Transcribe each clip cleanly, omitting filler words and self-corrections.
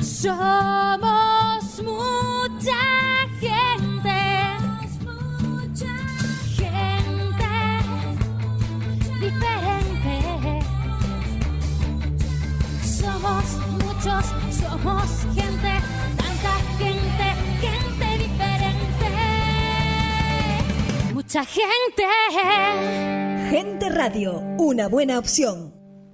Somos mucha gente, gente diferente. Somos muchos, somos gente, tanta gente, gente diferente. Mucha gente. Gente Radio, una buena opción.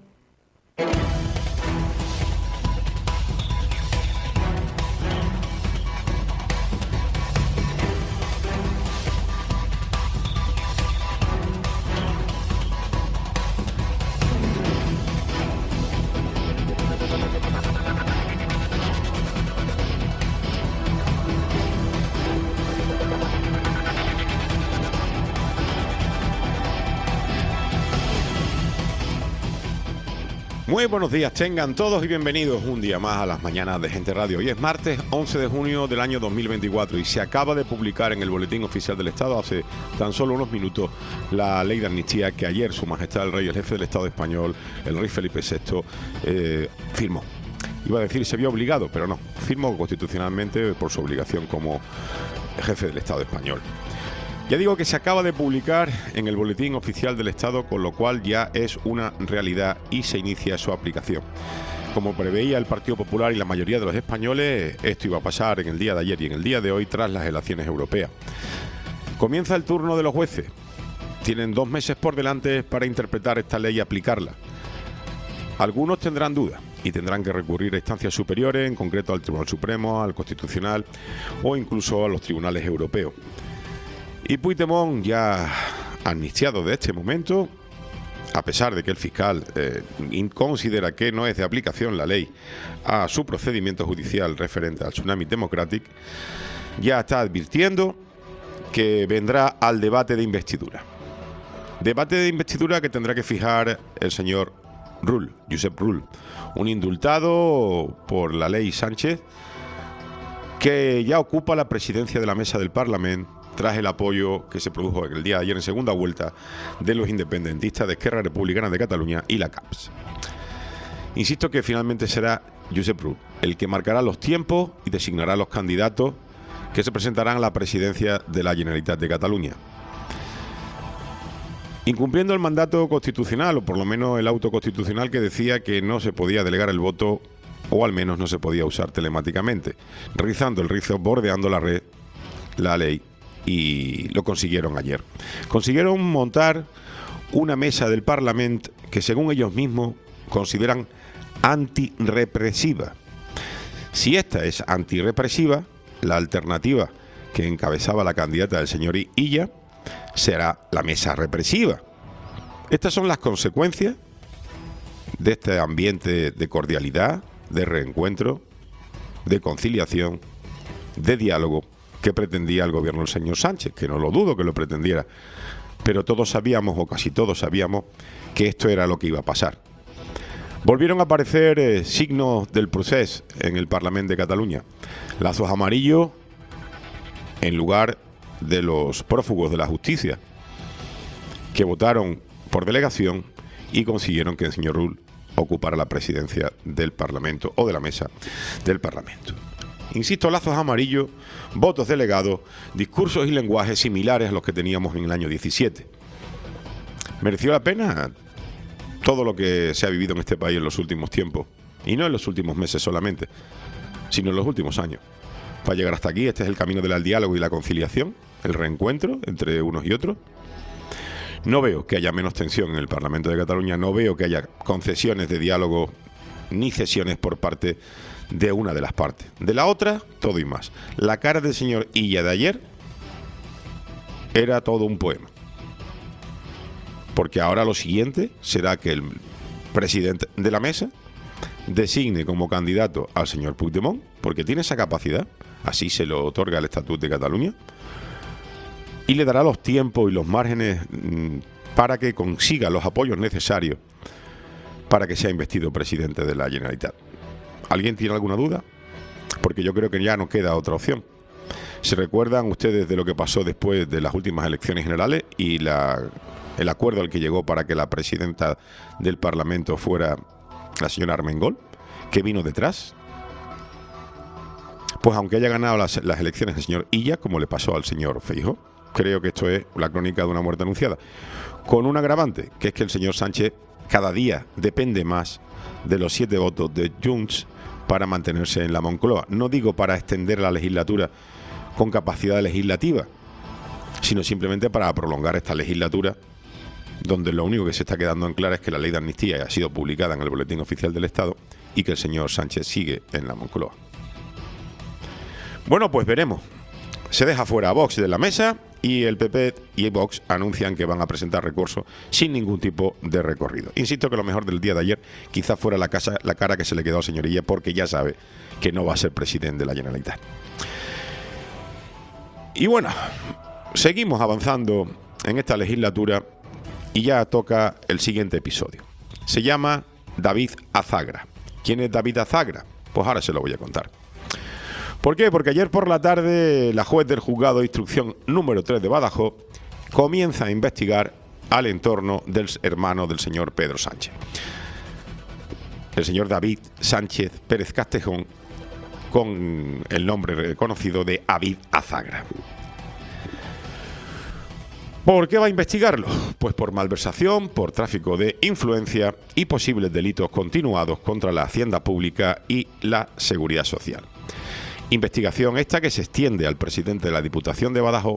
Muy buenos días, tengan todos y bienvenidos un día más a las mañanas de Gente Radio. Hoy es martes 11 de junio del año 2024 y se acaba de publicar en el Boletín Oficial del Estado hace tan solo unos minutos la ley de amnistía que ayer Su Majestad el Rey, el jefe del Estado español, el rey Felipe VI, firmó. Iba a decir se vio obligado, pero no, firmó constitucionalmente por su obligación como jefe del Estado español. Ya digo que se acaba de publicar en el Boletín Oficial del Estado, con lo cual ya es una realidad y se inicia su aplicación. Como preveía el Partido Popular y la mayoría de los españoles, esto iba a pasar en el día de ayer y en el día de hoy tras las elecciones europeas. Comienza el turno de los jueces. Tienen 2 meses por delante para interpretar esta ley y aplicarla. Algunos tendrán dudas y tendrán que recurrir a instancias superiores, en concreto al Tribunal Supremo, al Constitucional o incluso a los tribunales europeos. Y Puigdemont, ya amnistiado de este momento, a pesar de que el fiscal considera que no es de aplicación la ley a su procedimiento judicial referente al Tsunami Democratic, ya está advirtiendo que vendrá al debate de investidura. Debate de investidura que tendrá que fijar el señor Rull, Josep Rull, un indultado por la ley Sánchez, que ya ocupa la presidencia de la mesa del Parlamento tras el apoyo que se produjo el día de ayer en segunda vuelta de los independentistas de Esquerra Republicana de Cataluña y la CAPS. Insisto que finalmente será Josep Rull el que marcará los tiempos y designará los candidatos que se presentarán a la presidencia de la Generalitat de Cataluña. Incumpliendo el mandato constitucional, o por lo menos el auto constitucional que decía que no se podía delegar el voto, o al menos no se podía usar telemáticamente, rizando el rizo, bordeando la red, la ley. Y lo consiguieron ayer. Consiguieron montar una mesa del Parlamento que, según ellos mismos, consideran antirrepresiva. Si esta es antirrepresiva, la alternativa que encabezaba la candidata del señor Illa será la mesa represiva. Estas son las consecuencias de este ambiente de cordialidad, de reencuentro, de conciliación, de diálogo que pretendía el gobierno del señor Sánchez, que no lo dudo que lo pretendiera, pero todos sabíamos, o casi todos sabíamos, que esto era lo que iba a pasar. Volvieron a aparecer signos del procés en el Parlamento de Cataluña. Lazos amarillos en lugar de los prófugos de la justicia, que votaron por delegación y consiguieron que el señor Rull ocupara la presidencia del Parlamento o de la mesa del Parlamento. Insisto, lazos amarillos, votos delegados, discursos y lenguajes similares a los que teníamos en el año 17. ¿Mereció la pena todo lo que se ha vivido en este país en los últimos tiempos? Y no en los últimos meses solamente, sino en los últimos años. Para llegar hasta aquí, este es el camino del diálogo y la conciliación, el reencuentro entre unos y otros. No veo que haya menos tensión en el Parlamento de Cataluña, no veo que haya concesiones de diálogo ni cesiones por parte de una de las partes. De la otra, todo y más. La cara del señor Illa de ayer era todo un poema. Porque ahora lo siguiente será que el presidente de la mesa designe como candidato al señor Puigdemont, porque tiene esa capacidad, así se lo otorga el Estatut de Cataluña, y le dará los tiempos y los márgenes para que consiga los apoyos necesarios para que sea investido presidente de la Generalitat. ¿Alguien tiene alguna duda? Porque yo creo que ya no queda otra opción. ¿Se recuerdan ustedes de lo que pasó después de las últimas elecciones generales y el acuerdo al que llegó para que la presidenta del Parlamento fuera la señora Armengol? ¿Qué vino detrás? pues aunque haya ganado las elecciones el señor Illa, como le pasó al señor Feijóo, creo que esto es la crónica de una muerte anunciada. Con un agravante, que es que el señor Sánchez cada día depende más de los 7 votos de Junts para mantenerse en la Moncloa. No digo para extender la legislatura con capacidad legislativa, sino simplemente para prolongar esta legislatura, donde lo único que se está quedando en claro es que la ley de amnistía ha sido publicada en el Boletín Oficial del Estado y que el señor Sánchez sigue en la Moncloa. Bueno, pues veremos. Se deja fuera a Vox de la mesa y el PP y Vox anuncian que van a presentar recursos sin ningún tipo de recorrido. Insisto que lo mejor del día de ayer quizás fuera la cara que se le quedó al señor Illa, porque ya sabe que no va a ser presidente de la Generalitat. Y bueno, seguimos avanzando en esta legislatura y ya toca el siguiente episodio. Se llama David Azagra. ¿Quién es David Azagra? Pues ahora se lo voy a contar. ¿Por qué? Porque ayer por la tarde la juez del juzgado de instrucción número 3 de Badajoz comienza a investigar al entorno del hermano del señor Pedro Sánchez. El señor David Sánchez Pérez Castejón, con el nombre conocido de David Azagra. ¿Por qué va a investigarlo? Pues por malversación, por tráfico de influencia y posibles delitos continuados contra la hacienda pública y la seguridad social. Investigación esta que se extiende al presidente de la Diputación de Badajoz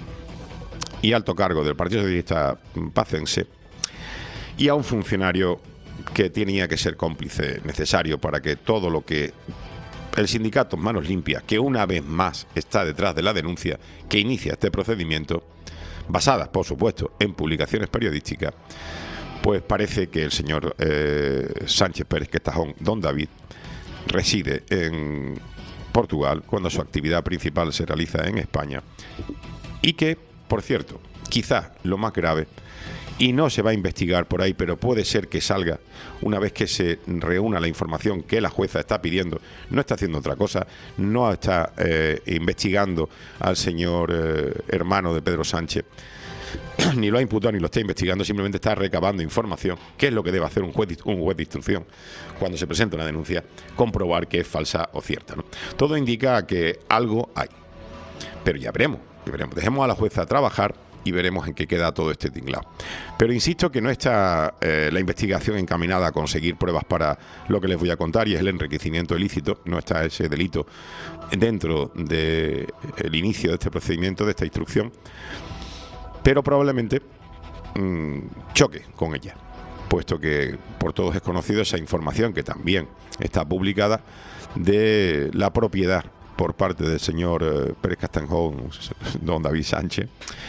y alto cargo del Partido Socialista Pacense y a un funcionario que tenía que ser cómplice necesario para que todo lo que el sindicato Manos Limpias, que una vez más está detrás de la denuncia que inicia este procedimiento, basadas, por supuesto, en publicaciones periodísticas, pues parece que el señor Sánchez Pérez Castejón, don David, reside en Portugal cuando su actividad principal se realiza en España y que, por cierto, quizás lo más grave, y no se va a investigar por ahí, pero puede ser que salga una vez que se reúna la información que la jueza está pidiendo. No está haciendo otra cosa, no está investigando al señor hermano de Pedro Sánchez, ni lo ha imputado ni lo está investigando, simplemente está recabando información, que es lo que debe hacer un juez de instrucción cuando se presenta una denuncia, comprobar que es falsa o cierta, ¿no? Todo indica que algo hay, pero ya veremos. Dejemos a la jueza trabajar y veremos en qué queda todo este tinglado. Pero insisto que no está la investigación encaminada a conseguir pruebas para lo que les voy a contar, y es el enriquecimiento ilícito. No está ese delito dentro del inicio de este procedimiento, de esta instrucción, pero probablemente choque con ella, puesto que por todos es conocido esa información que también está publicada de la propiedad por parte del señor Pérez Castejón, don David Sánchez,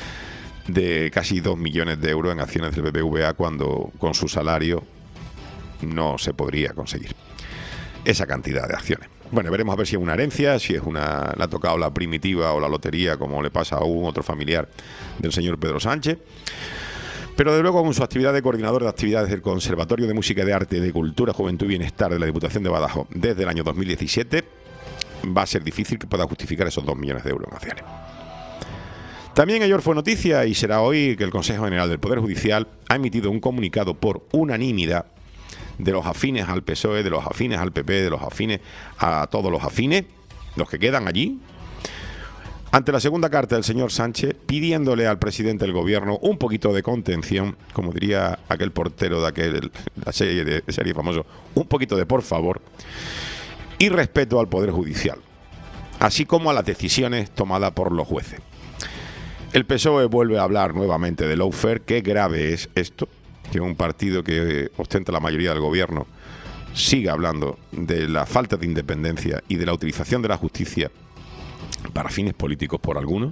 de casi 2 millones de euros en acciones del BBVA, cuando con su salario no se podría conseguir esa cantidad de acciones. Bueno, veremos a ver si es una herencia, si es le ha tocado la primitiva o la lotería, como le pasa a un otro familiar del señor Pedro Sánchez. Pero de luego, con su actividad de coordinador de actividades del Conservatorio de Música y de Arte, de Cultura, Juventud y Bienestar de la Diputación de Badajoz desde el año 2017, va a ser difícil que pueda justificar esos 2 millones de euros en acciones. También ayer fue noticia, y será hoy, que el Consejo General del Poder Judicial ha emitido un comunicado por unanimidad de los afines al PSOE, de los afines al PP, de los afines a todos los afines, los que quedan allí, ante la segunda carta del señor Sánchez, pidiéndole al presidente del gobierno un poquito de contención, como diría aquel portero de la serie famoso, un poquito de por favor, y respeto al Poder Judicial, así como a las decisiones tomadas por los jueces. El PSOE vuelve a hablar nuevamente de lawfare. Qué grave es esto, que un partido que ostenta la mayoría del gobierno siga hablando de la falta de independencia y de la utilización de la justicia para fines políticos por algunos,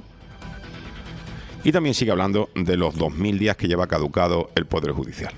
y también sigue hablando de los 2000 días que lleva caducado el Poder Judicial.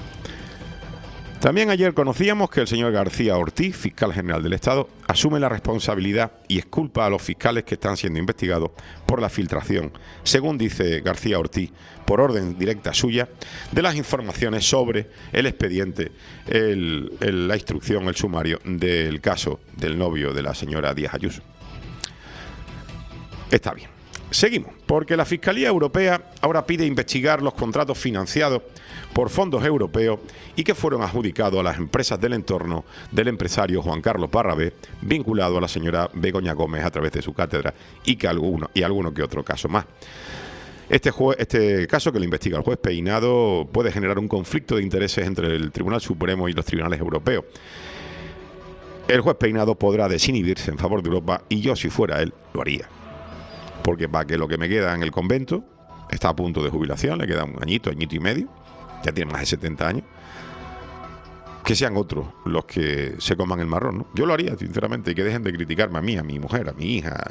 También ayer conocíamos que el señor García Ortiz, fiscal general del Estado, asume la responsabilidad y exculpa a los fiscales que están siendo investigados por la filtración, según dice García Ortiz, por orden directa suya, de las informaciones sobre el expediente, la instrucción, el sumario del caso del novio de la señora Díaz Ayuso. Está bien. Seguimos, porque la Fiscalía Europea ahora pide investigar los contratos financiados por fondos europeos y que fueron adjudicados a las empresas del entorno del empresario Juan Carlos Barrabé, vinculado a la señora Begoña Gómez a través de su cátedra y alguno que otro caso más. Este caso que lo investiga el juez Peinado puede generar un conflicto de intereses entre el Tribunal Supremo y los tribunales europeos. El juez Peinado podrá desinhibirse en favor de Europa y yo, si fuera él, lo haría. Porque para que lo que me queda en el convento, está a punto de jubilación, le queda un añito y medio, ya tiene más de 70 años, que sean otros los que se coman el marrón, ¿no? Yo lo haría, sinceramente, y que dejen de criticarme a mí, a mi mujer, a mi hija,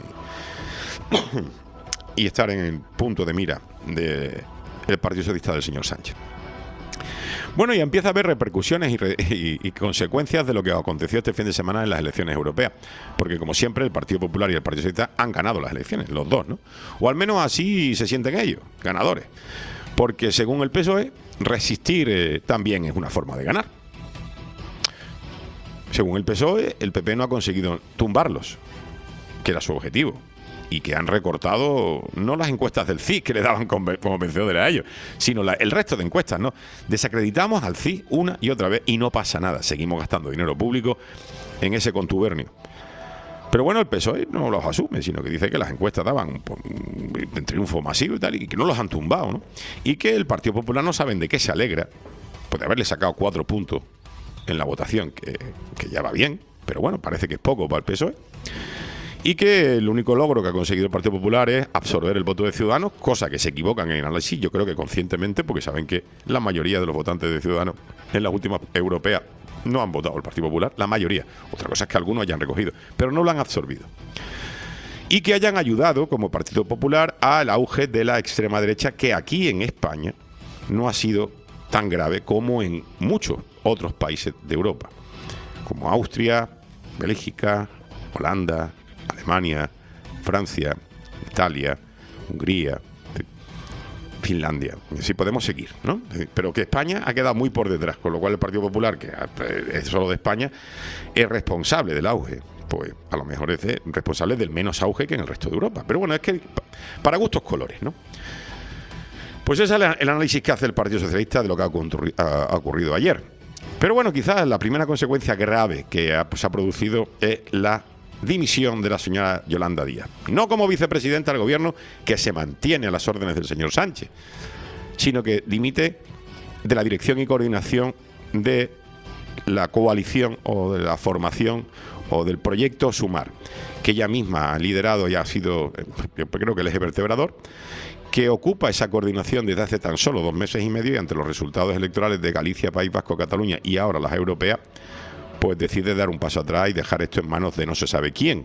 y estar en el punto de mira del Partido Socialista del señor Sánchez. Bueno, y empieza a haber repercusiones y consecuencias de lo que aconteció este fin de semana en las elecciones europeas. Porque, como siempre, el Partido Popular y el Partido Socialista han ganado las elecciones, los dos, ¿no? O al menos así se sienten ellos, ganadores. Porque, según el PSOE, resistir también es una forma de ganar. Según el PSOE, el PP no ha conseguido tumbarlos, que era su objetivo. Y que han recortado no las encuestas del CIS que le daban como vencedores a ellos, sino el resto de encuestas, ¿no? Desacreditamos al CIS una y otra vez y no pasa nada. Seguimos gastando dinero público en ese contubernio. Pero bueno, el PSOE no los asume, sino que dice que las encuestas daban un triunfo masivo y tal, y que no los han tumbado, ¿no? Y que el Partido Popular no saben de qué se alegra, pues de haberle sacado 4 puntos en la votación, que ya va bien, pero bueno, parece que es poco para el PSOE. Y que el único logro que ha conseguido el Partido Popular es absorber el voto de Ciudadanos, cosa que se equivocan en el análisis, yo creo que conscientemente, porque saben que la mayoría de los votantes de Ciudadanos en las últimas europeas no han votado al Partido Popular, la mayoría. Otra cosa es que algunos hayan recogido, pero no lo han absorbido. Y que hayan ayudado como Partido Popular al auge de la extrema derecha, que aquí en España no ha sido tan grave como en muchos otros países de Europa, como Austria, Bélgica, Holanda, Alemania, Francia, Italia, Hungría, Finlandia. Sí, podemos seguir, ¿no? Pero que España ha quedado muy por detrás, con lo cual el Partido Popular, que es solo de España, es responsable del auge. Pues a lo mejor es responsable del menos auge que en el resto de Europa. Pero bueno, es que para gustos colores, ¿no? Pues ese es el análisis que hace el Partido Socialista de lo que ha ocurrido ayer. Pero bueno, quizás la primera consecuencia grave que se ha producido es la dimisión de la señora Yolanda Díaz. No como vicepresidenta del gobierno, que se mantiene a las órdenes del señor Sánchez, sino que dimite de la dirección y coordinación de la coalición o de la formación o del proyecto Sumar, que ella misma ha liderado y ha sido, yo creo que el eje vertebrador, que ocupa esa coordinación desde hace tan solo 2 meses y medio, y ante los resultados electorales de Galicia, País Vasco, Cataluña y ahora las europeas, pues decide dar un paso atrás y dejar esto en manos de no se sabe quién,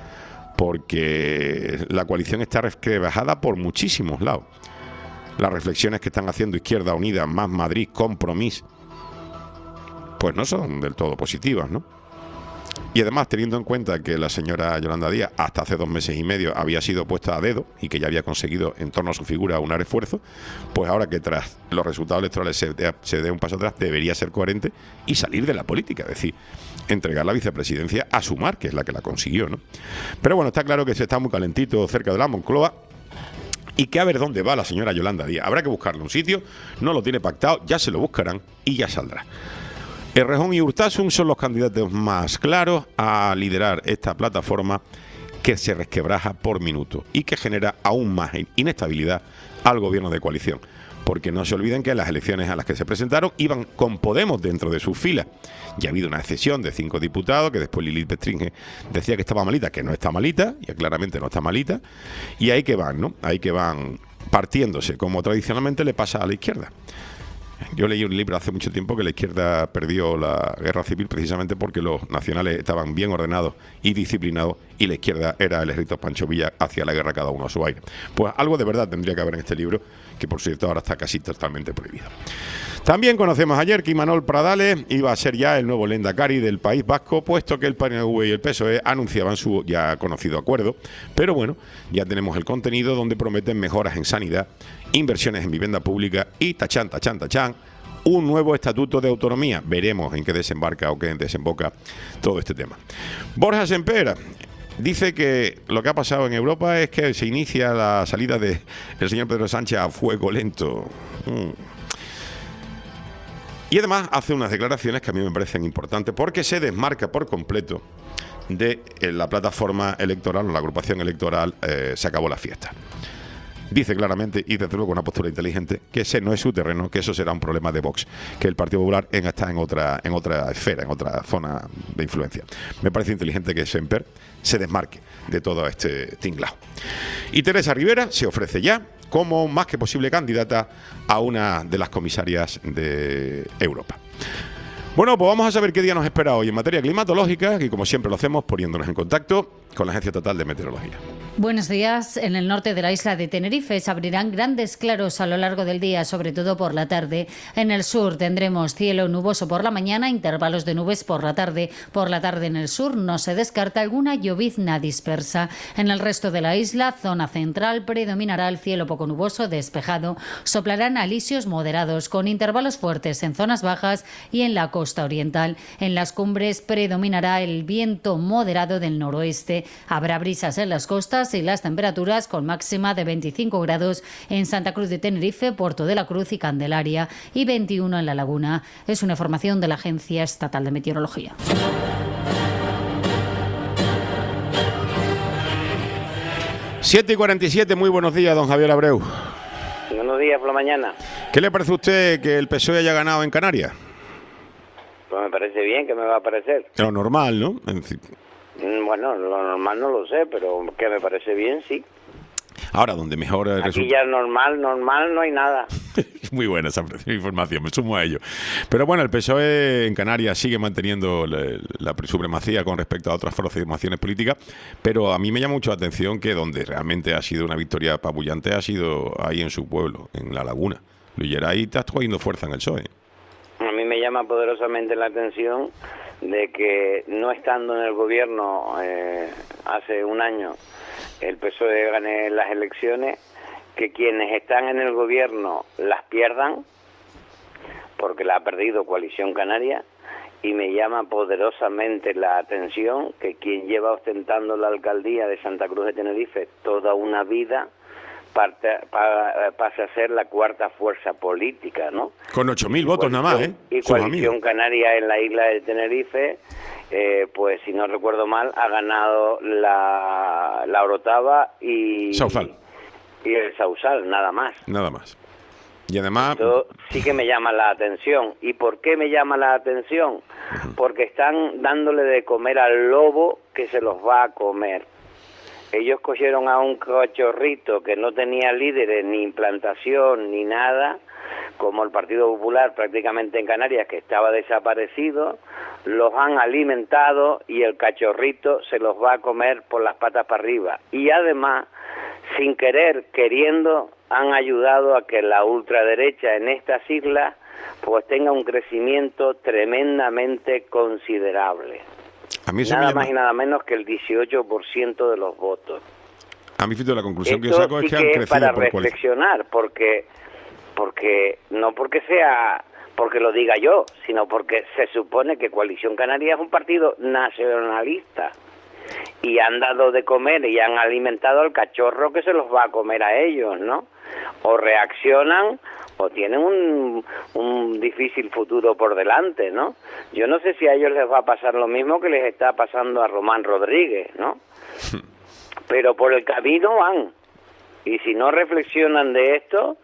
porque la coalición está resquebrajada por muchísimos lados. Las reflexiones que están haciendo Izquierda Unida, Más Madrid, Compromís, pues no son del todo positivas, ¿no? Y además, teniendo en cuenta que la señora Yolanda Díaz hasta hace 2 meses y medio había sido puesta a dedo y que ya había conseguido en torno a su figura un esfuerzo, pues ahora que tras los resultados electorales se dé un paso atrás, debería ser coherente y salir de la política, es decir, entregar la vicepresidencia a Sumar, que es la que la consiguió, ¿no? Pero bueno, está claro que se está muy calentito cerca de la Moncloa y que a ver dónde va la señora Yolanda Díaz. Habrá que buscarle un sitio, no lo tiene pactado, ya se lo buscarán y ya saldrá. Errejón y Urtasun son los candidatos más claros a liderar esta plataforma que se resquebraja por minuto y que genera aún más inestabilidad al gobierno de coalición. Porque no se olviden que en las elecciones a las que se presentaron iban con Podemos dentro de sus filas. Ya ha habido una excesión de 5 diputados, que después Lili Petringe decía que estaba malita, que no está malita, y claramente no está malita. Y ahí que van, ¿no? Ahí que van partiéndose, como tradicionalmente le pasa a la izquierda. Yo leí un libro hace mucho tiempo que la izquierda perdió la guerra civil precisamente porque los nacionales estaban bien ordenados y disciplinados y la izquierda era el ejército Pancho Villa hacia la guerra cada uno a su aire. Pues algo de verdad tendría que haber en este libro, que por cierto ahora está casi totalmente prohibido. También conocemos ayer que Imanol Pradales iba a ser ya el nuevo Lehendakari del País Vasco, puesto que el PNV y el PSOE anunciaban su ya conocido acuerdo. Pero bueno, ya tenemos el contenido donde prometen mejoras en sanidad, inversiones en vivienda pública y tachán, un nuevo estatuto de autonomía. Veremos en qué desembarca o qué desemboca todo este tema. Borja Semper dice que lo que ha pasado en Europa es que se inicia la salida del señor Pedro Sánchez a fuego lento. Y además hace unas declaraciones que a mí me parecen importantes porque se desmarca por completo de la plataforma electoral o la agrupación electoral Se acabó la fiesta. Dice claramente, y desde luego con una postura inteligente, que ese no es su terreno, que eso será un problema de Vox, que el Partido Popular está en otra esfera, en otra zona de influencia. Me parece inteligente que Semper se desmarque de todo este tinglao. Y Teresa Rivera se ofrece ya como más que posible candidata a una de las comisarias de Europa. Bueno, pues vamos a saber qué día nos espera hoy en materia climatológica, y como siempre lo hacemos poniéndonos en contacto con la Agencia Estatal de Meteorología. Buenos días. En el norte de la isla de Tenerife se abrirán grandes claros a lo largo del día, sobre todo por la tarde. En el sur tendremos cielo nuboso por la mañana, intervalos de nubes por la tarde. Por la tarde en el sur no se descarta alguna llovizna dispersa. En el resto de la isla, zona central, predominará el cielo poco nuboso, despejado. Soplarán alisios moderados, con intervalos fuertes en zonas bajas y en la costa oriental. En las cumbres predominará el viento moderado del noroeste. Habrá brisas en las costas y las temperaturas con máxima de 25 grados en Santa Cruz de Tenerife, Puerto de la Cruz y Candelaria, y 21 en La Laguna. Es una información de la Agencia Estatal de Meteorología. Siete y 47, muy buenos días, don Javier Abreu. Buenos días por la mañana. ¿Qué le parece a usted que el PSOE haya ganado en Canarias? Pues me parece bien, que me va a parecer. Lo normal, ¿no? Bueno, lo normal no lo sé, pero que me parece bien, sí. Ahora, donde mejor Aquí ya normal no hay nada. Muy buena esa información, me sumo a ello. Pero bueno, el PSOE en Canarias sigue manteniendo la supremacía con respecto a otras formaciones políticas, pero a mí me llama mucho la atención que donde realmente ha sido una victoria apabullante ha sido ahí en su pueblo, en La Laguna. Luyeray está cogiendo fuerza en el PSOE. A mí me llama poderosamente la atención de que no estando en el gobierno hace un año el PSOE gane las elecciones, que quienes están en el gobierno las pierdan, porque la ha perdido Coalición Canaria, y me llama poderosamente la atención que quien lleva ostentando la alcaldía de Santa Cruz de Tenerife toda una vida pase a ser la cuarta fuerza política, ¿no? Con 8.000 votos nada más, ¿eh? Y Coalición Canaria en la isla de Tenerife, pues si no recuerdo mal, ha ganado la Orotava y Sauzal. Y el Sauzal, nada más. Nada más. Y además... Esto sí que me llama la atención. ¿Y por qué me llama la atención? Porque están dándole de comer al lobo que se los va a comer. Ellos cogieron a un cachorrito que no tenía líderes, ni implantación, ni nada, como el Partido Popular prácticamente en Canarias, que estaba desaparecido, los han alimentado y el cachorrito se los va a comer por las patas para arriba. Y además, sin querer, queriendo, han ayudado a que la ultraderecha en estas islas pues tenga un crecimiento tremendamente considerable. A mí eso nada me más y nada menos que el 18% de los votos. A mí, Fito, la conclusión Esto que yo saco sí es que han que crecido para por reflexionar, porque no porque lo diga yo, sino porque se supone que Coalición Canaria es un partido nacionalista y han dado de comer y han alimentado al cachorro que se los va a comer a ellos, ¿no? O reaccionan o tienen un difícil futuro por delante, ¿no? Yo no sé si a ellos les va a pasar lo mismo que les está pasando a Román Rodríguez, ¿no? Pero por el camino van. Y si no reflexionan de esto,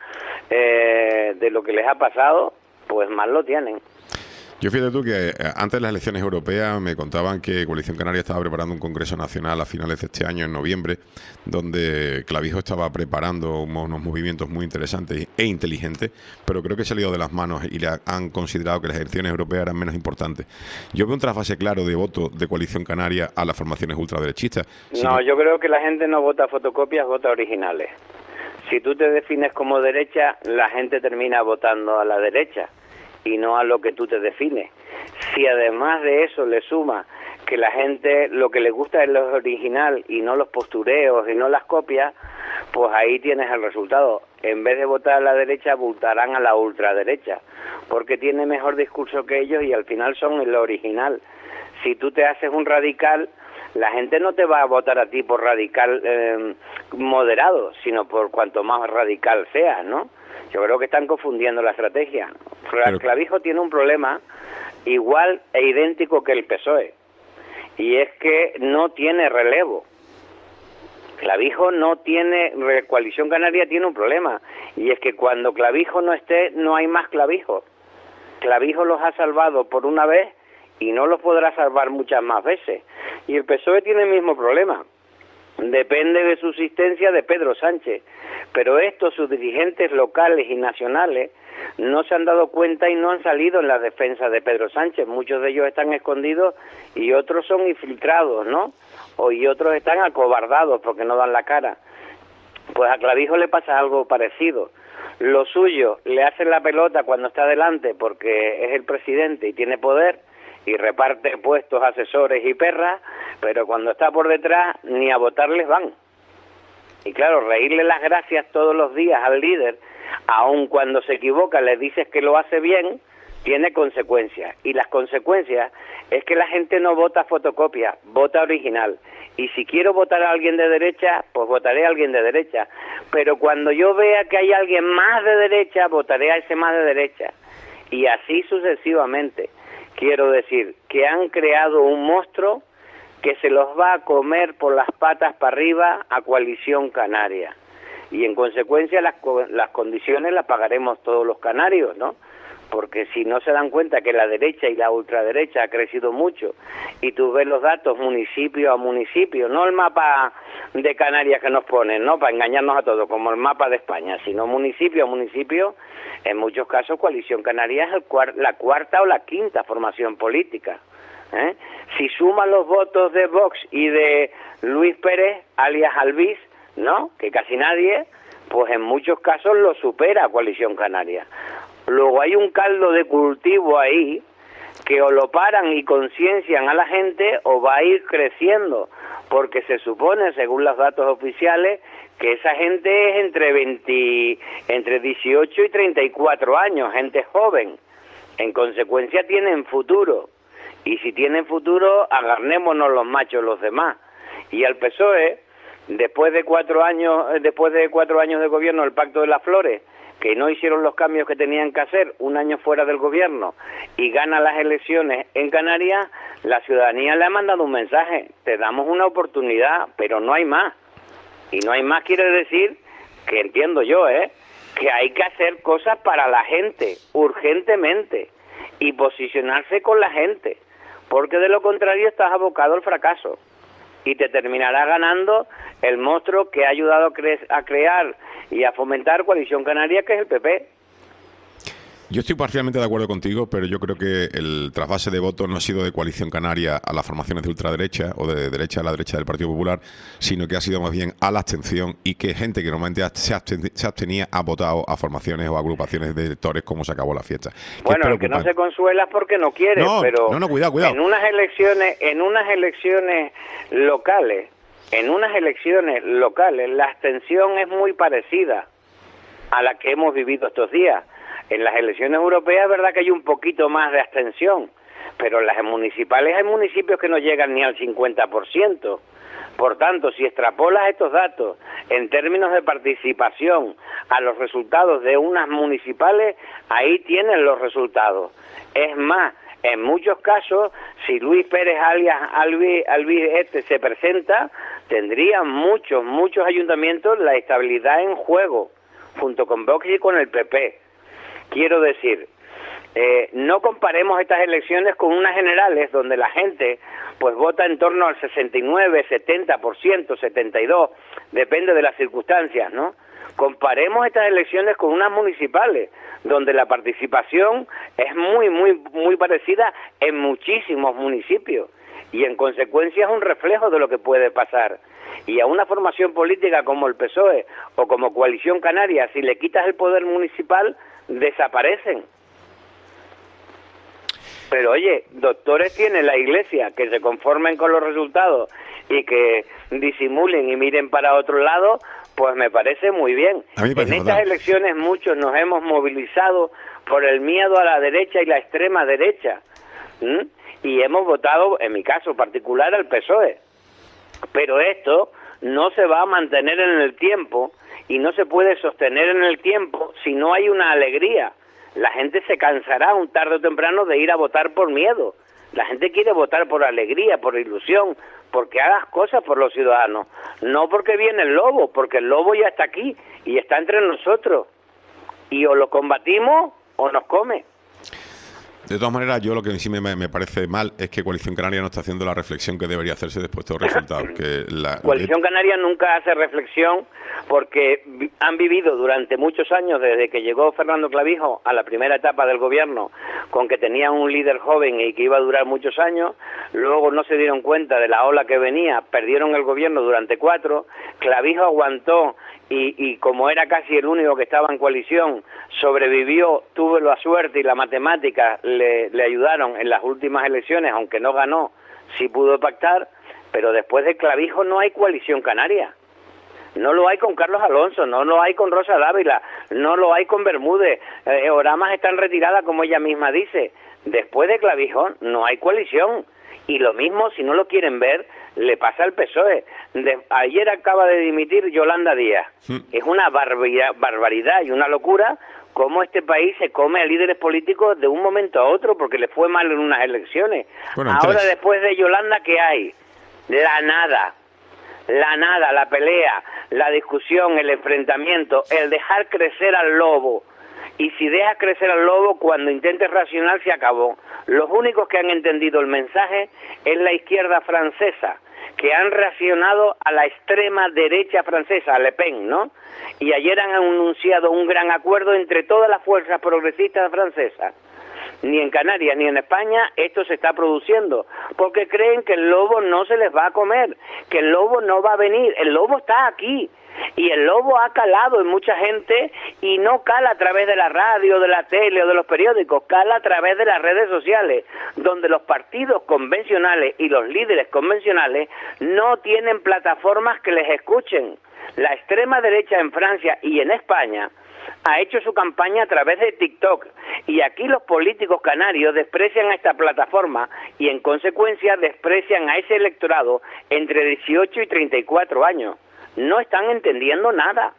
de lo que les ha pasado, pues mal lo tienen. Yo fíjate tú que antes de las elecciones europeas me contaban que Coalición Canaria estaba preparando un congreso nacional a finales de este año, en noviembre, donde Clavijo estaba preparando unos movimientos muy interesantes e inteligentes, pero creo que se ha salido de las manos y le han considerado que las elecciones europeas eran menos importantes. Yo veo un trasvase claro de voto de Coalición Canaria a las formaciones ultraderechistas. No, yo creo que la gente no vota fotocopias, vota originales. Si tú te defines como derecha, la gente termina votando a la derecha y no a lo que tú te defines. Si además de eso le suma que la gente lo que le gusta es lo original y no los postureos y no las copias, pues ahí tienes el resultado. En vez de votar a la derecha, votarán a la ultraderecha, porque tiene mejor discurso que ellos y al final son lo original. Si tú te haces un radical, La gente no te va a votar a ti por radical moderado, sino por cuanto más radical seas, ¿no? Yo creo que están confundiendo la estrategia. Clavijo tiene un problema igual e idéntico que el PSOE, y es que no tiene relevo. Clavijo no tiene, Coalición Canaria tiene un problema, y es que cuando Clavijo no esté, no hay más Clavijo. Clavijo los ha salvado por una vez y no los podrá salvar muchas más veces. Y el PSOE tiene el mismo problema. Depende de subsistencia de Pedro Sánchez. Pero estos, sus dirigentes locales y nacionales, no se han dado cuenta y no han salido en la defensa de Pedro Sánchez. Muchos de ellos están escondidos y otros son infiltrados, ¿no? Y otros están acobardados porque no dan la cara. Pues a Clavijo le pasa algo parecido. Lo suyo, le hacen la pelota cuando está delante porque es el presidente y tiene poder y reparte puestos, asesores y perras, pero cuando está por detrás ni a votarles van. Y claro, reírle las gracias todos los días al líder, aun cuando se equivoca le dices que lo hace bien, tiene consecuencias. Y las consecuencias es que la gente no vota fotocopia, vota original. Y si quiero votar a alguien de derecha, pues votaré a alguien de derecha. Pero cuando yo vea que hay alguien más de derecha, votaré a ese más de derecha. Y así sucesivamente. Quiero decir que han creado un monstruo que se los va a comer por las patas para arriba a Coalición Canaria. Y en consecuencia las condiciones las pagaremos todos los canarios, ¿no? Porque si no se dan cuenta que la derecha y la ultraderecha ha crecido mucho, y tú ves los datos municipio a municipio, no el mapa de Canarias que nos ponen, ¿no?, para engañarnos a todos, como el mapa de España, sino municipio a municipio, en muchos casos Coalición Canaria es la cuarta o la quinta formación política. Si suman los votos de Vox y de Luis Pérez, alias Albiz, ¿no?, que casi nadie, pues en muchos casos lo supera Coalición Canaria. Luego hay un caldo de cultivo ahí que o lo paran y conciencian a la gente o va a ir creciendo, porque se supone, según los datos oficiales, que esa gente es entre 18 y 34 años, gente joven. En consecuencia tienen futuro. Y si tienen futuro, agarrémonos los machos los demás. Y al PSOE, después de 4 años de gobierno, el Pacto de las Flores, que no hicieron los cambios que tenían que hacer, un año fuera del gobierno, y gana las elecciones en Canarias, la ciudadanía le ha mandado un mensaje: te damos una oportunidad, pero no hay más. Y no hay más quiere decir, que entiendo yo, que hay que hacer cosas para la gente, urgentemente, y posicionarse con la gente, porque de lo contrario estás abocado al fracaso. Y te terminará ganando el monstruo que ha ayudado a crear y a fomentar Coalición Canaria, que es el PP. Yo estoy parcialmente de acuerdo contigo, pero yo creo que el trasvase de votos no ha sido de Coalición Canaria a las formaciones de ultraderecha o de derecha a la derecha del Partido Popular, sino que ha sido más bien a la abstención, y que gente que normalmente se abstenía ha votado a formaciones o agrupaciones de electores, como se acabó la fiesta. Bueno, el que no se consuela es porque no quiere, pero cuidado. En unas elecciones locales, la abstención es muy parecida a la que hemos vivido estos días. En las elecciones europeas es verdad que hay un poquito más de abstención, pero en las municipales hay municipios que no llegan ni al 50%. Por tanto, si extrapolas estos datos en términos de participación a los resultados de unas municipales, ahí tienen los resultados. Es más, en muchos casos, si Luis Pérez alias Albiz se presenta, tendrían muchos ayuntamientos la estabilidad en juego, junto con Vox y con el PP. Quiero decir, no comparemos estas elecciones con unas generales donde la gente pues vota en torno al 69, 70%, 72%, depende de las circunstancias, ¿no? Comparemos estas elecciones con unas municipales donde la participación es muy parecida en muchísimos municipios, y en consecuencia es un reflejo de lo que puede pasar. Y a una formación política como el PSOE o como Coalición Canaria, si le quitas el poder municipal, desaparecen. Pero oye, doctores tiene la Iglesia, que se conformen con los resultados y que disimulen y miren para otro lado, pues me parece muy bien. En estas elecciones muchos nos hemos movilizado por el miedo a la derecha y la extrema derecha, y hemos votado, en mi caso particular, al PSOE. Pero esto no se va a mantener en el tiempo y no se puede sostener en el tiempo si no hay una alegría. La gente se cansará un tarde o temprano de ir a votar por miedo. La gente quiere votar por alegría, por ilusión, porque hagas cosas por los ciudadanos. No porque viene el lobo, porque el lobo ya está aquí y está entre nosotros. Y o lo combatimos o nos come. De todas maneras, yo lo que sí me parece mal es que Coalición Canaria no está haciendo la reflexión que debería hacerse después de estos resultados. Coalición Canaria nunca hace reflexión porque han vivido durante muchos años, desde que llegó Fernando Clavijo a la primera etapa del gobierno, con que tenían un líder joven y que iba a durar muchos años. Luego no se dieron cuenta de la ola que venía, perdieron el gobierno durante 4. Clavijo aguantó y como era casi el único que estaba en coalición, sobrevivió, tuvo la suerte y la matemática le ayudaron en las últimas elecciones, aunque no ganó, sí pudo pactar, pero después de Clavijo no hay coalición canaria. No lo hay con Carlos Alonso, no lo hay con Rosa Dávila, no lo hay con Bermúdez. Oramas está en retirada, como ella misma dice. Después de Clavijo no hay coalición. Y lo mismo, si no lo quieren ver, le pasa al PSOE. Ayer acaba de dimitir Yolanda Díaz. Es una barbaridad y una locura cómo este país se come a líderes políticos de un momento a otro porque le fue mal en unas elecciones. Bueno, ahora, después de Yolanda, ¿qué hay? La nada, la pelea, la discusión, el enfrentamiento, el dejar crecer al lobo. Y si dejas crecer al lobo, cuando intentes racionar, se acabó. Los únicos que han entendido el mensaje es la izquierda francesa, que han reaccionado a la extrema derecha francesa, a Le Pen, ¿no? Y ayer han anunciado un gran acuerdo entre todas las fuerzas progresistas francesas. Ni en Canarias ni en España esto se está produciendo, porque creen que el lobo no se les va a comer, que el lobo no va a venir. El lobo está aquí. Y el lobo ha calado en mucha gente y no cala a través de la radio, de la tele o de los periódicos, cala a través de las redes sociales, donde los partidos convencionales y los líderes convencionales no tienen plataformas que les escuchen. La extrema derecha en Francia y en España ha hecho su campaña a través de TikTok y aquí los políticos canarios desprecian a esta plataforma y en consecuencia desprecian a ese electorado entre 18 y 34 años. No están entendiendo nada.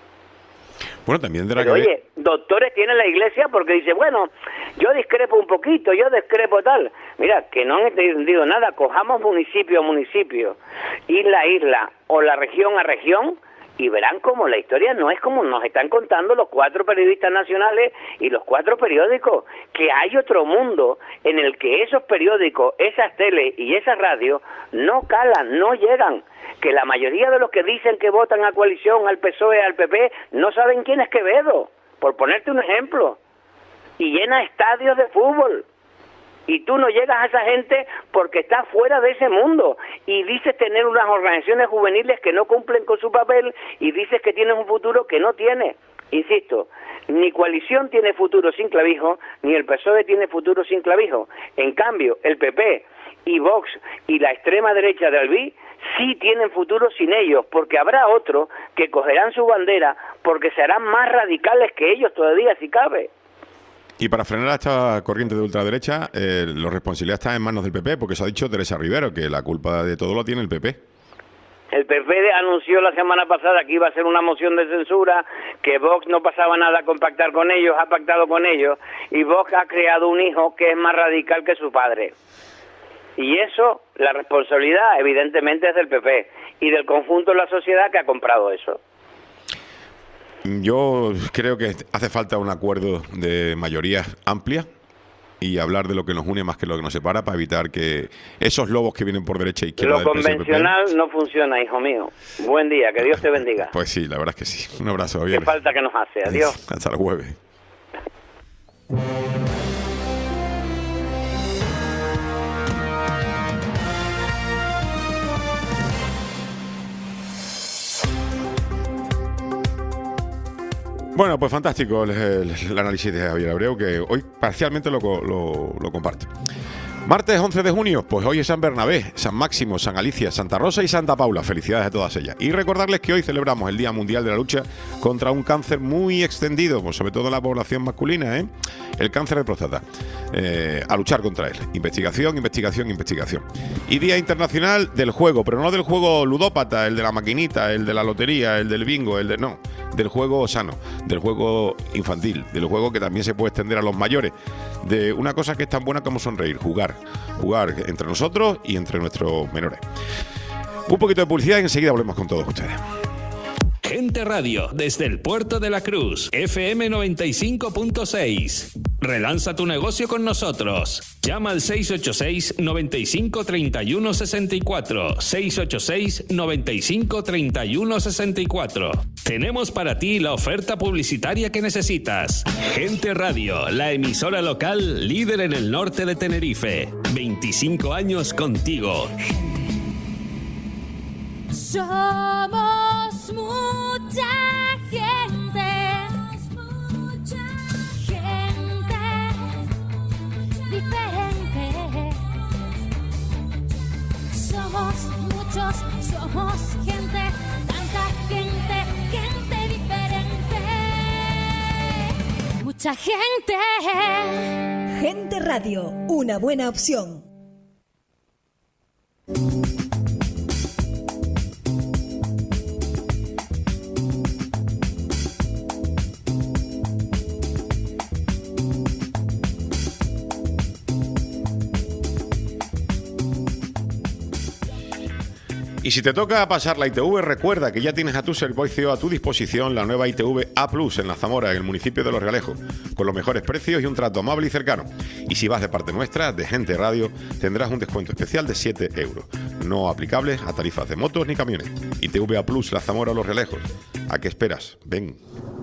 Bueno, también tendrá Pero, que ver... oye, doctores tiene la iglesia porque dice, bueno, yo discrepo un poquito, yo discrepo tal. Mira, que no han entendido nada. Cojamos municipio a municipio, isla a isla o la región a región y verán cómo la historia no es como nos están contando los 4 periodistas nacionales y los 4 periódicos, que hay otro mundo en el que esos periódicos, esas teles y esas radios no calan, no llegan, que la mayoría de los que dicen que votan a coalición, al PSOE, al PP, no saben quién es Quevedo, por ponerte un ejemplo, y llena estadios de fútbol. Y tú no llegas a esa gente porque estás fuera de ese mundo y dices tener unas organizaciones juveniles que no cumplen con su papel y dices que tienes un futuro que no tiene. Insisto, ni coalición tiene futuro sin Clavijo, ni el PSOE tiene futuro sin Clavijo. En cambio, el PP y Vox y la extrema derecha de Albí sí tienen futuro sin ellos, porque habrá otros que cogerán su bandera porque serán más radicales que ellos todavía, si cabe. Y para frenar a esta corriente de ultraderecha, la responsabilidad está en manos del PP, porque se ha dicho Teresa Rivero, que la culpa de todo lo tiene el PP. El PP anunció la semana pasada que iba a hacer una moción de censura, que Vox no pasaba nada con pactar con ellos, ha pactado con ellos, y Vox ha creado un hijo que es más radical que su padre. Y eso, la responsabilidad evidentemente es del PP y del conjunto de la sociedad que ha comprado eso. Yo creo que hace falta un acuerdo de mayoría amplia y hablar de lo que nos une más que lo que nos separa para evitar que esos lobos que vienen por derecha e izquierda... Lo convencional no funciona, hijo mío. Buen día, que Dios te bendiga. Pues sí, la verdad es que sí. Un abrazo, Javier. Qué falta que nos hace. Adiós. Hasta el jueves. Bueno, pues fantástico el análisis de Javier Abreu, que hoy parcialmente lo comparte. Martes 11 de junio, pues hoy es San Bernabé, San Máximo, San Alicia, Santa Rosa y Santa Paula. Felicidades a todas ellas. Y recordarles que hoy celebramos el Día Mundial de la Lucha contra un cáncer muy extendido, pues sobre todo en la población masculina, el cáncer de próstata. A luchar contra él. Investigación, investigación, investigación. Y Día Internacional del Juego, pero no del juego ludópata, el de la maquinita, el de la lotería, el del bingo, no, del juego sano, del juego infantil, del juego que también se puede extender a los mayores, de una cosa que es tan buena como sonreír, jugar entre nosotros y entre nuestros menores. Un poquito de publicidad y enseguida volvemos con todos ustedes. Gente Radio, desde el Puerto de la Cruz, FM 95.6. Relanza tu negocio con nosotros. Llama al 686 95 31 64. 686 95 31 64. Tenemos para ti la oferta publicitaria que necesitas. Gente Radio, la emisora local líder en el norte de Tenerife. 25 años contigo. Somos mucha gente, gente diferente. Somos muchos, somos gente, tanta gente, gente diferente. Mucha gente. Gente Radio, una buena opción. Y si te toca pasar la ITV, recuerda que ya tienes a tu servicio a tu disposición la nueva ITV A+ en La Zamora, en el municipio de Los Realejos, con los mejores precios y un trato amable y cercano. Y si vas de parte nuestra, de Gente Radio, tendrás un descuento especial de 7 euros, no aplicables a tarifas de motos ni camiones. ITV A+, La Zamora, Los Realejos. ¿A qué esperas? Ven.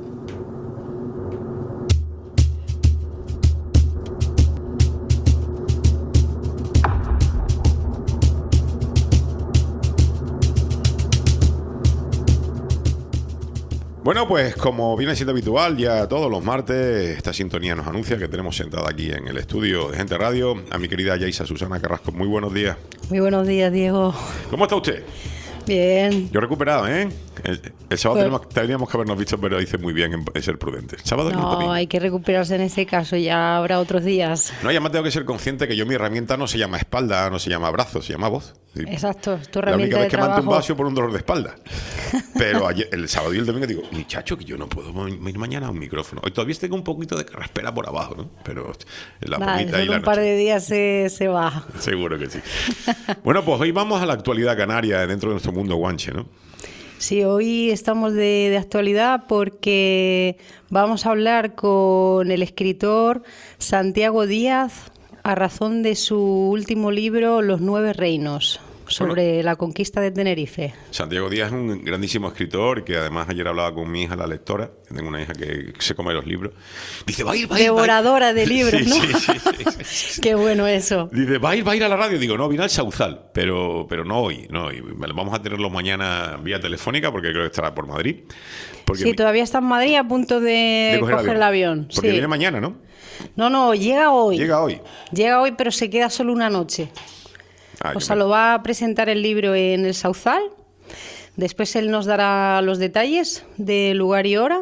Bueno, pues como viene siendo habitual, ya todos los martes esta sintonía nos anuncia que tenemos sentada aquí en el estudio de Gente Radio a mi querida Yaisa Susana Carrasco. Muy buenos días. Muy buenos días, Diego. ¿Cómo está usted? Bien. Yo recuperado, ¿eh? El sábado teníamos que habernos visto, pero hice muy bien en ser prudente. El sábado No, hay que recuperarse en ese caso, ya habrá otros días. No, y además tengo que ser consciente que mi herramienta no se llama espalda, no se llama brazo, se llama voz. ¿Sí? Exacto, tu La herramienta única de vez que trabajo. me han tumbado por un dolor de espalda. Pero ayer, el sábado y el domingo digo, muchacho, que yo no puedo ir mañana a un micrófono. Hoy todavía tengo un poquito de carraspera por abajo, ¿no? Pero la bonita y en la un par noche. de días se baja. Seguro que sí. Bueno, pues hoy vamos a la actualidad canaria dentro de nuestro mundo guanche, ¿no? Sí, hoy estamos de actualidad porque vamos a hablar con el escritor Santiago Díaz a razón de su último libro, Los Nueve Reinos, sobre la conquista de Tenerife. Santiago Díaz es un grandísimo escritor que además ayer hablaba con mi hija, la lectora, que tengo una hija que se come los libros. Dice, va a ir. Devoradora de libros, sí, ¿no? Sí. Qué bueno eso. Dice, va a ir a la radio. Digo, no, vine al Sauzal, pero no hoy. Vamos a tenerlo mañana vía telefónica porque creo que estará por Madrid. Porque Sí, todavía está en Madrid a punto de coger el avión. Porque Sí. viene mañana, ¿no? No, llega hoy. Llega hoy. Llega hoy, pero se queda solo una noche. O sea, lo va a presentar el libro en el Sauzal. Después él nos dará los detalles de lugar y hora.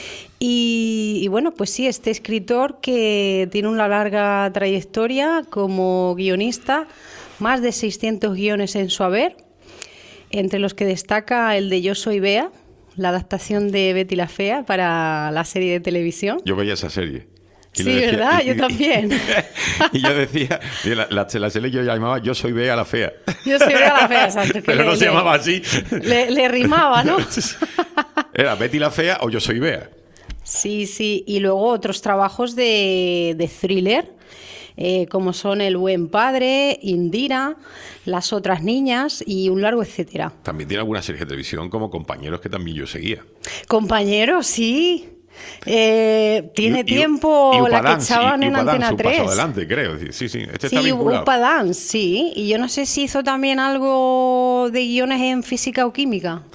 Y bueno, pues sí, este escritor que tiene una larga trayectoria como guionista, más de 600 guiones en su haber, entre los que destaca el de Yo soy Bea, la adaptación de Betty la Fea para la serie de televisión. Yo veía esa serie. Y Sí, le decía- ¿verdad? Yo también. Y yo decía, la serie yo llamaba Yo soy Bea la Fea. Yo soy Bea la Fea, exacto. que Pero no se llamaba así. Le rimaba, ¿no? Era Betty la Fea o Yo soy Bea. Sí. Y luego otros trabajos de thriller, como son El buen padre, Indira, Las otras niñas y un largo etcétera. También tiene alguna serie de televisión como Compañeros que también yo seguía. Compañeros, sí. Tiene tiempo y la que Upadance, echaban en Upadance, Antena un paso 3. adelante, creo. Sí. Este está Sí, vinculado. Upadance, sí. Y yo no sé si hizo también algo de guiones en física o química.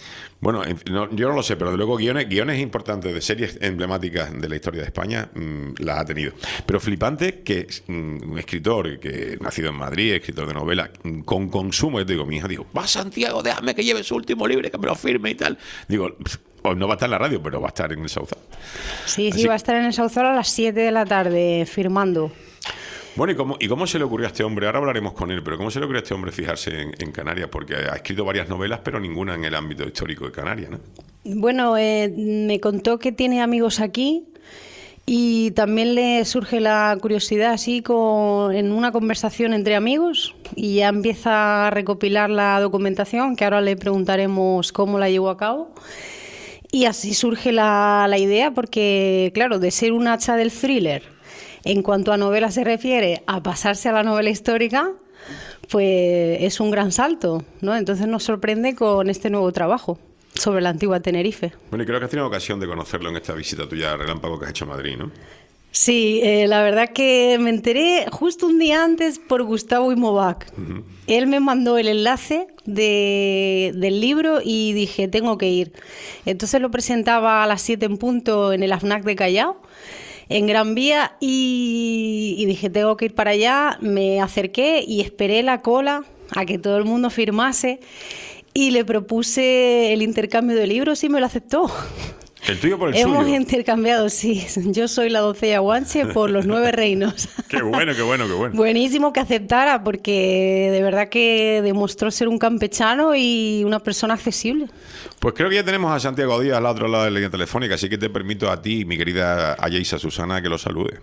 Bueno, yo no lo sé, pero de luego guiones importantes de series emblemáticas de la historia de España las ha tenido. Pero flipante que un escritor que nacido en Madrid, escritor de novelas, con consumo, yo te digo, mi hija, digo, va Santiago, déjame que lleve su último libro, que me lo firme y tal. Digo, no va a estar en la radio, pero va a estar en el Sauzal. Sí, va a estar en el Sauzal a las 7 de la tarde firmando. Bueno, ¿y cómo se le ocurrió a este hombre? Ahora hablaremos con él, pero ¿cómo se le ocurrió a este hombre fijarse en Canarias? Porque ha escrito varias novelas, pero ninguna en el ámbito histórico de Canarias, ¿no? Bueno, me contó que tiene amigos aquí y también le surge la curiosidad así en una conversación entre amigos y ya empieza a recopilar la documentación, que ahora le preguntaremos cómo la llevó a cabo. Y así surge la idea, porque claro, de ser un hacha del thriller, en cuanto a novela se refiere, a pasarse a la novela histórica, pues es un gran salto, ¿no? Entonces nos sorprende con este nuevo trabajo sobre la antigua Tenerife. Bueno, y creo que has tenido ocasión de conocerlo en esta visita tuya relámpago que has hecho a Madrid, ¿no? Sí, la verdad que me enteré justo un día antes por Gustavo Imovac. Uh-huh. Él me mandó el enlace del libro y dije, tengo que ir. Entonces lo presentaba a las 7 en punto en el AFNAC de Callao, en Gran Vía, y dije, tengo que ir para allá. Me acerqué y esperé la cola a que todo el mundo firmase y le propuse el intercambio de libros y me lo aceptó. ¿El tuyo por el Hemos suyo? intercambiado, sí. Yo soy la doncella Guanche por los 9 reinos. Qué bueno. Buenísimo que aceptara, porque de verdad que demostró ser un campechano y una persona accesible. Pues creo que ya tenemos a Santiago Díaz al otro lado de la línea telefónica, así que te permito a ti, mi querida Ayaisa Susana, que lo salude.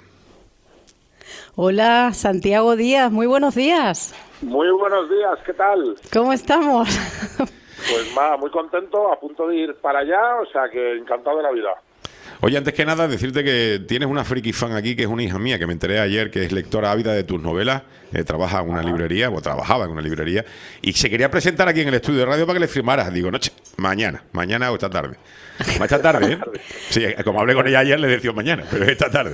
Hola, Santiago Díaz, muy buenos días. Muy buenos días, ¿qué tal? ¿Cómo estamos? Pues muy contento, a punto de ir para allá, o sea que encantado de la vida. Oye, antes que nada, decirte que tienes una friki fan aquí, que es una hija mía, que me enteré ayer, que es lectora ávida de tus novelas, trabaja en una librería, o trabajaba en una librería, y se quería presentar aquí en el estudio de radio para que le firmaras. Digo, noche, mañana o esta tarde. Esta tarde, ¿eh? Sí, como hablé con ella ayer, le decía mañana, pero esta tarde.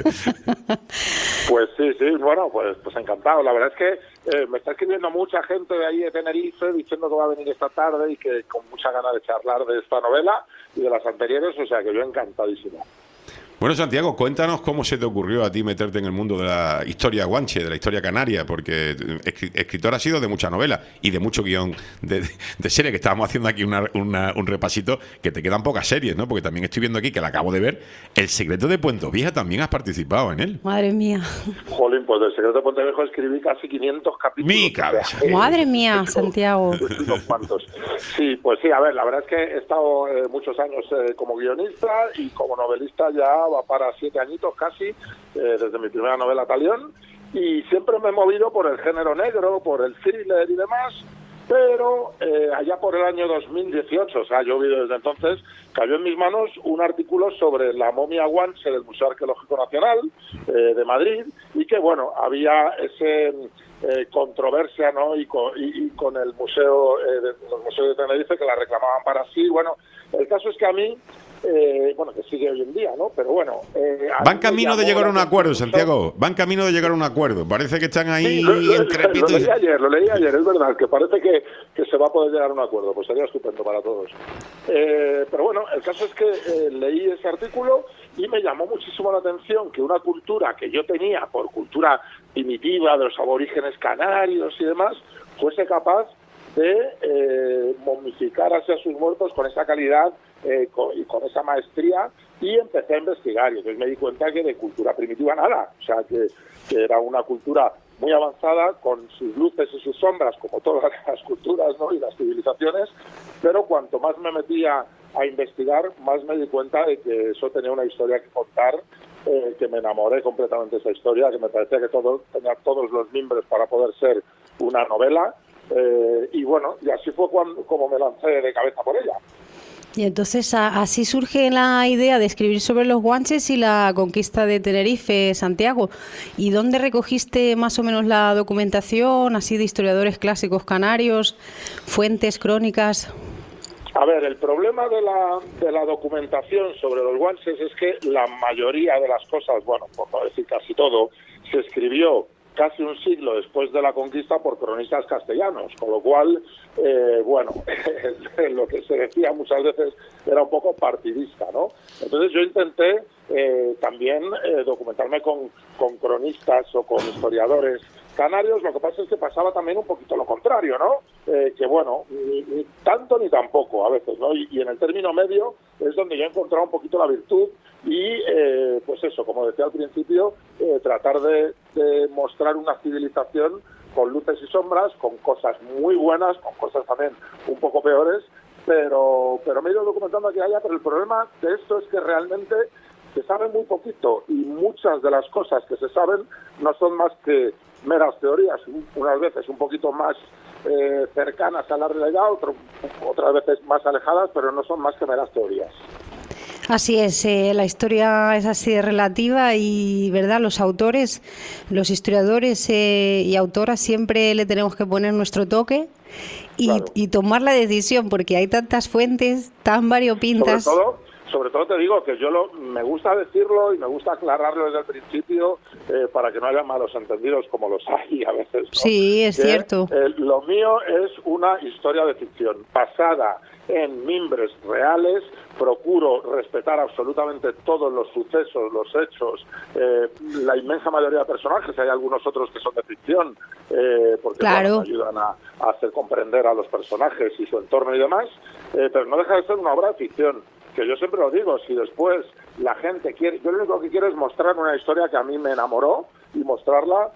Pues sí, bueno, pues encantado. La verdad es que me está escribiendo mucha gente de ahí de Tenerife diciendo que va a venir esta tarde y que con mucha ganas de charlar de esta novela y de las anteriores, o sea que yo encantadísimo. Bueno, Santiago, cuéntanos cómo se te ocurrió a ti meterte en el mundo de la historia guanche, de la historia canaria, porque escritor has sido de muchas novelas y de mucho guión de serie, que estábamos haciendo aquí un repasito, que te quedan pocas series, ¿no? Porque también estoy viendo aquí, que la acabo de ver, El secreto de Puente Vieja, también has participado en él. Madre mía. Jolín, pues del secreto de Puente Viejo escribí casi 500 capítulos. Mi cabeza. Madre mía, Santiago. Unos cuantos. Sí, pues sí, a ver, la verdad es que he estado muchos años como guionista y como novelista ya va para 7 añitos casi, desde mi primera novela Talión, y siempre me he movido por el género negro, por el thriller y demás, pero allá por el año 2018, o sea, yo vi desde entonces, cayó en mis manos un artículo sobre la momia guanche del Museo Arqueológico Nacional de Madrid, y que bueno, había ese controversia, ¿no? Y con el museo de Tenerife, que la reclamaban para sí. Bueno, el caso es que a mí, bueno, que sigue hoy en día, ¿no? Pero bueno... van camino de llegar a un acuerdo, Santiago. Van camino de llegar a un acuerdo. Parece que están ahí... Sí, lo leí ayer, es verdad, que parece que se va a poder llegar a un acuerdo. Pues sería estupendo para todos. Pero bueno, el caso es que leí ese artículo y me llamó muchísimo la atención que una cultura que yo tenía por cultura primitiva de los aborígenes canarios y demás, fuese capaz de momificar hacia sus muertos con esa calidad y con esa maestría, y empecé a investigar y entonces me di cuenta que de cultura primitiva nada, o sea que era una cultura muy avanzada con sus luces y sus sombras como todas las culturas, ¿no? Y las civilizaciones, pero cuanto más me metía a investigar, más me di cuenta de que eso tenía una historia que contar, que me enamoré completamente de esa historia, que me parecía que tenía todos los mimbres para poder ser una novela. Y bueno, y así fue como me lancé de cabeza por ella. Y entonces así surge la idea de escribir sobre los guanches y la conquista de Tenerife, Santiago. ¿Y dónde recogiste más o menos la documentación, así de historiadores clásicos canarios, fuentes, crónicas? A ver, el problema de la documentación sobre los guanches es que la mayoría de las cosas, bueno, por no decir casi todo, se escribió casi un siglo después de la conquista por cronistas castellanos, con lo cual, bueno, lo que se decía muchas veces era un poco partidista, ¿no? Entonces yo intenté también documentarme con cronistas o con historiadores canarios. Lo que pasa es que pasaba también un poquito lo contrario, ¿no? Que bueno, ni tanto ni tampoco a veces, ¿no? Y en el término medio es donde yo he encontrado un poquito la virtud y, pues eso, como decía al principio, tratar de mostrar una civilización con luces y sombras, con cosas muy buenas, con cosas también un poco peores, pero me he ido documentando aquí y allá. Pero el problema de esto es que realmente se sabe muy poquito y muchas de las cosas que se saben no son más que meras teorías, unas veces un poquito más cercanas a la realidad, otras veces más alejadas, pero no son más que meras teorías. Así es, la historia es así de relativa y, ¿verdad?, los autores, los historiadores y autoras siempre le tenemos que poner nuestro toque y, claro, y tomar la decisión, porque hay tantas fuentes tan variopintas. Sobre todo te digo que me gusta decirlo y me gusta aclararlo desde el principio para que no haya malos entendidos como los hay a veces, ¿no? Sí, es cierto. Lo mío es una historia de ficción basada en mimbres reales. Procuro respetar absolutamente todos los sucesos, los hechos, la inmensa mayoría de personajes. Hay algunos otros que son de ficción, porque claro, ayudan a hacer comprender a los personajes y su entorno y demás, pero no deja de ser una obra de ficción. Que yo siempre lo digo, si después la gente quiere, yo lo único que quiero es mostrar una historia que a mí me enamoró y mostrarla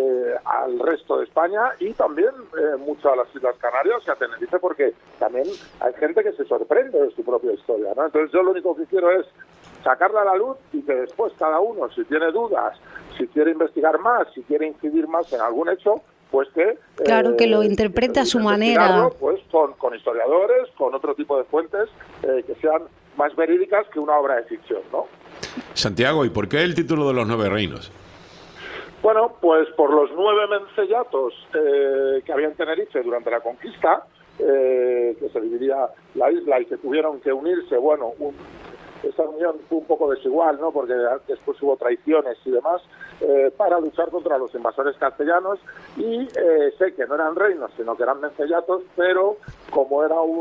al resto de España y también mucho a las Islas Canarias y a Tenerife, porque también hay gente que se sorprende de su propia historia, ¿no? Entonces yo lo único que quiero es sacarla a la luz y que después cada uno, si tiene dudas, si quiere investigar más, si quiere incidir más en algún hecho, pues que... Claro, que lo interprete a su manera. Pues con historiadores, con otro tipo de fuentes que sean más verídicas que una obra de ficción, ¿no? Santiago, ¿y por qué el título de los 9 reinos? Bueno, pues por los 9 mencellatos que había en Tenerife durante la conquista, que se dividía la isla y que tuvieron que unirse. Bueno, esa unión fue un poco desigual, ¿no? Porque después hubo traiciones y demás para luchar contra los invasores castellanos y sé que no eran reinos, sino que eran mencellatos, pero como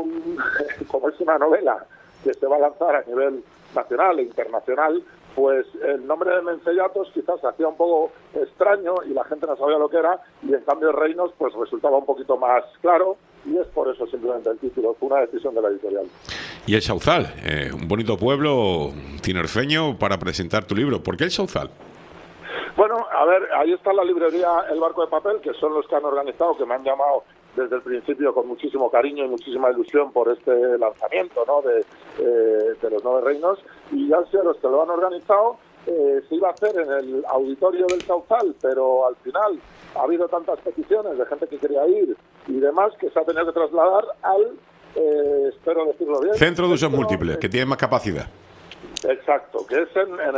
como es una novela que se va a lanzar a nivel nacional e internacional, pues el nombre de mencellatos quizás se hacía un poco extraño y la gente no sabía lo que era, y en cambio reinos pues resultaba un poquito más claro, y es por eso simplemente el título. Fue una decisión de la editorial. Y el Sauzal, un bonito pueblo tinerfeño para presentar tu libro. ¿Por qué el Sauzal? Bueno, a ver, ahí está la librería El Barco de Papel, que son los que han organizado, que me han llamado desde el principio con muchísimo cariño y muchísima ilusión por este lanzamiento, ¿no?, de los 9 reinos, y ya han sido los que lo han organizado. Se iba a hacer en el auditorio del Sauzal, pero al final ha habido tantas peticiones de gente que quería ir y demás que se ha tenido que trasladar al, espero decirlo bien, Centro de Usos Múltiples, que tiene más capacidad. Exacto, que es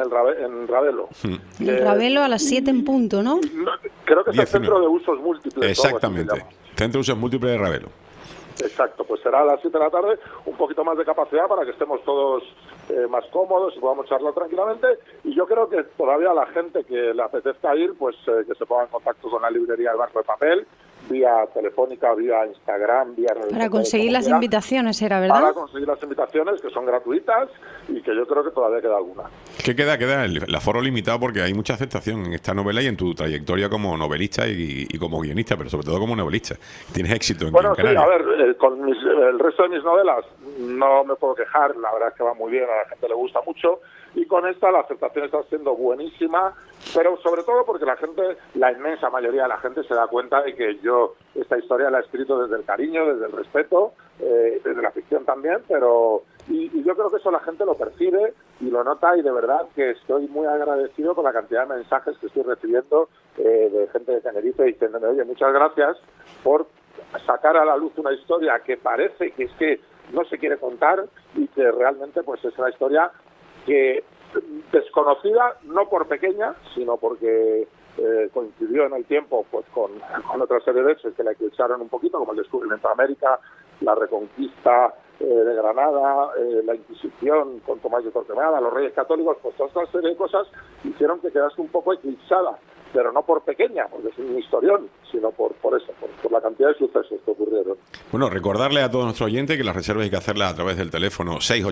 en Ravelo. El Ravelo a las 7 en punto, ¿no? Creo que es el Centro de Usos Múltiples. Exactamente, Centro de Usos Múltiples de Ravelo. Exacto, pues será a las 7 de la tarde, un poquito más de capacidad para que estemos todos más cómodos y podamos charlar tranquilamente. Y yo creo que todavía a la gente que le apetezca ir, pues que se ponga en contacto con la librería El Barco de Papel, vía telefónica, vía Instagram, vía... Para conseguir las invitaciones, era, ¿verdad? Para conseguir las invitaciones, que son gratuitas y que yo creo que todavía queda alguna. ¿Qué queda? Queda el aforo limitado, porque hay mucha aceptación en esta novela y en tu trayectoria como novelista y como guionista, pero sobre todo como novelista. Tienes éxito en Bueno, sí, Canarias. a ver, con el resto de mis novelas no me puedo quejar, la verdad es que va muy bien, a la gente le gusta mucho, y con esta la aceptación está siendo buenísima, pero sobre todo porque la inmensa mayoría de la gente se da cuenta de que yo esta historia la he escrito desde el cariño, desde el respeto, desde la ficción también, pero y yo creo que eso la gente lo percibe y lo nota, y de verdad que estoy muy agradecido con la cantidad de mensajes que estoy recibiendo de gente de Tenerife diciéndome: oye, muchas gracias por sacar a la luz una historia que parece que es que no se quiere contar y que realmente pues es una historia que desconocida, no por pequeña, sino porque coincidió en el tiempo pues con otra serie de hechos que la eclipsaron un poquito, como el descubrimiento de América, la reconquista de Granada, la Inquisición con Tomás de Torquemada, los Reyes Católicos. Pues toda esta serie de cosas hicieron que quedase un poco eclipsada pero no por pequeña, porque es un historión, sino por eso, por la cantidad de sucesos que ocurrieron. Bueno, recordarle a todos nuestros oyentes que las reservas hay que hacerlas a través del teléfono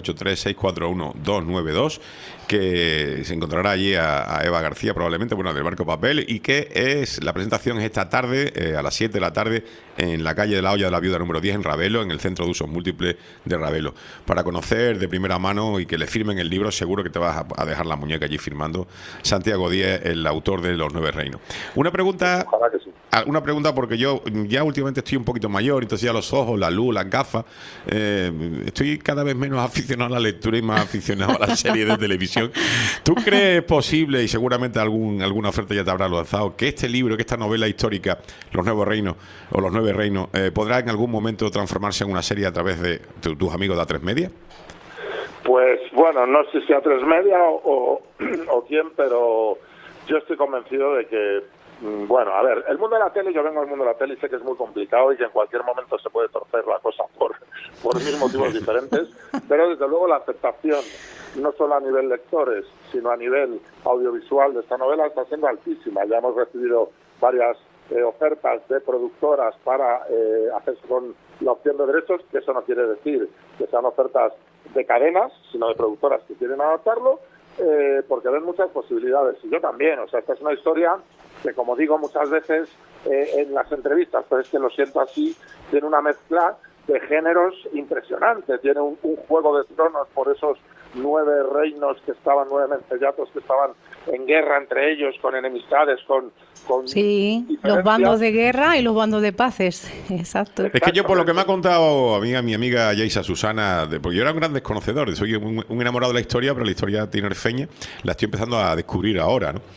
683-641-292, que se encontrará allí a Eva García, probablemente, bueno, del Barco Papel, y que la presentación es esta tarde, a las 7 de la tarde, en la calle de la Olla de la Viuda número 10, en Ravelo, en el Centro de Usos Múltiples de Ravelo. Para conocer de primera mano y que le firmen el libro, seguro que te vas a dejar la muñeca allí firmando. Santiago Díez, el autor de Los 9 Reinos. Una pregunta, Ojalá que sí. porque yo ya últimamente estoy un poquito mayor, entonces ya los ojos, la luz, las gafas, estoy cada vez menos aficionado a la lectura y más aficionado a la serie de televisión. ¿Tú crees posible, y seguramente alguna oferta ya te habrá lanzado, que este libro, que esta novela histórica, Los Nuevos Reinos, o Los 9 Reinos, podrá en algún momento transformarse en una serie a través de tus amigos de A3 Media? Pues bueno, no sé si A3 Media o quién, pero yo estoy convencido de que, bueno, a ver, el mundo de la tele, yo vengo del mundo de la tele y sé que es muy complicado y que en cualquier momento se puede torcer la cosa por mil motivos diferentes, pero desde luego la aceptación, no solo a nivel lectores, sino a nivel audiovisual de esta novela está siendo altísima. Ya hemos recibido varias ofertas de productoras para hacerse con la opción de derechos, que eso no quiere decir que sean ofertas de cadenas, sino de productoras que quieren adaptarlo, porque ven muchas posibilidades. Y yo también, o sea, esta es una historia que, como digo muchas veces en las entrevistas, pero es que lo siento así, tiene una mezcla de géneros impresionante, tiene un juego de tronos por esos 9 reinos que estaban, 9 mencellatos que estaban en guerra entre ellos, con enemistades, con sí, los bandos de guerra y los bandos de paces, exacto. Es que yo, por lo que me ha contado mi amiga Yeisa Susana, porque yo era un gran desconocedor, soy un enamorado de la historia, pero la historia tinerfeña la estoy empezando a descubrir ahora, ¿no?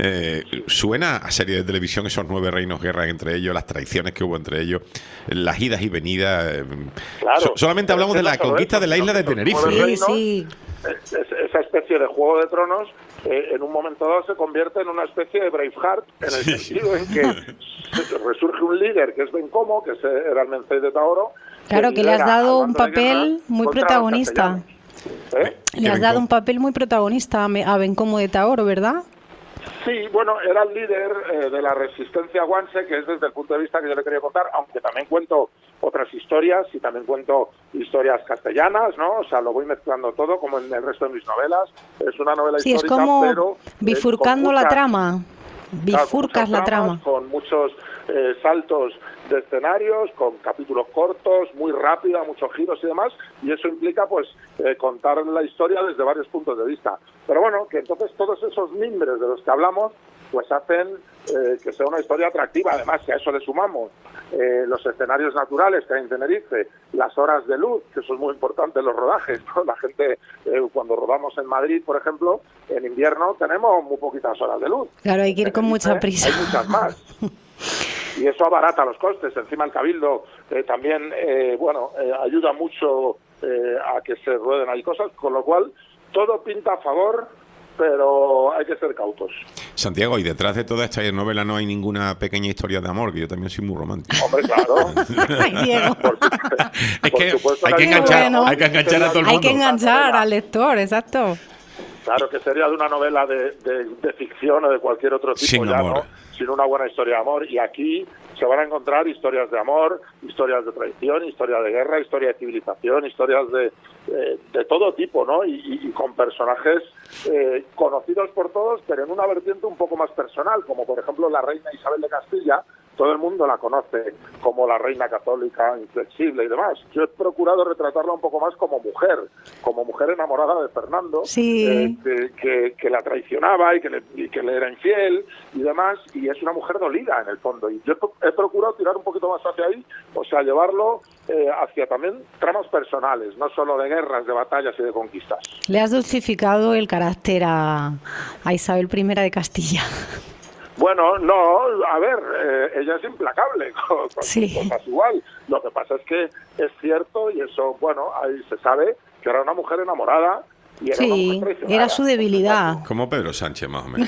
Suena a serie de televisión esos 9 reinos, guerra entre ellos, las traiciones que hubo entre ellos, las idas y venidas. Claro, solamente hablamos de la conquista de la isla de Tenerife. Sí. Esa especie de Juego de Tronos en un momento dado se convierte en una especie de Braveheart, en el sentido en que resurge un líder que es Bencomo, que era el Mencey de Taoro. Claro, que le has dado un papel muy protagonista. Le has dado un papel muy protagonista a Bencomo de Taoro, ¿verdad? Sí, bueno, era el líder de la resistencia guanche, que es desde el punto de vista que yo le quería contar, aunque también cuento otras historias y también cuento historias castellanas, ¿no? O sea, lo voy mezclando todo, como en el resto de mis novelas. Es una novela histórica, es como pero bifurcando la trama. Bifurcas la trama. Con muchos saltos de escenarios, con capítulos cortos, muy rápida, muchos giros y demás, y eso implica pues contar la historia desde varios puntos de vista. Pero bueno, que entonces todos esos mimbres de los que hablamos pues hacen que sea una historia atractiva. Además, que a eso le sumamos los escenarios naturales que hay en Tenerife, las horas de luz, que eso es muy importante en los rodajes, ¿no? La gente, cuando rodamos en Madrid, por ejemplo, en invierno tenemos muy poquitas horas de luz. Claro, hay que ir con mucha prisa. Hay muchas más. Y eso abarata los costes. Encima el Cabildo también ayuda mucho a que se rueden ahí cosas, con lo cual todo pinta a favor, pero hay que ser cautos. Santiago, y detrás de toda esta novela no hay ninguna pequeña historia de amor, que yo también soy muy romántico. Hombre, claro. Ay, Diego. Es que hay que enganchar, bueno, hay que enganchar a todo el mundo. Hay que enganchar al lector, exacto. Claro, que sería de una novela de ficción o de cualquier otro tipo, sin amor, ¿no? Sin una buena historia de amor. Y aquí se van a encontrar historias de amor, historias de traición, historias de guerra, historias de civilización, historias de todo tipo, ¿no? Y con personajes conocidos por todos, pero en una vertiente un poco más personal, como por ejemplo la reina Isabel de Castilla. Todo el mundo la conoce como la reina católica inflexible y demás. Yo he procurado retratarla un poco más como mujer enamorada de Fernando, sí. Que la traicionaba y que le era infiel y demás, y es una mujer dolida en el fondo. Y yo he procurado tirar un poquito más hacia ahí, o sea, llevarlo hacia también tramas personales, no solo de guerras, de batallas y de conquistas. Le has dulcificado el carácter a Isabel I de Castilla. Bueno, no, a ver, ella es implacable con sí. Cosas igual. Lo que pasa es que es cierto, y eso, bueno, ahí se sabe, que era una mujer enamorada y era una mujer traicionada. Era su debilidad. Como Pedro Sánchez, más o menos.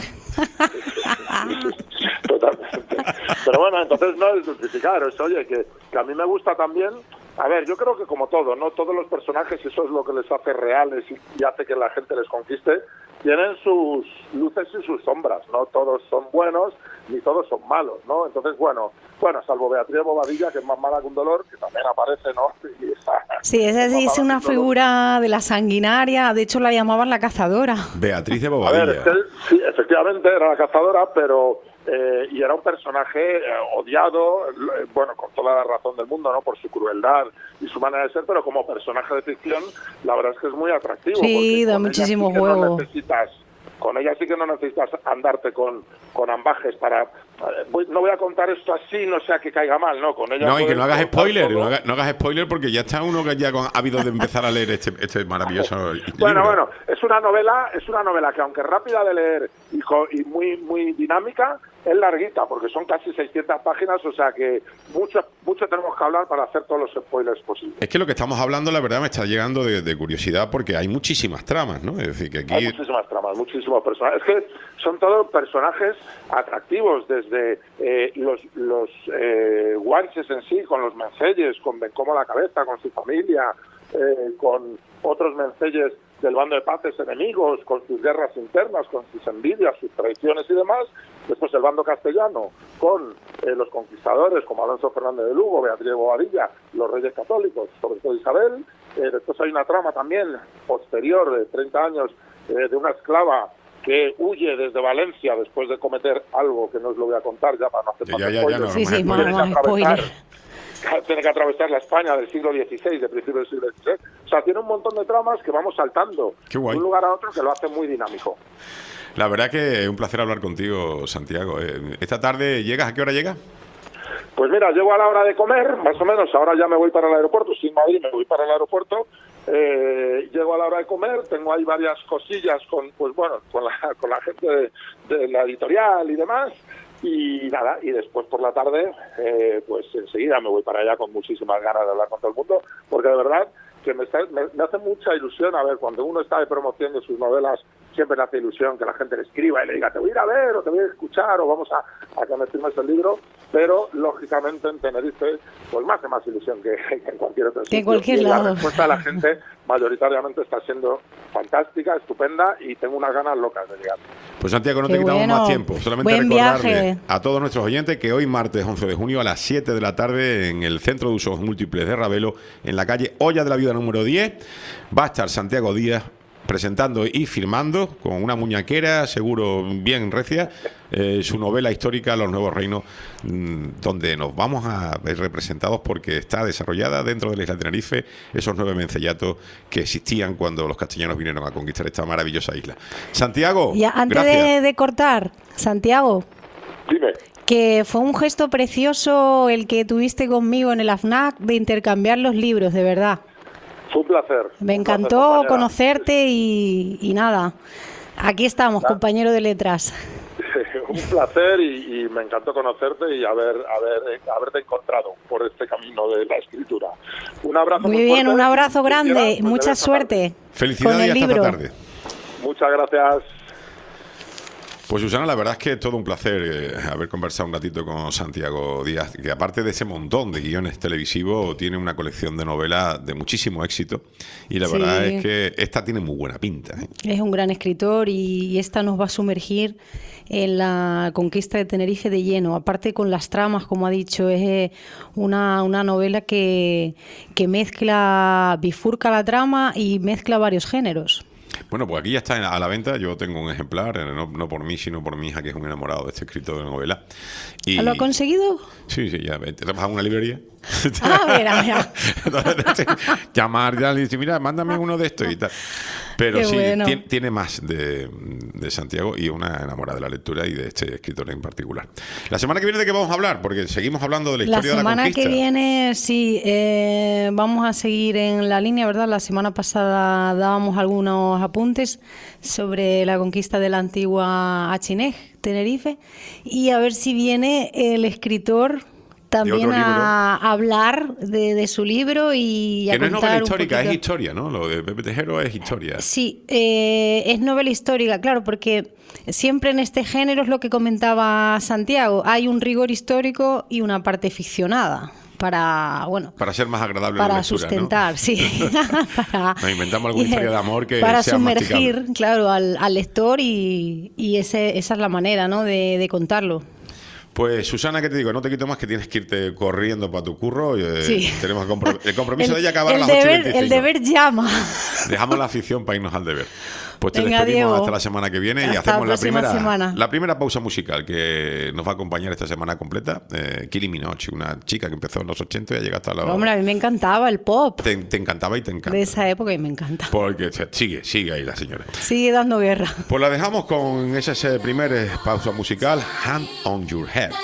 Totalmente. Pero bueno, entonces no es justificar, es, oye, que a mí me gusta también. A ver, yo creo que como todo, ¿no? Todos los personajes, eso es lo que les hace reales y hace que la gente les conquiste. tienen sus luces y sus sombras, no todos son buenos ni todos son malos, ¿no? Entonces, bueno, salvo Beatriz Bobadilla, que es más mala que un dolor, que también aparece, ¿no? Sí, esa sí es una figura de la sanguinaria, de hecho la llamaban la cazadora. Beatriz de A Bobadilla. ver, sí, efectivamente era la cazadora, pero y era un personaje odiado, bueno, con toda la razón del mundo, ¿no? Por su crueldad y su manera de ser, pero como personaje de ficción, la verdad es que es muy atractivo. Sí, da muchísimo juego. Con ella sí que no necesitas andarte con ambajes para... no voy a contar esto así, no sea que caiga mal, ¿no? Con ella No, y que no hagas spoiler, todo. no hagas spoiler porque ya está uno que ya ha habido de empezar a leer este maravilloso libro. Bueno, es una novela que aunque rápida de leer y muy dinámica, es larguita, porque son casi 600 páginas, o sea que mucho tenemos que hablar para hacer todos los spoilers posibles. Es que lo que estamos hablando, la verdad, me está llegando de curiosidad porque hay muchísimas tramas, ¿no? Es decir, que aquí... Hay muchísimas tramas, muchísimos personajes. Es que son todos personajes atractivos, desde los guanches en sí, con los menceyes, con Bencomo a la cabeza, con su familia, con otros menceyes del bando de paces enemigos, con sus guerras internas, con sus envidias, sus traiciones y demás. Después el bando castellano, con los conquistadores como Alonso Fernández de Lugo, Beatriz Bobadilla, los reyes católicos, sobre todo Isabel. Después hay una trama también posterior de 30 años de una esclava que huye desde Valencia después de cometer algo que no os lo voy a contar ya para no hacer más spoilers. Tiene que atravesar la España del siglo XVI, de principios del siglo XVI. O sea, tiene un montón de tramas que vamos saltando de un lugar a otro que lo hace muy dinámico. La verdad que es un placer hablar contigo, Santiago. ¿Esta tarde llegas? ¿A qué hora llegas? Pues mira, llego a la hora de comer, más o menos. Ahora ya me voy para el aeropuerto, sin Madrid, me voy para el aeropuerto. Llego a la hora de comer, tengo ahí varias cosillas con la gente de la editorial y demás. Y nada, y después por la tarde, pues enseguida me voy para allá con muchísimas ganas de hablar con todo el mundo, porque de verdad que me hace mucha ilusión, a ver, cuando uno está de promoción de sus novelas, siempre me hace ilusión que la gente le escriba y le diga, te voy a ir a ver, o te voy a escuchar, o vamos a que me firmes el libro, pero lógicamente en Tenerife, pues me hace más ilusión que en cualquier otro sitio. Que en cualquier lado. La respuesta de la gente mayoritariamente está siendo fantástica, estupenda, y tengo unas ganas locas de llegar. Pues Santiago, no te quitamos más tiempo, solamente Buen recordarle viaje a todos nuestros oyentes que hoy martes 11 de junio a las 7 de la tarde en el Centro de Usos Múltiples de Ravelo, en la calle Olla de la Viuda número 10, va a estar Santiago Díaz presentando y firmando con una muñequera, seguro bien recia, su novela histórica Los Nuevos Reinos, donde nos vamos a ver representados porque está desarrollada dentro de la isla de Tenerife esos 9 mencellatos que existían cuando los castellanos vinieron a conquistar esta maravillosa isla. Santiago, ya, antes de cortar, Santiago, dime. Que fue un gesto precioso el que tuviste conmigo en el AFNAC de intercambiar los libros, de verdad. Fue un placer. Me encantó conocerte y nada, aquí estamos, compañero de letras. Un placer y me encantó conocerte y haberte encontrado por este camino de la escritura. Un abrazo muy bien, un abrazo grande, mucha suerte. Felicidades con el y hasta libro. esta tarde. Muchas gracias. Pues Susana, la verdad es que es todo un placer haber conversado un ratito con Santiago Díaz, que aparte de ese montón de guiones televisivos, tiene una colección de novelas de muchísimo éxito y la verdad es que esta tiene muy buena pinta. Es un gran escritor y esta nos va a sumergir en la conquista de Tenerife de lleno. Aparte con las tramas, como ha dicho, es una novela que bifurca la trama y mezcla varios géneros. Bueno, pues aquí ya está a la venta. Yo tengo un ejemplar, no por mí, sino por mi hija, que es un enamorado de este escritor de novela. Y... ¿Lo ha conseguido? Sí, ya. ¿Te vas a una librería? Mira. Llamar ya y decir, mira, mándame uno de estos y tal. Pero qué sí, bueno. tiene más de Santiago y una enamorada de la lectura y de este escritor en particular. La semana que viene, ¿de qué vamos a hablar? Porque seguimos hablando de la historia de la conquista. La semana que viene, sí, vamos a seguir en la línea, ¿verdad? La semana pasada dábamos algunos apuntes sobre la conquista de la antigua Achinej, Tenerife, y a ver si viene el escritor también a hablar de su libro y a que no es contar novela un histórica, poquito. es historia, ¿no? Lo de Pepe Tejero es historia. Sí, es novela histórica, claro, porque siempre en este género es lo que comentaba Santiago, hay un rigor histórico y una parte ficcionada. para, bueno, para ser más agradable la para lectura, sustentar, ¿no? sí. Nos inventamos alguna historia de amor que para sea sumergir, masticable. claro, al lector y esa es la manera, ¿no?, de contarlo. Pues Susana, ¿qué te digo? No te quito más, que tienes que irte corriendo para tu curro. Sí. Tenemos el compromiso de ella acabar a las deber, 8:25. el deber llama. Dejamos la afición para irnos al deber. Pues te Venga, despedimos Diego. hasta la semana que viene y Hasta hacemos la próxima semana. la primera pausa musical que nos va a acompañar esta semana completa. Kylie Minogue, una chica que empezó en los 80 y ha llegado hasta los... Hombre, a mí me encantaba el pop Te encantaba y te encanta. de esa época y me encanta. Porque sigue ahí la señora. Sigue dando guerra. Pues la dejamos con ese primer pausa musical, Hand on Your Head.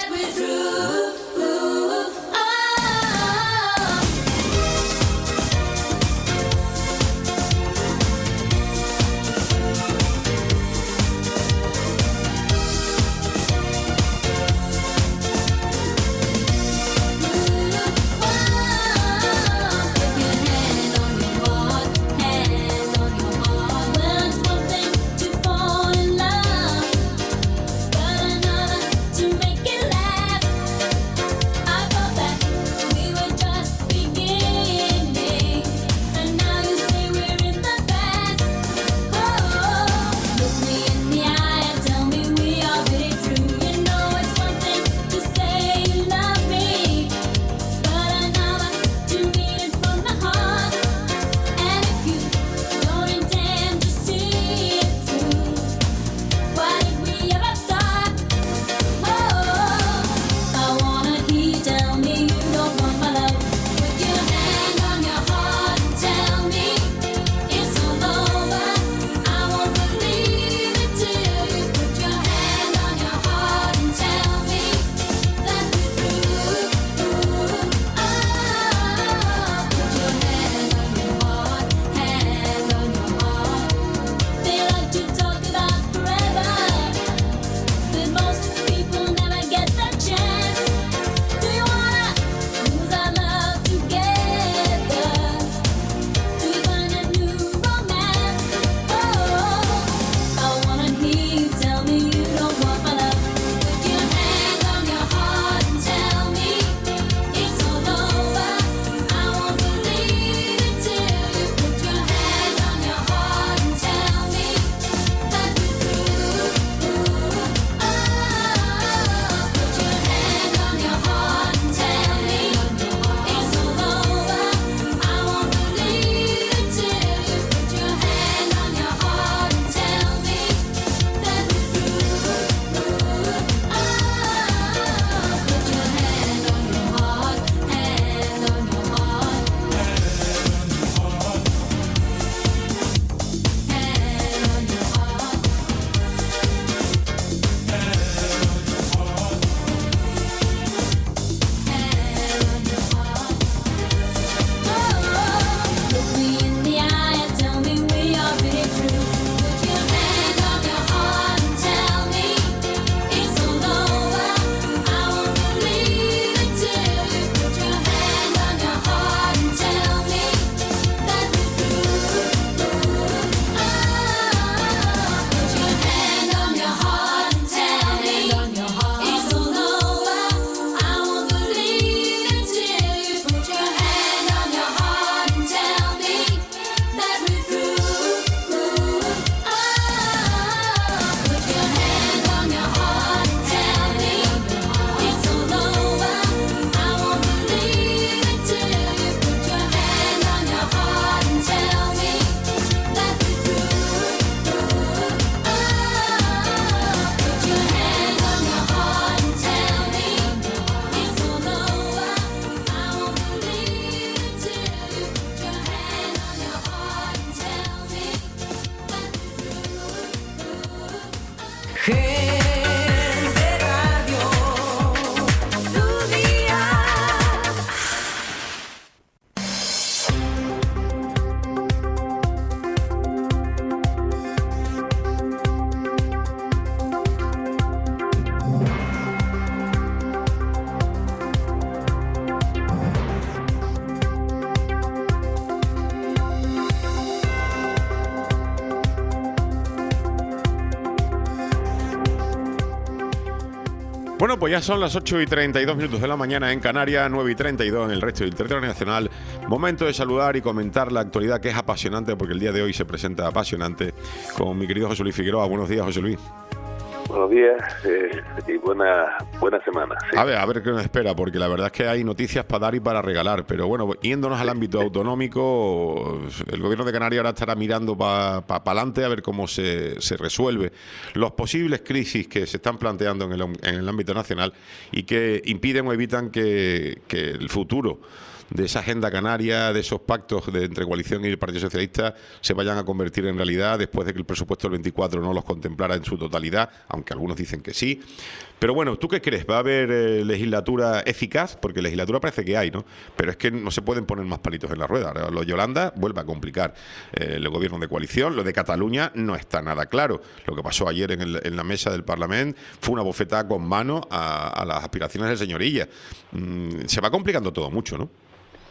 Bueno, pues ya son las 8:32 de la mañana en Canarias, 9:32 en el resto del territorio nacional. Momento de saludar y comentar la actualidad, que es apasionante, porque el día de hoy se presenta apasionante, con mi querido José Luis Figueroa. Buenos días, José Luis. Buenos días y buena semana. Sí. A ver qué nos espera, porque la verdad es que hay noticias para dar y para regalar. Pero bueno, yéndonos al ámbito autonómico, el gobierno de Canarias ahora estará mirando para adelante a ver cómo se resuelve los posibles crisis que se están planteando en el ámbito nacional y que impiden o evitan que el futuro de esa agenda canaria, de esos pactos entre coalición y el Partido Socialista, se vayan a convertir en realidad después de que el presupuesto del 24 no los contemplara en su totalidad, aunque algunos dicen que sí. Pero bueno, ¿tú qué crees? ¿Va a haber legislatura eficaz? Porque legislatura parece que hay, ¿no? Pero es que no se pueden poner más palitos en la rueda. Ahora, lo de Yolanda vuelve a complicar el gobierno de coalición. Lo de Cataluña no está nada claro. Lo que pasó ayer en la mesa del Parlamento fue una bofetada con mano a las aspiraciones del señor Illa. Se va complicando todo mucho, ¿no?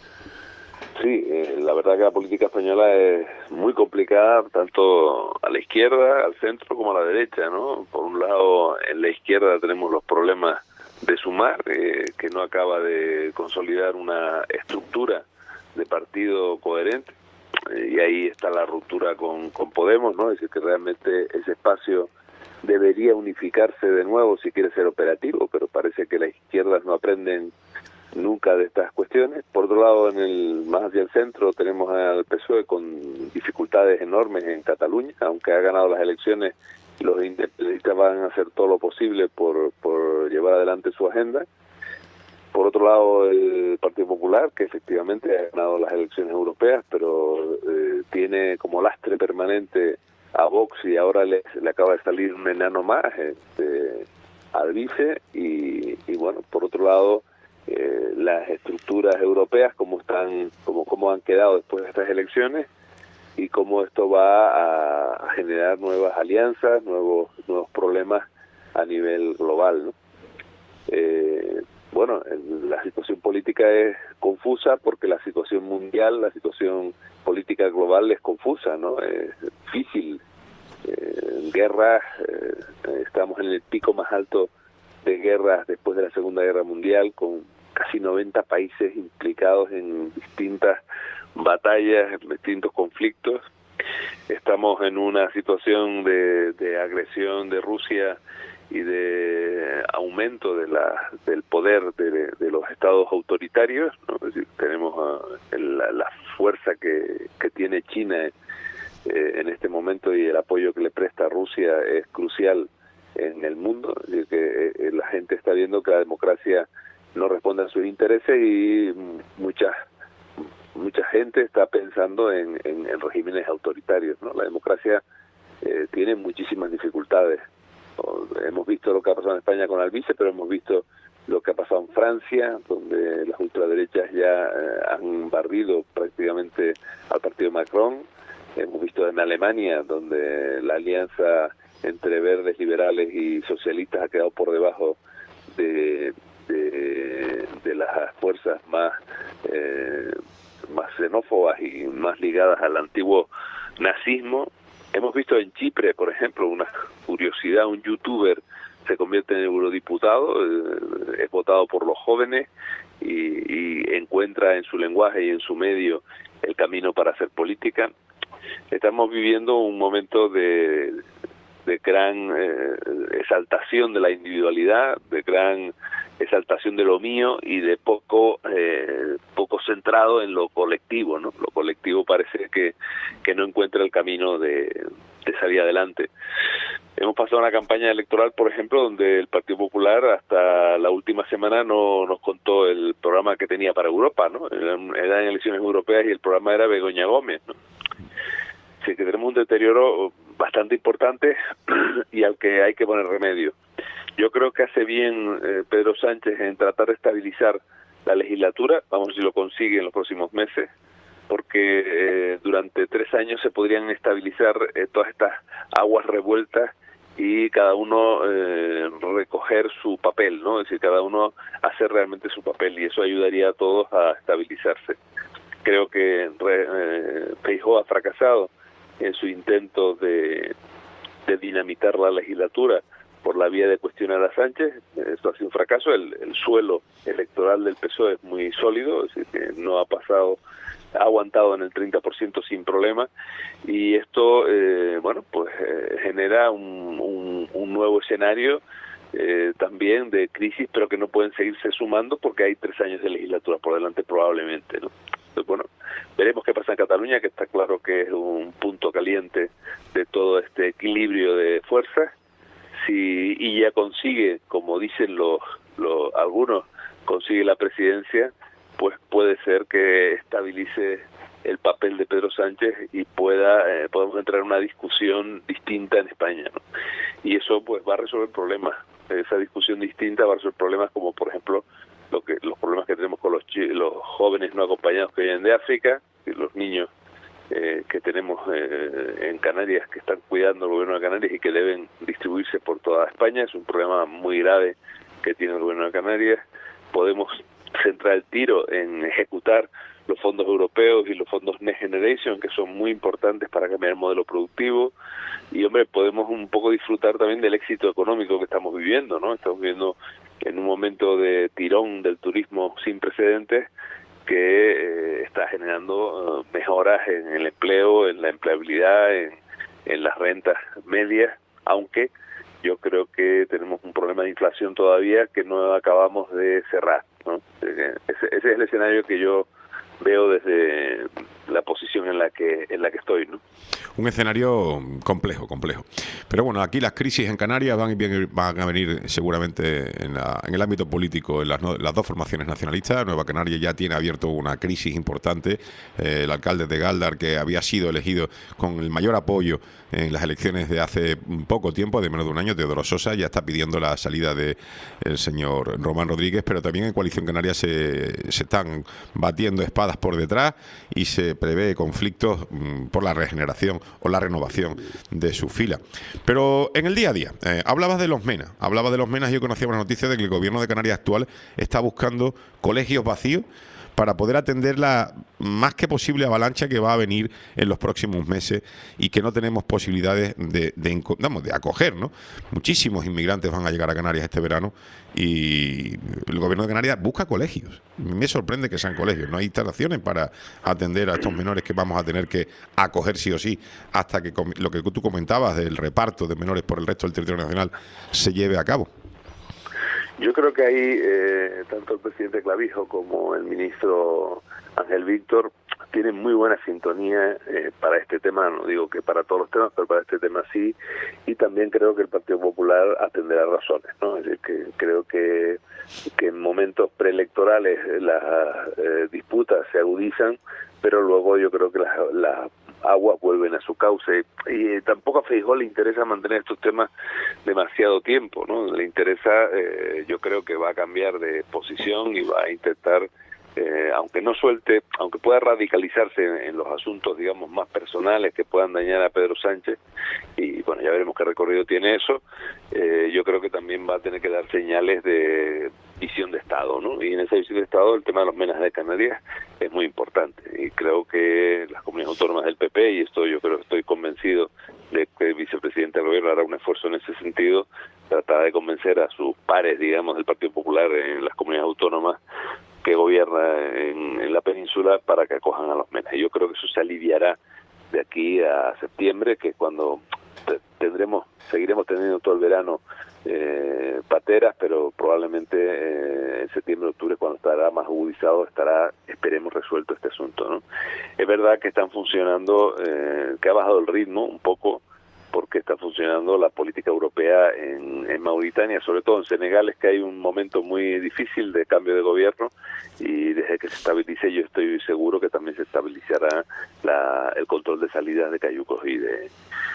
Sí, la verdad que la política española es muy complicada, tanto a la izquierda, al centro, como a la derecha, ¿no? Por un lado, en la izquierda tenemos los problemas de Sumar, que no acaba de consolidar una estructura de partido coherente, y ahí está la ruptura con Podemos, ¿no? Es decir, que realmente ese espacio debería unificarse de nuevo si quiere ser operativo, pero parece que las izquierdas no aprenden nunca de estas cuestiones. Por otro lado, más hacia el centro tenemos al PSOE con dificultades enormes en Cataluña, aunque ha ganado las elecciones, los independentistas van a hacer todo lo posible por llevar adelante su agenda. Por otro lado, el Partido Popular, que efectivamente ha ganado las elecciones europeas, pero tiene como lastre permanente a Vox, y ahora le acaba de salir un enano más al vice, y bueno, por otro lado, las estructuras europeas cómo han quedado después de estas elecciones, y cómo esto va a generar nuevas alianzas, nuevos problemas a nivel global, ¿no? Bueno, la situación política es confusa porque la situación mundial, la situación política global es confusa, ¿no? Es difícil. Guerras, estamos en el pico más alto de guerras después de la Segunda Guerra Mundial, con casi 90 países implicados en distintas batallas, en distintos conflictos. Estamos en una situación de agresión de Rusia y de aumento del poder de los estados autoritarios, ¿no? Es decir, tenemos la fuerza que tiene China en este momento, y el apoyo que le presta a Rusia es crucial en el mundo. Es decir, que la gente está viendo que la democracia no responde a sus intereses, y mucha gente está pensando en regímenes autoritarios, ¿no? La democracia tiene muchísimas dificultades. Hemos visto lo que ha pasado en España con Albice, pero hemos visto lo que ha pasado en Francia, donde las ultraderechas ya han barrido prácticamente al partido Macron. Hemos visto en Alemania, donde la alianza entre verdes, liberales y socialistas ha quedado por debajo de las fuerzas más xenófobas y más ligadas al antiguo nazismo. Hemos visto en Chipre, por ejemplo, una curiosidad: un youtuber se convierte en eurodiputado, es votado por los jóvenes y encuentra en su lenguaje y en su medio el camino para hacer política. Estamos viviendo un momento de gran exaltación de la individualidad, de gran exaltación de lo mío, y de poco centrado en lo colectivo, ¿no? Lo colectivo parece que no encuentra el camino de salir adelante. Hemos pasado una campaña electoral, por ejemplo, donde el Partido Popular hasta la última semana no nos contó el programa que tenía para Europa, ¿no? Eran elecciones europeas y el programa era Begoña Gómez, ¿no? Así que tenemos un deterioro bastante importante y al que hay que poner remedio. Yo creo que hace bien Pedro Sánchez en tratar de estabilizar la legislatura. Vamos a ver si lo consigue en los próximos meses, porque durante 3 años se podrían estabilizar todas estas aguas revueltas y cada uno recoger su papel, ¿no? Es decir, cada uno hacer realmente su papel, y eso ayudaría a todos a estabilizarse. Creo que Feijóo ha fracasado en su intento de dinamitar la legislatura, por la vía de cuestionar a Sánchez. Esto ha sido un fracaso. El suelo electoral del PSOE es muy sólido, es decir, que no ha pasado, ha aguantado en el 30% sin problema, y esto genera un nuevo escenario también de crisis, pero que no pueden seguirse sumando porque hay 3 años de legislatura por delante probablemente, ¿no? Entonces, bueno, veremos qué pasa en Cataluña, que está claro que es un punto caliente de todo este equilibrio de fuerzas. Si Illa consigue, como dicen algunos, consigue la presidencia, pues puede ser que estabilice el papel de Pedro Sánchez y podemos entrar en una discusión distinta en España, ¿no? Y eso pues va a resolver problemas. Esa discusión distinta va a resolver problemas como, por ejemplo, los problemas que tenemos con los jóvenes no acompañados que vienen de África, y los niños que tenemos en Canarias, que están cuidando el gobierno de Canarias y que deben distribuirse por toda España. Es un problema muy grave que tiene el gobierno de Canarias. Podemos centrar el tiro en ejecutar los fondos europeos y los fondos Next Generation, que son muy importantes para cambiar el modelo productivo. Y, hombre, podemos un poco disfrutar también del éxito económico que estamos viviendo, ¿no? Estamos viviendo en un momento de tirón del turismo sin precedentes que está generando mejoras en el empleo, en la empleabilidad, en las rentas medias, aunque yo creo que tenemos un problema de inflación todavía que no acabamos de cerrar, ¿no? Ese es el escenario que yo veo desde la posición en la que estoy, ¿no? Un escenario complejo. Pero bueno, aquí las crisis en Canarias van a venir seguramente en el ámbito político, en las dos formaciones nacionalistas. Nueva Canaria ya tiene abierto una crisis importante. El alcalde de Gáldar, que había sido elegido con el mayor apoyo en las elecciones de hace poco tiempo, de menos de un año, Teodoro Sosa, ya está pidiendo la salida del señor Román Rodríguez, pero también en Coalición Canaria se están batiendo espadas por detrás y se prevé conflictos por la regeneración o la renovación de su fila. Pero en el día a día, hablabas de los MENA. Yo conocía una noticia de que el gobierno de Canarias actual está buscando colegios vacíos para poder atender la más que posible avalancha que va a venir en los próximos meses y que no tenemos posibilidades de acoger, ¿no? Muchísimos inmigrantes van a llegar a Canarias este verano y el gobierno de Canarias busca colegios. Me sorprende que sean colegios. No hay instalaciones para atender a estos menores que vamos a tener que acoger sí o sí hasta que lo que tú comentabas del reparto de menores por el resto del territorio nacional se lleve a cabo. Yo creo que ahí tanto el presidente Clavijo como el ministro Ángel Víctor tienen muy buena sintonía para este tema. No digo que para todos los temas, pero para este tema sí. Y también creo que el Partido Popular atenderá razones, ¿no? Es decir, que creo que en momentos preelectorales las disputas se agudizan, pero luego yo creo que las aguas vuelven a su cauce, y tampoco a Feijóo le interesa mantener estos temas demasiado tiempo, ¿no? Le interesa, yo creo que va a cambiar de posición y va a intentar, aunque pueda radicalizarse en los asuntos, digamos, más personales que puedan dañar a Pedro Sánchez, y bueno, ya veremos qué recorrido tiene eso. Yo creo que también va a tener que dar señales de visión de Estado, ¿no? Y en esa visión de Estado el tema de los MENA de Canarias es muy importante, y creo que las comunidades autónomas del PP, y esto yo creo que estoy convencido de que el vicepresidente del gobierno hará un esfuerzo en ese sentido, tratará de convencer a sus pares, digamos, del Partido Popular en las comunidades autónomas que gobierna en la península para que acojan a los MENA. Y yo creo que eso se aliviará de aquí a septiembre, que es cuando seguiremos teniendo todo el verano pateras, pero probablemente en septiembre, octubre, cuando estará más agudizado, esperemos, resuelto este asunto, ¿no? Es verdad que están funcionando, que ha bajado el ritmo un poco, porque está funcionando la política europea en Mauritania, sobre todo en Senegal, es que hay un momento muy difícil de cambio de gobierno, y desde que se estabilice yo estoy seguro que también se estabilizará el control de salidas de cayucos y de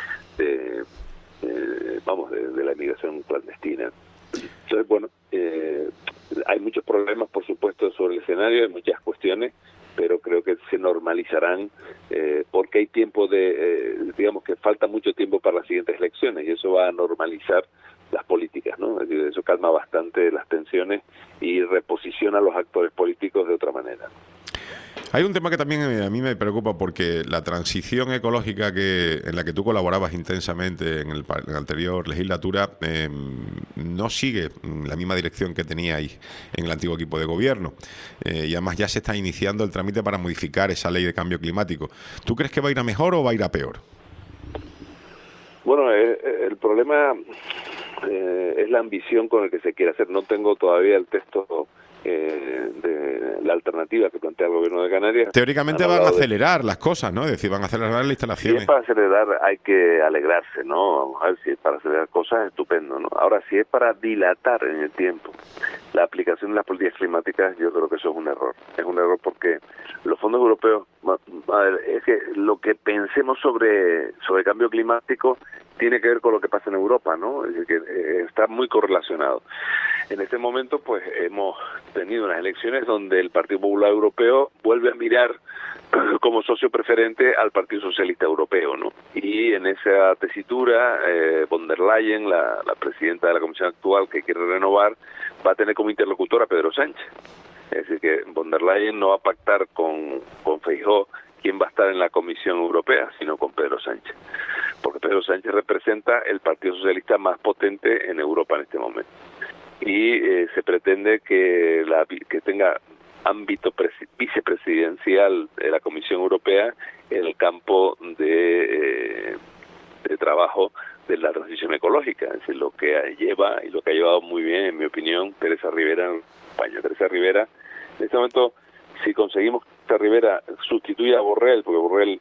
la inmigración clandestina. Entonces, bueno, hay muchos problemas, por supuesto, sobre el escenario, hay muchas cuestiones, pero creo que se normalizarán porque hay tiempo digamos que falta mucho tiempo para las siguientes elecciones, y eso va a normalizar las políticas, ¿no? Es decir, eso calma bastante las tensiones y reposiciona a los actores políticos de otra manera. Hay un tema que también a mí me preocupa, porque la transición ecológica en la que tú colaborabas intensamente en la anterior legislatura no sigue la misma dirección que teníais en el antiguo equipo de gobierno. Y además ya se está iniciando el trámite para modificar esa ley de cambio climático. ¿Tú crees que va a ir a mejor o va a ir a peor? Bueno, el problema es la ambición con el que se quiere hacer. No tengo todavía el texto de la alternativa que plantea el gobierno de Canarias. Teóricamente van a acelerar las cosas, ¿no? Es decir, van a acelerar las instalaciones. Si es para acelerar, hay que alegrarse, ¿no? Vamos a ver, si es para acelerar cosas, estupendo, ¿no? Ahora, si es para dilatar en el tiempo la aplicación de las políticas climáticas, yo creo que eso es un error. Es un error porque los fondos europeos, a ver, es que lo que pensemos sobre cambio climático tiene que ver con lo que pasa en Europa, ¿no? Es decir, que está muy correlacionado. En este momento, pues, hemos tenido unas elecciones donde el Partido Popular Europeo vuelve a mirar como socio preferente al Partido Socialista Europeo, ¿no? Y en esa tesitura, von der Leyen, la presidenta de la Comisión actual que quiere renovar, va a tener como interlocutor a Pedro Sánchez. Es decir, que von der Leyen no va a pactar con Feijóo quién va a estar en la Comisión Europea, sino con Pedro Sánchez. Porque Pedro Sánchez representa el Partido Socialista más potente en Europa en este momento. Y se pretende que tenga ámbito vicepresidencial de la Comisión Europea en el campo de trabajo de la transición ecológica. Es decir, lo que lleva y lo que ha llevado muy bien, en mi opinión, Teresa Rivera en España. Teresa Rivera, en este momento, si conseguimos que Teresa Rivera sustituya a Borrell, porque Borrell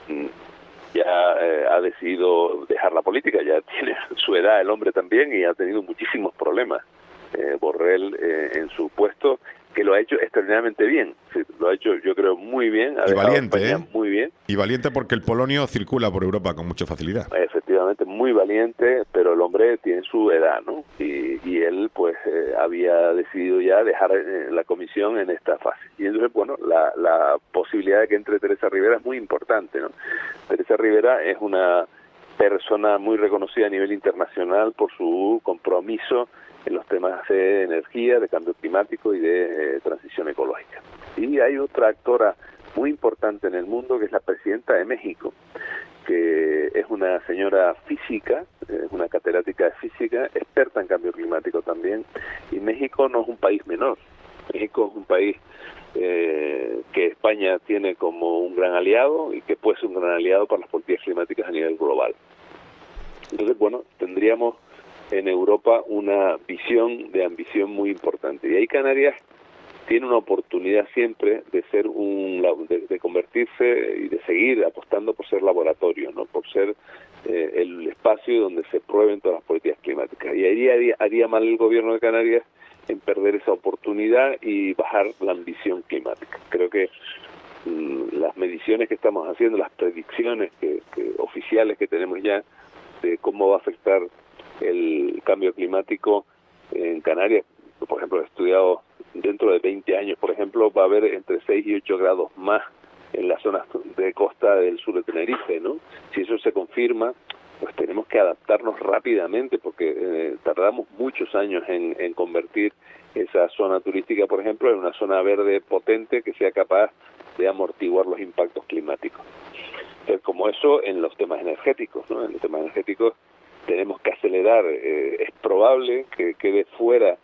ya ha decidido dejar la política, ya tiene su edad el hombre también y ha tenido muchísimos problemas. Borrell en su puesto, que lo ha hecho extraordinariamente bien. Sí, lo ha hecho, yo creo, muy bien. Y valiente, muy bien. Y valiente porque el polonio circula por Europa con mucha facilidad. Efectivamente, muy valiente, pero el hombre tiene su edad, ¿no? Y él, pues, había decidido ya dejar la comisión en esta fase. Y entonces, bueno, la posibilidad de que entre Teresa Rivera es muy importante, ¿no? Teresa Rivera es una persona muy reconocida a nivel internacional por su compromiso en los temas de energía, de cambio climático y de transición ecológica. Y hay otra actora muy importante en el mundo, que es la presidenta de México, que es una señora física, una catedrática de física, experta en cambio climático también, y México no es un país menor. México es un país que España tiene como un gran aliado y que puede ser un gran aliado para las políticas climáticas a nivel global. Entonces, bueno, tendríamos en Europa una visión de ambición muy importante. Y ahí Canarias tiene una oportunidad siempre de ser de convertirse y de seguir apostando por ser laboratorio, ¿no? Por ser el espacio donde se prueben todas las políticas climáticas. Y ahí haría mal el gobierno de Canarias en perder esa oportunidad y bajar la ambición climática. Creo que las mediciones que estamos haciendo, las predicciones oficiales que tenemos ya de cómo va a afectar el cambio climático en Canarias, por ejemplo, he estudiado dentro de 20 años, por ejemplo, va a haber entre 6 y 8 grados más en las zonas de costa del sur de Tenerife, ¿no? Si eso se confirma, pues tenemos que adaptarnos rápidamente, porque tardamos muchos años en convertir esa zona turística, por ejemplo, en una zona verde potente que sea capaz de amortiguar los impactos climáticos. Entonces, como eso en los temas energéticos, ¿no? En los temas energéticos tenemos que acelerar. Es probable que quede fuera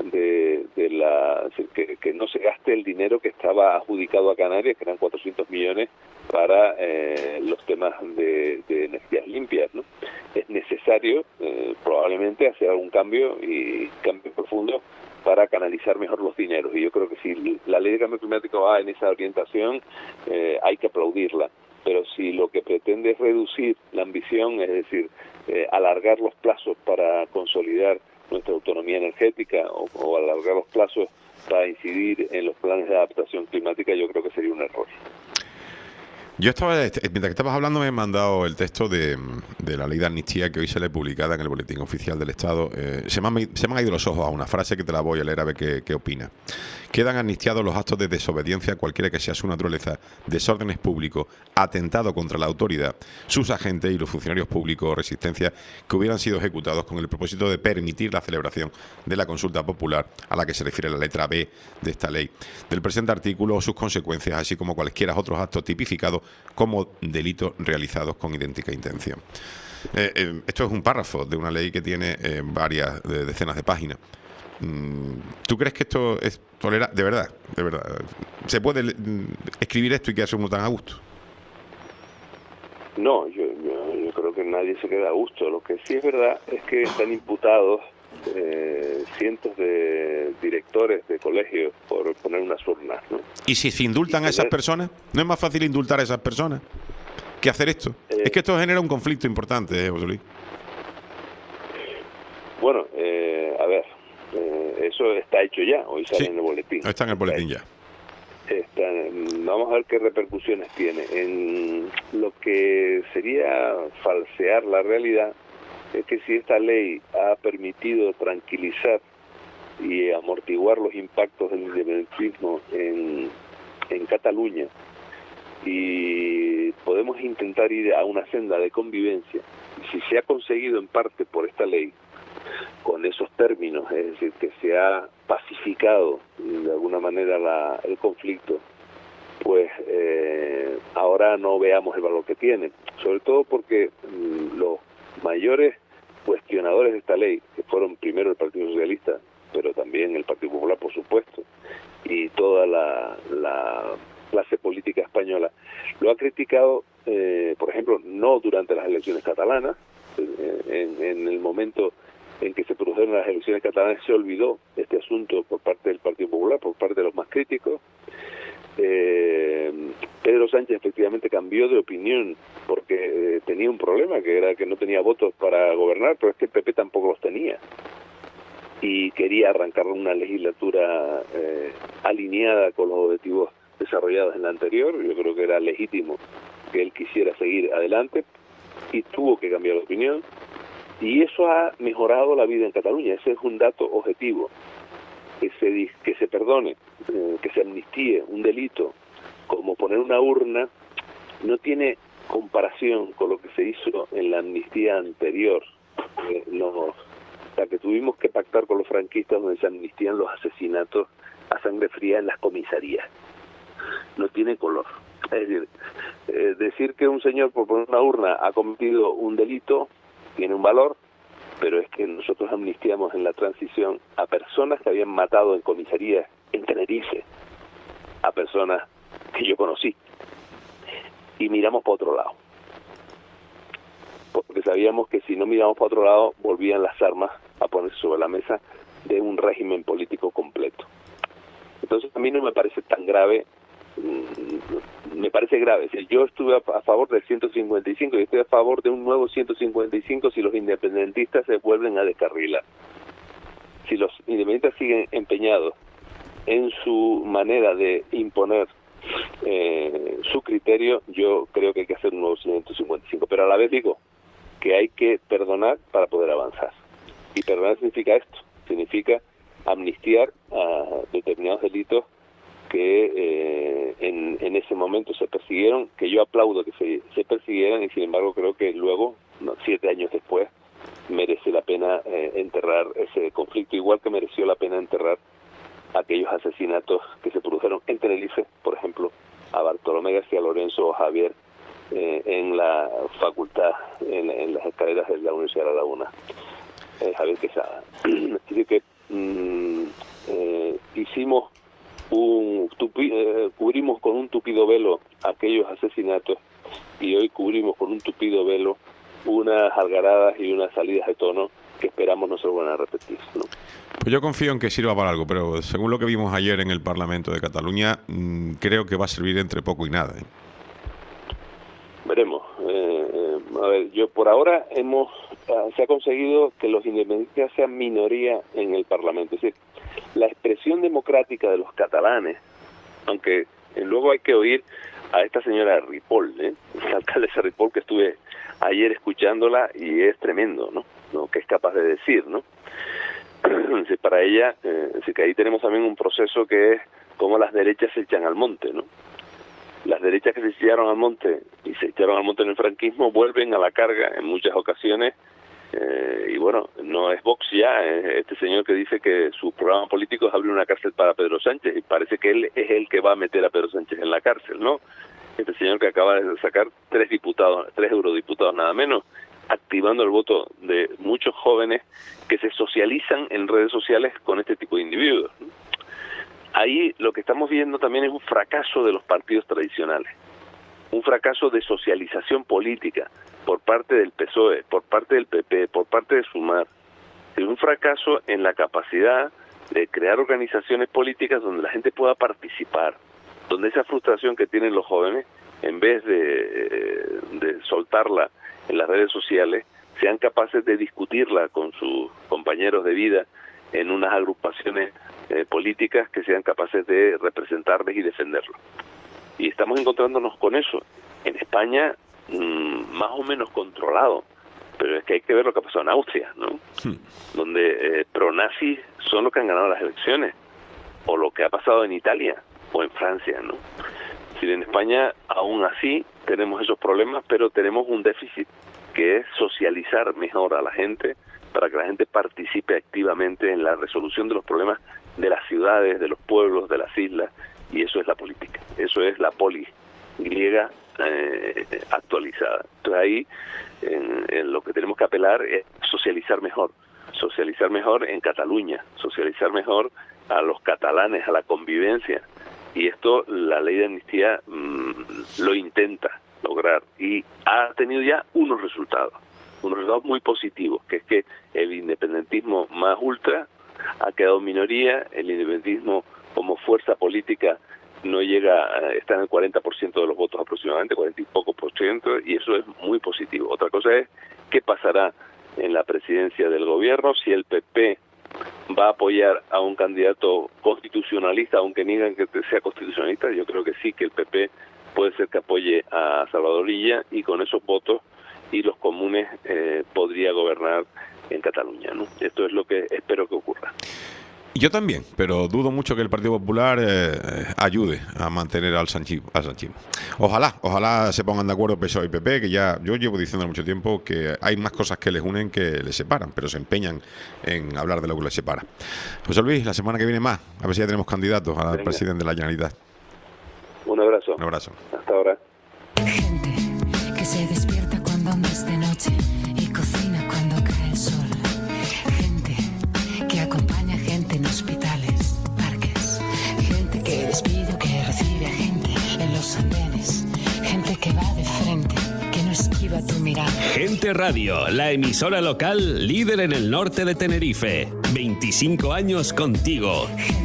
que no se gaste el dinero que estaba adjudicado a Canarias, que eran 400 millones para los temas de energías limpias, ¿no? Es necesario probablemente hacer algún cambio profundo para canalizar mejor los dineros, y yo creo que si la ley de cambio climático va en esa orientación, hay que aplaudirla. Pero si lo que pretende es reducir la ambición, es decir, alargar los plazos para consolidar nuestra autonomía energética o alargar los plazos para incidir en los planes de adaptación climática, yo creo que sería un error. Yo mientras que estabas hablando, me he mandado el texto de la ley de amnistía que hoy sale publicada en el Boletín Oficial del Estado. Se me han ido los ojos a una frase que te la voy a leer a ver qué opina. Quedan amnistiados los actos de desobediencia, cualquiera que sea su naturaleza, desórdenes públicos, atentado contra la autoridad, sus agentes y los funcionarios públicos o resistencia que hubieran sido ejecutados con el propósito de permitir la celebración de la consulta popular a la que se refiere la letra B de esta ley, del presente artículo o sus consecuencias, así como cualquiera otros actos tipificados como delitos realizados con idéntica intención. Esto es un párrafo de una ley que tiene varias decenas de páginas. ¿Tú crees que esto es tolerable? De verdad, ¿se puede escribir esto y quedarse uno tan a gusto? No, yo creo que nadie se queda a gusto. Lo que sí es verdad es que están imputados cientos de directores de colegios por poner unas urnas, ¿no? ¿Y si se indultan a esas personas? ¿No es más fácil indultar a esas personas que hacer esto? Es que esto genera un conflicto importante, José Luis. Bueno, a ver, eso está hecho ya, hoy sale en el boletín. Está en el boletín ya. Vamos a ver qué repercusiones tiene. En lo que sería falsear la realidad es que si esta ley ha permitido tranquilizar y amortiguar los impactos del independentismo en Cataluña, y podemos intentar ir a una senda de convivencia, y si se ha conseguido en parte por esta ley, con esos términos, es decir, que se ha pacificado de alguna manera el conflicto, pues ahora no veamos el valor que tiene, sobre todo porque los mayores cuestionadores de esta ley, que fueron primero el Partido Socialista, pero también el Partido Popular, por supuesto, y toda la clase política española, lo ha criticado, por ejemplo, no durante las elecciones catalanas. En el momento en que se produjeron las elecciones catalanas se olvidó este asunto por parte del Partido Popular, por parte de los más críticos. Pedro Sánchez efectivamente cambió de opinión porque tenía un problema, que era que no tenía votos para gobernar, pero es que el PP tampoco los tenía. Y quería arrancar una legislatura alineada con los objetivos desarrollados en la anterior. Yo creo que era legítimo que él quisiera seguir adelante y tuvo que cambiar de opinión. Y eso ha mejorado la vida en Cataluña. Ese es un dato objetivo. Que se perdone, que se amnistíe un delito, como poner una urna, no tiene comparación con lo que se hizo en la amnistía anterior, la que tuvimos que pactar con los franquistas, donde se amnistían los asesinatos a sangre fría en las comisarías. No tiene color. Es decir, decir que un señor por poner una urna ha cometido un delito tiene un valor, pero es que nosotros amnistiamos en la transición a personas que habían matado en comisarías en Tenerife, a personas que yo conocí, y miramos para otro lado, porque sabíamos que si no miramos para otro lado volvían las armas a ponerse sobre la mesa de un régimen político completo. Entonces a mí no me parece tan grave, me parece grave. Si yo estuve a favor del 155 y estoy a favor de un nuevo 155 si los independentistas se vuelven a descarrilar. Si los independentistas siguen empeñados en su manera de imponer su criterio, yo creo que hay que hacer un nuevo 155. Pero a la vez digo que hay que perdonar para poder avanzar. Y perdonar significa esto, significa amnistiar a determinados delitos que en ese momento se persiguieron, que yo aplaudo que se persiguieran, y sin embargo creo que luego, 7 años después, merece la pena enterrar ese conflicto, igual que mereció la pena enterrar aquellos asesinatos que se produjeron en Tenerife, por ejemplo, a Bartolomé García Lorenzo o Javier en la facultad, en las escaleras de la Universidad de La Laguna, Javier Quesada. Así que hicimos cubrimos con un tupido velo aquellos asesinatos, y hoy cubrimos con un tupido velo unas algaradas y unas salidas de tono que esperamos no se vuelvan a repetir, ¿no? Pues yo confío en que sirva para algo, pero según lo que vimos ayer en el Parlamento de Cataluña, creo que va a servir entre poco y nada. Veremos. A ver, yo por ahora se ha conseguido que los independentistas sean minoría en el Parlamento. Es decir, la expresión democrática de los catalanes, aunque luego hay que oír a esta señora Ripoll, la alcaldesa Ripoll, que estuve ayer escuchándola y es tremendo, ¿no? Que es capaz de decir, ¿no? Para ella, que ahí tenemos también un proceso que es como las derechas se echan al monte, ¿no? Las derechas que se echaron al monte y se echaron al monte en el franquismo vuelven a la carga en muchas ocasiones. Y bueno, no es Vox ya, este señor que dice que su programa político es abrir una cárcel para Pedro Sánchez, y parece que él es el que va a meter a Pedro Sánchez en la cárcel, ¿no? Este señor que acaba de sacar 3 eurodiputados nada menos, activando el voto de muchos jóvenes que se socializan en redes sociales con este tipo de individuos, ¿no? Ahí lo que estamos viendo también es un fracaso de los partidos tradicionales, un fracaso de socialización política por parte del PSOE, por parte del PP, por parte de Sumar. Es un fracaso en la capacidad de crear organizaciones políticas donde la gente pueda participar, donde esa frustración que tienen los jóvenes, en vez de soltarla en las redes sociales, sean capaces de discutirla con sus compañeros de vida en unas agrupaciones políticas que sean capaces de representarles y defenderlos. Y estamos encontrándonos con eso. En España, más o menos controlado, pero es que hay que ver lo que ha pasado en Austria, ¿no? Donde pronazis son los que han ganado las elecciones, o lo que ha pasado en Italia o en Francia, ¿no? Si en España aún así tenemos esos problemas, pero tenemos un déficit que es socializar mejor a la gente para que la gente participe activamente en la resolución de los problemas de las ciudades, de los pueblos, de las islas, y eso es la política, eso es la polis griega actualizada. Entonces ahí en lo que tenemos que apelar es socializar mejor en Cataluña, socializar mejor a los catalanes, a la convivencia, y esto la ley de amnistía lo intenta lograr y ha tenido ya unos resultados muy positivos, que es que el independentismo más ultra ha quedado en minoría, el independentismo como fuerza política no llega, está en el 40% de los votos aproximadamente, 40 y poco por ciento, y eso es muy positivo. Otra cosa es qué pasará en la presidencia del gobierno, si el PP va a apoyar a un candidato constitucionalista, aunque niegan que sea constitucionalista. Yo creo que sí, que el PP puede ser que apoye a Salvador Illa, y con esos votos y los comunes podría gobernar en Cataluña, ¿no? Esto es lo que espero que ocurra. Yo también, pero dudo mucho que el Partido Popular ayude a mantener al sanchismo. Ojalá se pongan de acuerdo PSOE y PP, que ya yo llevo diciendo mucho tiempo que hay más cosas que les unen que les separan, pero se empeñan en hablar de lo que les separa. José Luis, la semana que viene más, a ver si ya tenemos candidatos al presidente de la Generalitat. Un abrazo. Un abrazo. Hasta ahora. Gente que se despierta cuando aún es de noche y cocina cuando cae el sol. Gente que acompaña a gente en hospitales, parques. Gente que despide o que recibe a gente en los andenes. Gente que va de frente, que no esquiva tu mirada. Gente Radio, la emisora local líder en el norte de Tenerife. 25 años contigo.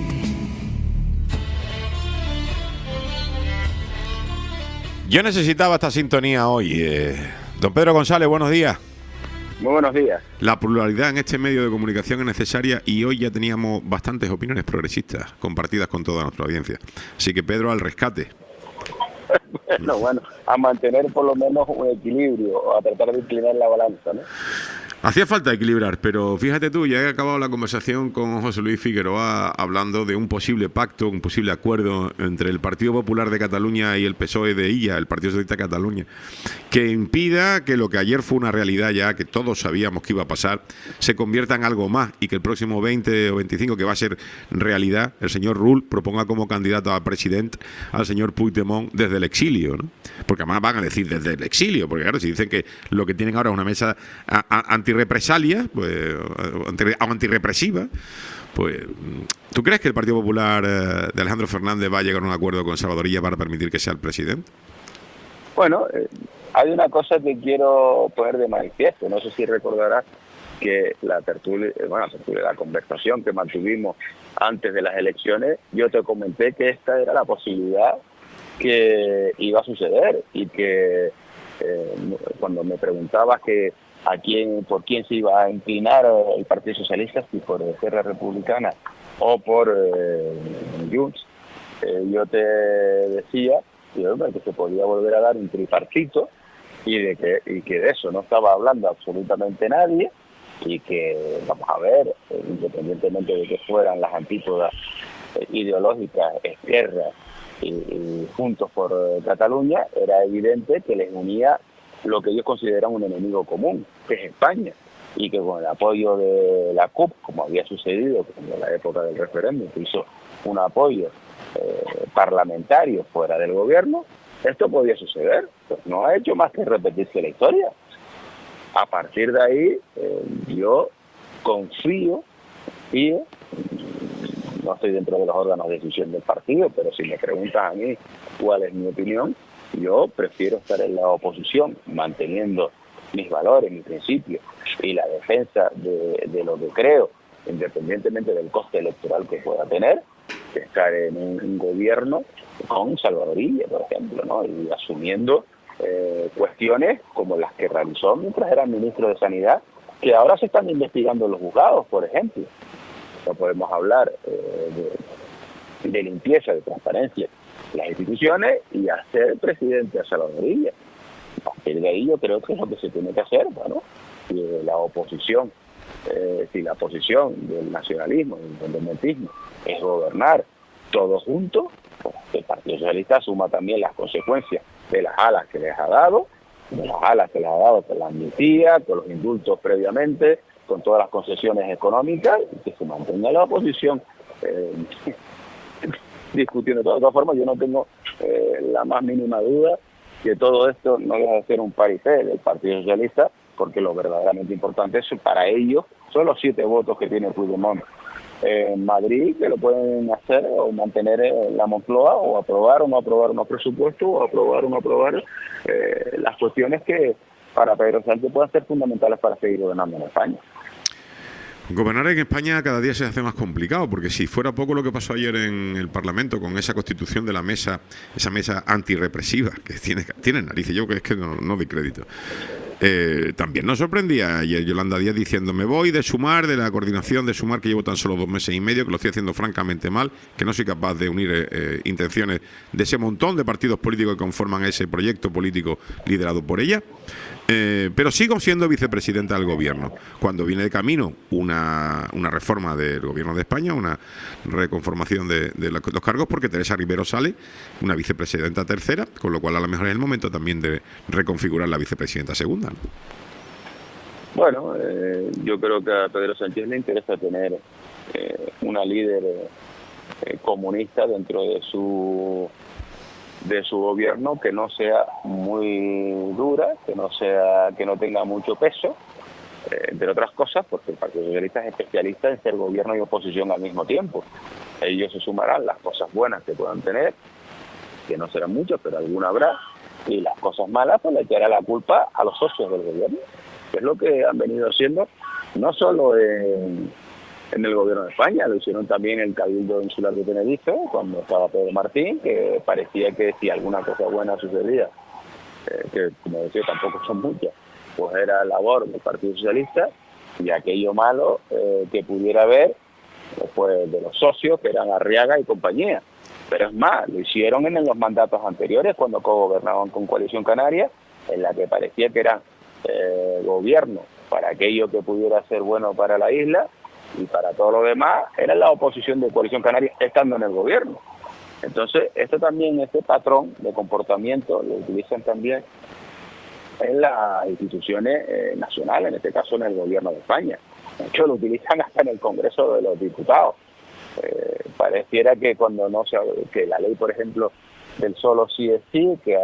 Yo necesitaba esta sintonía hoy. Don Pedro González, buenos días. Muy buenos días. La pluralidad en este medio de comunicación es necesaria y hoy ya teníamos bastantes opiniones progresistas compartidas con toda nuestra audiencia. Así que Pedro, al rescate. Bueno, a mantener por lo menos un equilibrio, a tratar de inclinar la balanza, ¿no? Hacía falta equilibrar, pero fíjate tú, ya he acabado la conversación con José Luis Figueroa hablando de un posible pacto, un posible acuerdo entre el Partido Popular de Cataluña y el PSOE de Illa, el Partido Socialista de Cataluña, que impida que lo que ayer fue una realidad ya, que todos sabíamos que iba a pasar, se convierta en algo más y que el próximo 20 o 25, que va a ser realidad, el señor Rull proponga como candidato a presidente al señor Puigdemont desde el exilio, ¿no? Porque además van a decir desde el exilio, porque claro, si dicen que lo que tienen ahora es una mesa antirrepresalia, pues antirrepresiva, pues ¿tú crees que el Partido Popular de Alejandro Fernández va a llegar a un acuerdo con Salvador Illa para permitir que sea el presidente? Bueno, hay una cosa que quiero poner de manifiesto. No sé si recordarás que la conversación que mantuvimos antes de las elecciones, yo te comenté que esta era la posibilidad que iba a suceder y que cuando me preguntabas que por quién se iba a inclinar el Partido Socialista, si por Esquerra Republicana o por Junts, yo te decía que se podía volver a dar un tripartito y que de eso no estaba hablando absolutamente nadie, y que, vamos a ver, independientemente de que fueran las antípodas ideológicas, Esquerra y Juntos por Cataluña, era evidente que les unía lo que ellos consideran un enemigo común, que es España, y que con el apoyo de la CUP, como había sucedido en la época del referéndum, que hizo un apoyo parlamentario fuera del gobierno, esto podía suceder. Pues no ha hecho más que repetirse la historia. A partir de ahí, yo confío, no estoy dentro de los órganos de decisión del partido, pero si me preguntas a mí cuál es mi opinión, yo prefiero estar en la oposición, manteniendo mis valores, mis principios y la defensa de lo que creo, independientemente del coste electoral que pueda tener, que estar en un gobierno con Salvador Illa, por ejemplo, ¿no? Y asumiendo cuestiones como las que realizó mientras era ministro de Sanidad, que ahora se están investigando en los juzgados, por ejemplo. No podemos hablar de limpieza, de transparencia en las instituciones y hacer presidente a Salvador Illa. A partir de ahí yo creo que es lo que se tiene que hacer, bueno, si la oposición, si la posición del nacionalismo, del independentismo es gobernar todos juntos, pues el Partido Socialista asuma también las consecuencias de las alas que les ha dado, con la amnistía, con los indultos previamente, con todas las concesiones económicas, y que se mantenga la oposición discutiendo. De todas formas, yo no tengo la más mínima duda que todo esto no deja de ser un paripé del Partido Socialista, porque lo verdaderamente importante es para ellos son los 7 votos que tiene Puigdemont en Madrid, que lo pueden hacer o mantener en la Moncloa, o aprobar o no aprobar unos presupuestos, o aprobar o no aprobar las cuestiones que para Pedro Sánchez puedan ser fundamentales para seguir gobernando en España. Gobernar en España cada día se hace más complicado, porque si fuera poco lo que pasó ayer en el Parlamento con esa constitución de la mesa, esa mesa antirrepresiva, que tiene narices, yo que es que no doy crédito. También nos sorprendía ayer Yolanda Díaz diciendo: me voy de Sumar, de la coordinación de Sumar, que llevo tan solo 2 meses y medio, que lo estoy haciendo francamente mal, que no soy capaz de unir intenciones de ese montón de partidos políticos que conforman ese proyecto político liderado por ella. Pero sigo siendo vicepresidenta del gobierno, cuando viene de camino una reforma del gobierno de España, una reconformación de los cargos, porque Teresa Rivero sale, una vicepresidenta tercera, con lo cual a lo mejor es el momento también de reconfigurar la vicepresidenta segunda, ¿no? Bueno, yo creo que a Pedro Sánchez le interesa tener una líder comunista dentro de su gobierno, que no sea muy dura, que no tenga mucho peso, entre otras cosas, porque el Partido Socialista es especialista en ser gobierno y oposición al mismo tiempo. Ellos se sumarán las cosas buenas que puedan tener, que no serán muchas, pero alguna habrá, y las cosas malas pues le echará la culpa a los socios del gobierno, que es lo que han venido haciendo no solo en el gobierno de España, lo hicieron también en el Cabildo Insular de Tenerife, cuando estaba Pedro Martín, que parecía que si alguna cosa buena sucedía, que como decía tampoco son muchas, pues era labor del Partido Socialista, y aquello malo que pudiera haber, pues de los socios, que eran Arriaga y compañía. Pero es más, lo hicieron en los mandatos anteriores, cuando cogobernaban con Coalición Canaria, en la que parecía que eran gobierno para aquello que pudiera ser bueno para la isla, y para todo lo demás era la oposición de Coalición Canaria estando en el gobierno. Entonces, esto también, este patrón de comportamiento lo utilizan también en las instituciones nacionales, en este caso en el gobierno de España. De hecho, lo utilizan hasta en el Congreso de los Diputados. Pareciera que cuando que la ley, por ejemplo, del solo sí es sí, que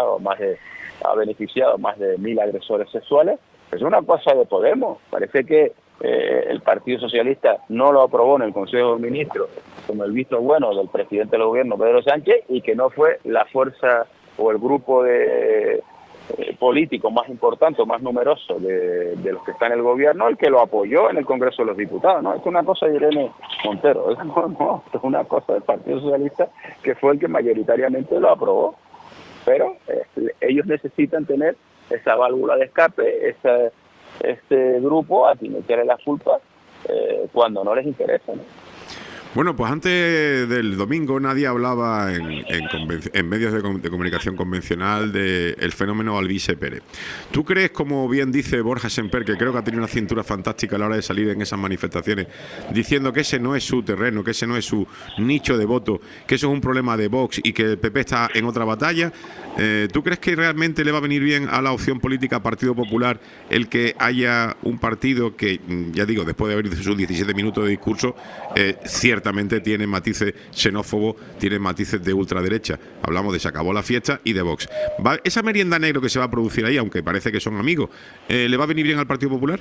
ha beneficiado más de 1.000 agresores sexuales, es una cosa de Podemos. Parece que el Partido Socialista no lo aprobó en el Consejo de Ministros como el visto bueno del presidente del gobierno, Pedro Sánchez, y que no fue la fuerza o el grupo de político más importante o más numeroso de los que están en el gobierno el que lo apoyó en el Congreso de los Diputados. No, es una cosa de Irene Montero, es una cosa del Partido Socialista, que fue el que mayoritariamente lo aprobó. Pero ellos necesitan tener esa válvula de escape, este grupo a quien echarle la culpa cuando no les interesa, ¿no? Bueno, pues antes del domingo nadie hablaba en medios de comunicación convencional del fenómeno Alvise Pérez. ¿Tú crees, como bien dice Borja Semper, que creo que ha tenido una cintura fantástica a la hora de salir en esas manifestaciones, diciendo que ese no es su terreno, que ese no es su nicho de voto, que eso es un problema de Vox y que el PP está en otra batalla? ¿Tú crees que realmente le va a venir bien a la opción política Partido Popular el que haya un partido que, ya digo, después de haber dicho sus 17 minutos de discurso, ciertamente tiene matices xenófobos, tiene matices de ultraderecha? Hablamos de Se acabó la fiesta y de Vox. ¿Esa merienda negro que se va a producir ahí, aunque parece que son amigos, le va a venir bien al Partido Popular?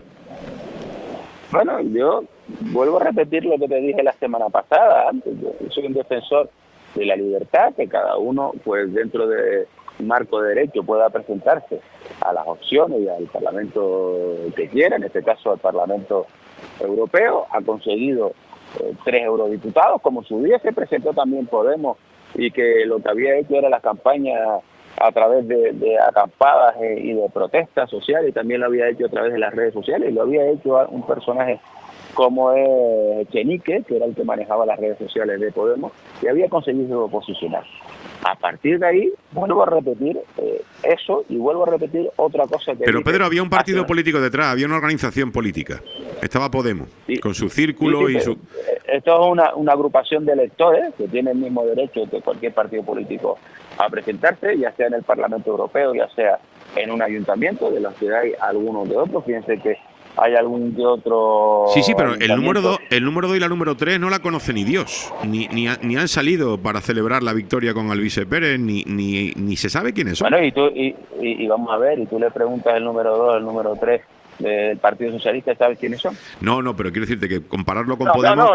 Bueno, yo vuelvo a repetir lo que te dije la semana pasada. Antes. Yo soy un defensor de la libertad, que cada uno, pues dentro de marco de derecho, pueda presentarse a las opciones y al Parlamento que quiera, en este caso al Parlamento Europeo. Ha conseguido 3 eurodiputados, como su día se presentó también Podemos, y que lo que había hecho era la campaña a través de acampadas y de protestas sociales, y también lo había hecho a través de las redes sociales, y lo había hecho a un personaje como es Chenique, que era el que manejaba las redes sociales de Podemos, y había conseguido posicionar. A partir de ahí, vuelvo a repetir eso, y vuelvo a repetir otra cosa que... Pero Pedro, había un partido político detrás, había una organización política. Estaba Podemos, con su círculo y su... Esto es una agrupación de electores que tiene el mismo derecho que cualquier partido político a presentarse, ya sea en el Parlamento Europeo, ya sea en un ayuntamiento, de los que hay algunos de otros. Fíjense que hay algún que otro... Sí, pero el número 2 y la número 3 no la conoce ni Dios, ni han salido para celebrar la victoria con Alvise Pérez, ni se sabe quiénes son. Bueno, y vamos a ver, y tú le preguntas el número 2, el número 3 del Partido Socialista, ¿sabes quiénes son? No, pero quiero decirte que compararlo con Podemos...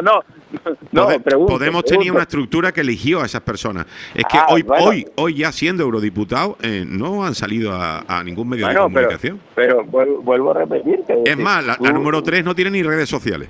Podemos tenía una estructura que eligió a esas personas. Es que hoy ya siendo eurodiputado, no han salido a ningún medio de comunicación. Pero vuelvo a repetir... Es más, la número 3 no tiene ni redes sociales.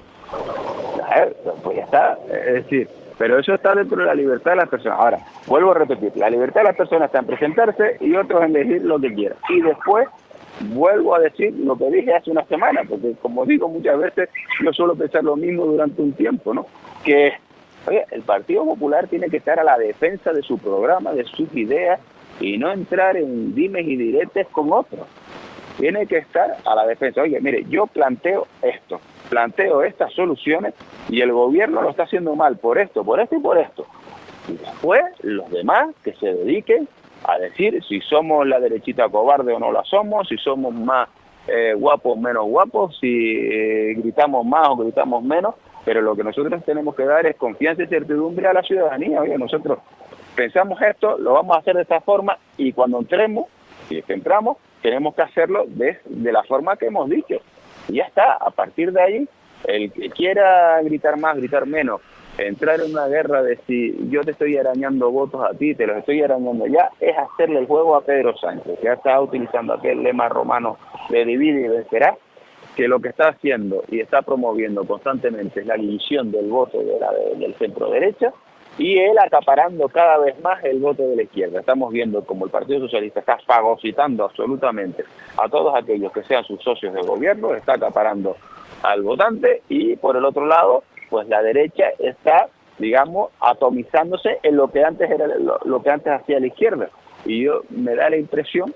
Pues ya está, es decir... Pero eso está dentro de la libertad de las personas. Ahora, vuelvo a repetir, la libertad de las personas está en presentarse y otros en elegir lo que quieran. Y después... vuelvo a decir lo que dije hace una semana, porque como digo muchas veces, yo suelo pensar lo mismo durante un tiempo, ¿no? Que, oye, el Partido Popular tiene que estar a la defensa de su programa, de sus ideas, y no entrar en dimes y diretes con otros. Tiene que estar a la defensa. Oye, mire, yo planteo esto, planteo estas soluciones, y el gobierno lo está haciendo mal por esto y por esto. Y después, los demás que se dediquen a decir si somos la derechita cobarde o no la somos, si somos más guapos, menos guapos, si gritamos más o gritamos menos, pero lo que nosotros tenemos que dar es confianza y certidumbre a la ciudadanía. Oye, nosotros pensamos esto, lo vamos a hacer de esta forma, y cuando entremos, si es que entramos, tenemos que hacerlo de la forma que hemos dicho. Y ya está, a partir de ahí, el que quiera gritar más, gritar menos, entrar en una guerra de si yo te estoy arañando votos a ti, te los estoy arañando ya, es hacerle el juego a Pedro Sánchez, que ya está utilizando aquel lema romano de divide y vencerá, que lo que está haciendo y está promoviendo constantemente es la división del voto del centro derecha, y él acaparando cada vez más el voto de la izquierda. Estamos viendo como el Partido Socialista está fagocitando absolutamente a todos aquellos que sean sus socios de gobierno, está acaparando al votante, y por el otro lado, pues la derecha está, digamos, atomizándose en lo que antes era lo que antes hacía la izquierda. Y yo me da la impresión,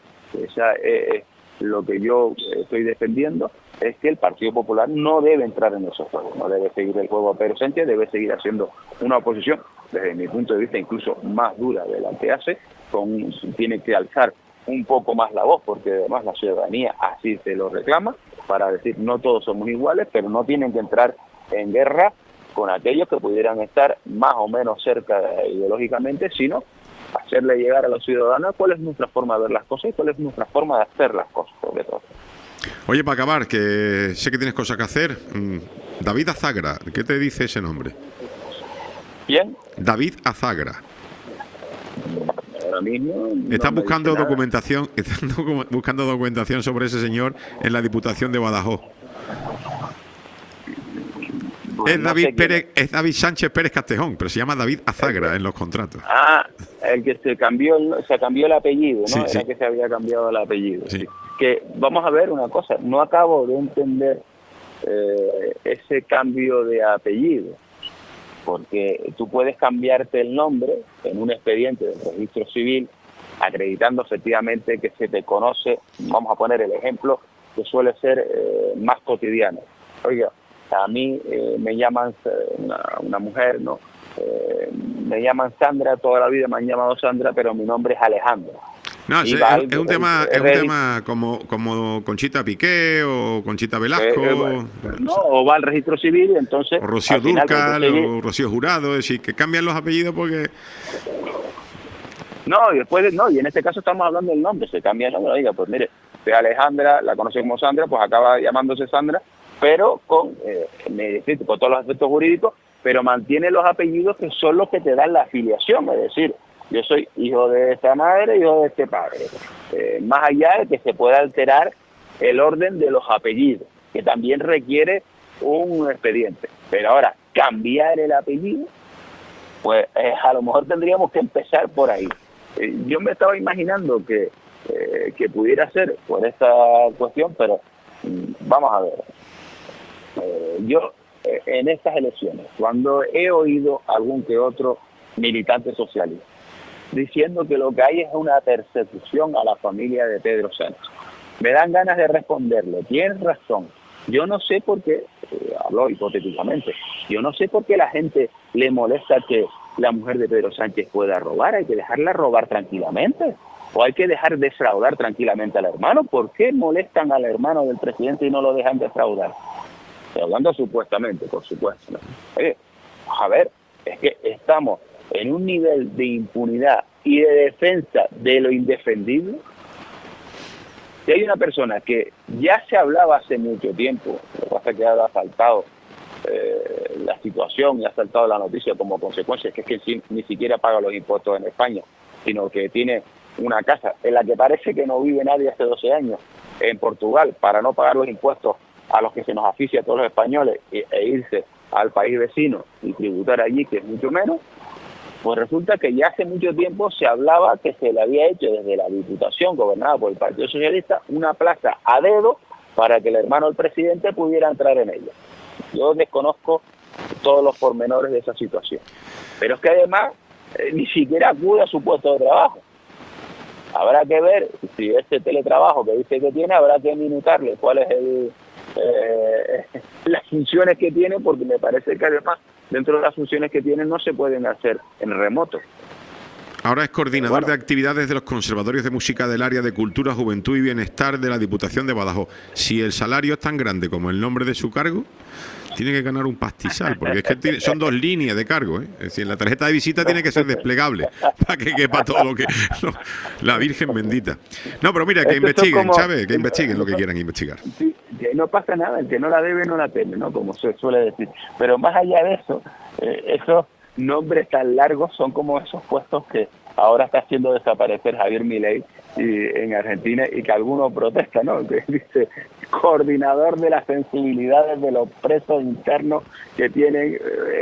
lo que yo estoy defendiendo, es que el Partido Popular no debe entrar en esos juegos, no debe seguir el juego a Pedro Sánchez, debe seguir haciendo una oposición, desde mi punto de vista, incluso más dura de la que hace, tiene que alzar un poco más la voz, porque además la ciudadanía así se lo reclama, para decir no todos somos iguales, pero no tienen que entrar en guerra con aquellos que pudieran estar más o menos cerca ideológicamente, sino hacerle llegar a los ciudadanos cuál es nuestra forma de ver las cosas y cuál es nuestra forma de hacer las cosas, sobre todo. Oye, para acabar, que sé que tienes cosas que hacer, David Azagra, ¿qué te dice ese nombre? ¿Quién? David Azagra. Ahora mismo Están buscando documentación sobre ese señor en la Diputación de Badajoz. Es David Sánchez Pérez Castejón, pero se llama David Azagra en los contratos. Ah, el que se cambió el apellido, ¿no? Sí, Era que se había cambiado el apellido. Sí. Que vamos a ver una cosa, no acabo de entender ese cambio de apellido. porque tú puedes cambiarte el nombre en un expediente del registro civil acreditando efectivamente que se te conoce. Vamos a poner el ejemplo que suele ser más cotidiano. Oiga, a mí me llaman una mujer, ¿no? Me llaman Sandra, toda la vida me han llamado Sandra, pero mi nombre es Alejandra. No, es un tema como Conchita Piqué o Conchita Velasco. No, o va al registro civil y entonces... O Rocío Dúrcal o Rocío Jurado, es decir, que cambian los apellidos porque... No, y después y en este caso estamos hablando del nombre, se cambia el nombre. Oiga, pues mire, usted Alejandra, la conoce como Sandra, pues acaba llamándose Sandra, pero con todos los aspectos jurídicos, pero mantiene los apellidos que son los que te dan la afiliación, es decir, yo soy hijo de esta madre, hijo de este padre. Más allá de que se pueda alterar el orden de los apellidos, que también requiere un expediente. Pero ahora, cambiar el apellido, pues a lo mejor tendríamos que empezar por ahí. Yo me estaba imaginando que pudiera ser por esta cuestión, pero vamos a ver. Yo, en estas elecciones, cuando he oído algún que otro militante socialista diciendo que lo que hay es una persecución a la familia de Pedro Sánchez, me dan ganas de responderle, tienes razón. Yo no sé por qué, hablo hipotéticamente, yo no sé por qué la gente le molesta que la mujer de Pedro Sánchez pueda robar. Hay que dejarla robar tranquilamente, o hay que dejar defraudar tranquilamente al hermano. ¿Por qué molestan al hermano del presidente y no lo dejan defraudar? Estoy hablando supuestamente, por supuesto, ¿no? A ver, es que estamos en un nivel de impunidad y de defensa de lo indefendible. Si hay una persona que ya se hablaba hace mucho tiempo, lo que pasa es que ahora ha saltado la situación y ha saltado la noticia como consecuencia, que es que ni siquiera paga los impuestos en España, sino que tiene una casa en la que parece que no vive nadie hace 12 años, en Portugal, para no pagar los impuestos a los que se nos asfixia a todos los españoles e irse al país vecino y tributar allí, que es mucho menos. Pues resulta que ya hace mucho tiempo se hablaba que se le había hecho desde la Diputación gobernada por el Partido Socialista una plaza a dedo para que el hermano del presidente pudiera entrar en ella. Yo desconozco todos los pormenores de esa situación. Pero es que además ni siquiera acude a su puesto de trabajo. Habrá que ver si ese teletrabajo que dice que tiene, habrá que minutarle cuál es las funciones que tiene, porque me parece que además dentro de las funciones que tienen no se pueden hacer en remoto. Ahora es coordinador de actividades de los conservatorios de música del área de Cultura, Juventud y Bienestar de la Diputación de Badajoz. Si el salario es tan grande como el nombre de su cargo, tiene que ganar un pastizal, porque es que son 2 líneas de cargo, ¿eh? Es decir, la tarjeta de visita tiene que ser desplegable para que quepa todo lo que... la Virgen bendita. No, pero mira, que investiguen, ¿sabes? Que investiguen lo que quieran investigar. Sí, que no pasa nada, el que no la debe no la teme, ¿no? Como se suele decir. Pero más allá de eso, esos nombres tan largos son como esos puestos que ahora está haciendo desaparecer Javier Milei en Argentina, y que algunos protestan, ¿no? Que dice coordinador de las sensibilidades de los presos internos que tienen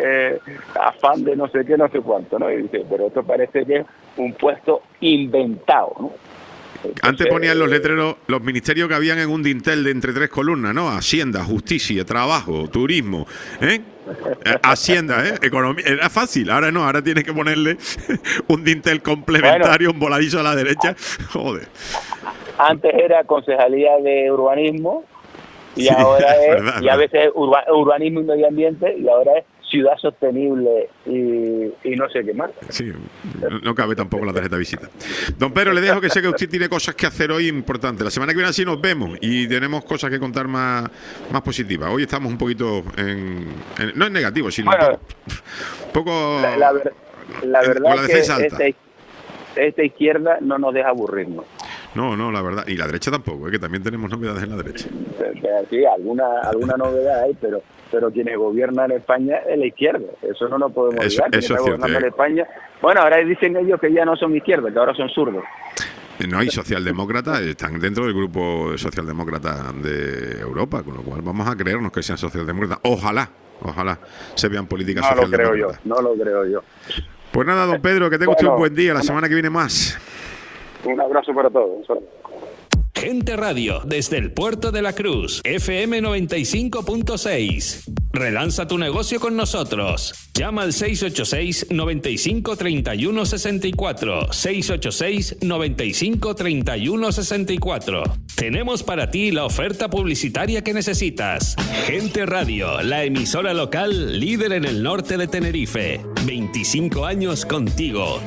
afán de no sé qué, no sé cuánto, ¿no? Y dice, pero esto parece que es un puesto inventado, ¿no? Entonces, antes ponían los letreros, los ministerios que habían en un dintel de entre 3 columnas, ¿no? Hacienda, Justicia, Trabajo, Turismo, Hacienda, Economía. Era fácil, ahora no, ahora tienes que ponerle un dintel complementario, un voladizo a la derecha. Joder. Antes era Concejalía de Urbanismo y sí, ahora es, verdad, y a veces Urbanismo y Medio Ambiente, y ahora es Ciudad Sostenible y no sé qué más. Sí, no cabe tampoco la tarjeta de visita. Don Pedro, le dejo, que sé que usted tiene cosas que hacer hoy importantes. La semana que viene así nos vemos y tenemos cosas que contar más positivas. Hoy estamos un poquito no en negativo, sino un poco la verdad la es que esta izquierda no nos deja aburrirnos. No, la verdad. Y la derecha tampoco, que también tenemos novedades en la derecha. Sí, alguna novedad hay, pero quienes gobiernan en España es la izquierda. Eso no nos podemos olvidar. Eso es cierto. En España, bueno, ahora dicen ellos que ya no son izquierda, que ahora son zurdos. No hay socialdemócratas, están dentro del grupo socialdemócrata de Europa, con lo cual vamos a creernos que sean socialdemócratas. Ojalá se vean políticas socialdemócratas. No lo creo yo. Pues nada, don Pedro, que tenga usted un buen día. La semana que viene más. Un abrazo para todos. Gente Radio, desde el Puerto de la Cruz, FM 95.6. Relanza tu negocio con nosotros. Llama al 686 95 31 64. 686 95 31 64. Tenemos para ti la oferta publicitaria que necesitas. Gente Radio, la emisora local líder en el norte de Tenerife. 25 años contigo.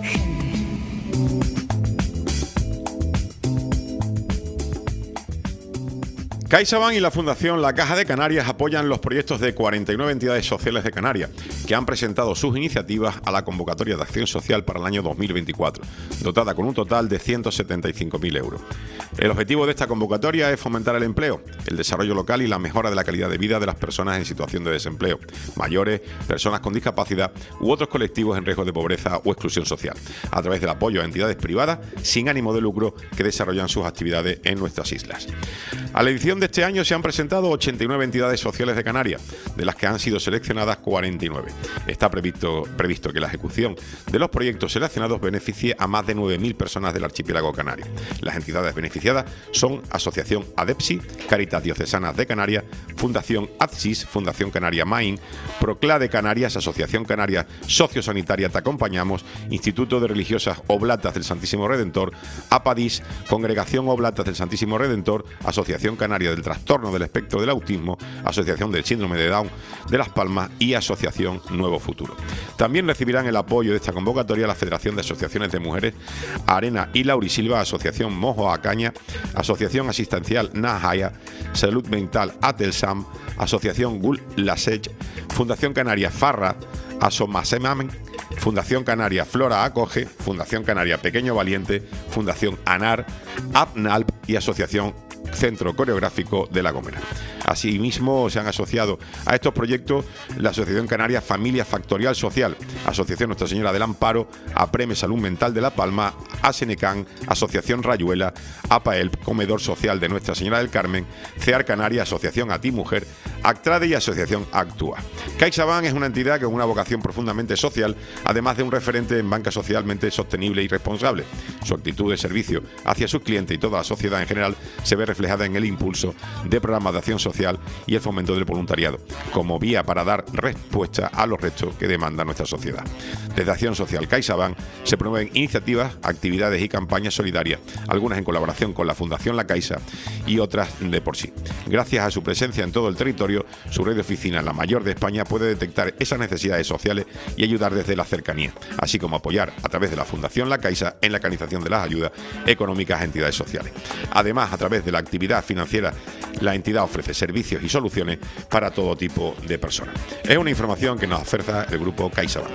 CaixaBank y la Fundación La Caja de Canarias apoyan los proyectos de 49 entidades sociales de Canarias que han presentado sus iniciativas a la convocatoria de acción social para el año 2024, dotada con un total de 175.000 euros. El objetivo de esta convocatoria es fomentar el empleo, el desarrollo local y la mejora de la calidad de vida de las personas en situación de desempleo, mayores, personas con discapacidad u otros colectivos en riesgo de pobreza o exclusión social, a través del apoyo a entidades privadas sin ánimo de lucro que desarrollan sus actividades en nuestras islas. A la edición de este año se han presentado 89 entidades sociales de Canarias, de las que han sido seleccionadas 49. Está previsto que la ejecución de los proyectos seleccionados beneficie a más de 9.000 personas del archipiélago canario. Las entidades beneficiadas son Asociación ADEPSI, Caritas Diocesanas de Canarias, Fundación ADSIS, Fundación Canaria Main, Proclade Canarias, Asociación Canaria Sociosanitaria Te Acompañamos, Instituto de Religiosas Oblatas del Santísimo Redentor, APADIS, Congregación Oblatas del Santísimo Redentor, Asociación Canaria del Trastorno del Espectro del Autismo, Asociación del Síndrome de Down de Las Palmas y Asociación Nuevo Futuro. También recibirán el apoyo de esta convocatoria la Federación de Asociaciones de Mujeres Arena y Laurisilva, Asociación Mojo Acaña, Asociación Asistencial Nahaya, Salud Mental Atelsam, Asociación Gul Lasech, Fundación Canaria Farra, Asomasemamen, Fundación Canaria Flora Acoge, Fundación Canaria Pequeño Valiente, Fundación ANAR, APNALP y Asociación Centro Coreográfico de La Gomera. Asimismo, se han asociado a estos proyectos la Asociación Canaria Familia Factorial Social, Asociación Nuestra Señora del Amparo, APREME Salud Mental de La Palma, ASENECAN, Asociación Rayuela, APAELP, Comedor Social de Nuestra Señora del Carmen, CEAR Canaria, Asociación A Ti Mujer, Actrade y Asociación Actúa. CaixaBank es una entidad con una vocación profundamente social, además de un referente en banca socialmente sostenible y responsable. Su actitud de servicio hacia sus clientes y toda la sociedad en general se ve reflejada en el impulso de programas de acción social y el fomento del voluntariado, como vía para dar respuesta a los retos que demanda nuestra sociedad. Desde Acción Social CaixaBank se promueven iniciativas, actividades y campañas solidarias, algunas en colaboración con la Fundación La Caixa y otras de por sí. Gracias a su presencia en todo el territorio, su red de oficina, la mayor de España, puede detectar esas necesidades sociales y ayudar desde la cercanía, así como apoyar a través de la Fundación La Caixa en la canalización de las ayudas económicas a entidades sociales. Además, a través de la actividad financiera, la entidad ofrece servicios y soluciones para todo tipo de personas. Es una información que nos oferta el grupo CaixaBank.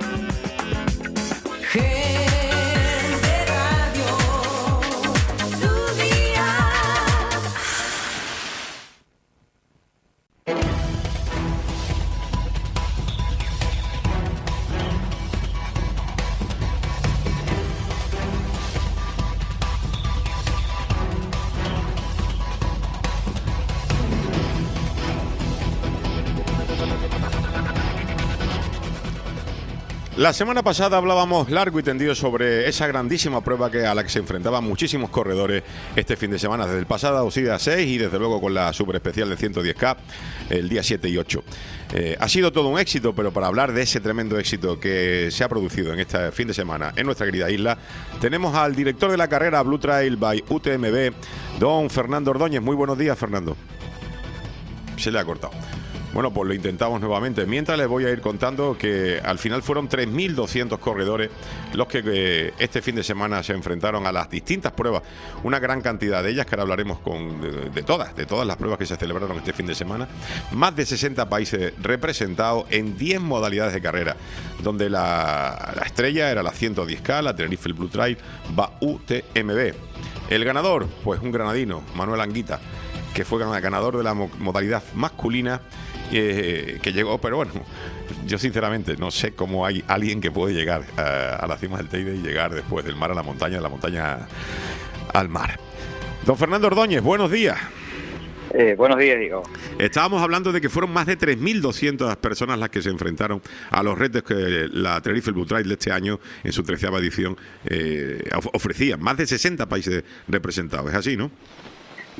La semana pasada hablábamos largo y tendido sobre esa grandísima prueba a la que se enfrentaban muchísimos corredores este fin de semana, desde el pasado día 6 y desde luego con la super especial de 110K el día 7 y 8. Ha sido todo un éxito, pero para hablar de ese tremendo éxito que se ha producido en este fin de semana en nuestra querida isla, tenemos al director de la carrera Blue Trail by UTMB, don Fernando Ordóñez. Muy buenos días, Fernando. Se le ha cortado. Bueno, pues lo intentamos nuevamente. Mientras les voy a ir contando que al final fueron 3.200 corredores los que este fin de semana se enfrentaron a las distintas pruebas. Una gran cantidad de ellas, que ahora hablaremos de todas las pruebas que se celebraron este fin de semana. Más de 60 países representados en 10 modalidades de carrera, donde la estrella era la 110K, la Tenerife Blue Trail UTMB. El ganador, pues un granadino, Manuel Anguita, que fue ganador de la modalidad masculina, que llegó, pero bueno, yo sinceramente no sé cómo hay alguien que puede llegar a la cima del Teide y llegar después del mar a la montaña, de la montaña al mar. Don Fernando Ordóñez, buenos días. Buenos días, Diego. Estábamos hablando de que fueron más de 3.200 personas las que se enfrentaron a los retos que la Tenerife Blue Trail de este año, en su 13ª edición, ofrecía. Más de 60 países representados, ¿es así, no?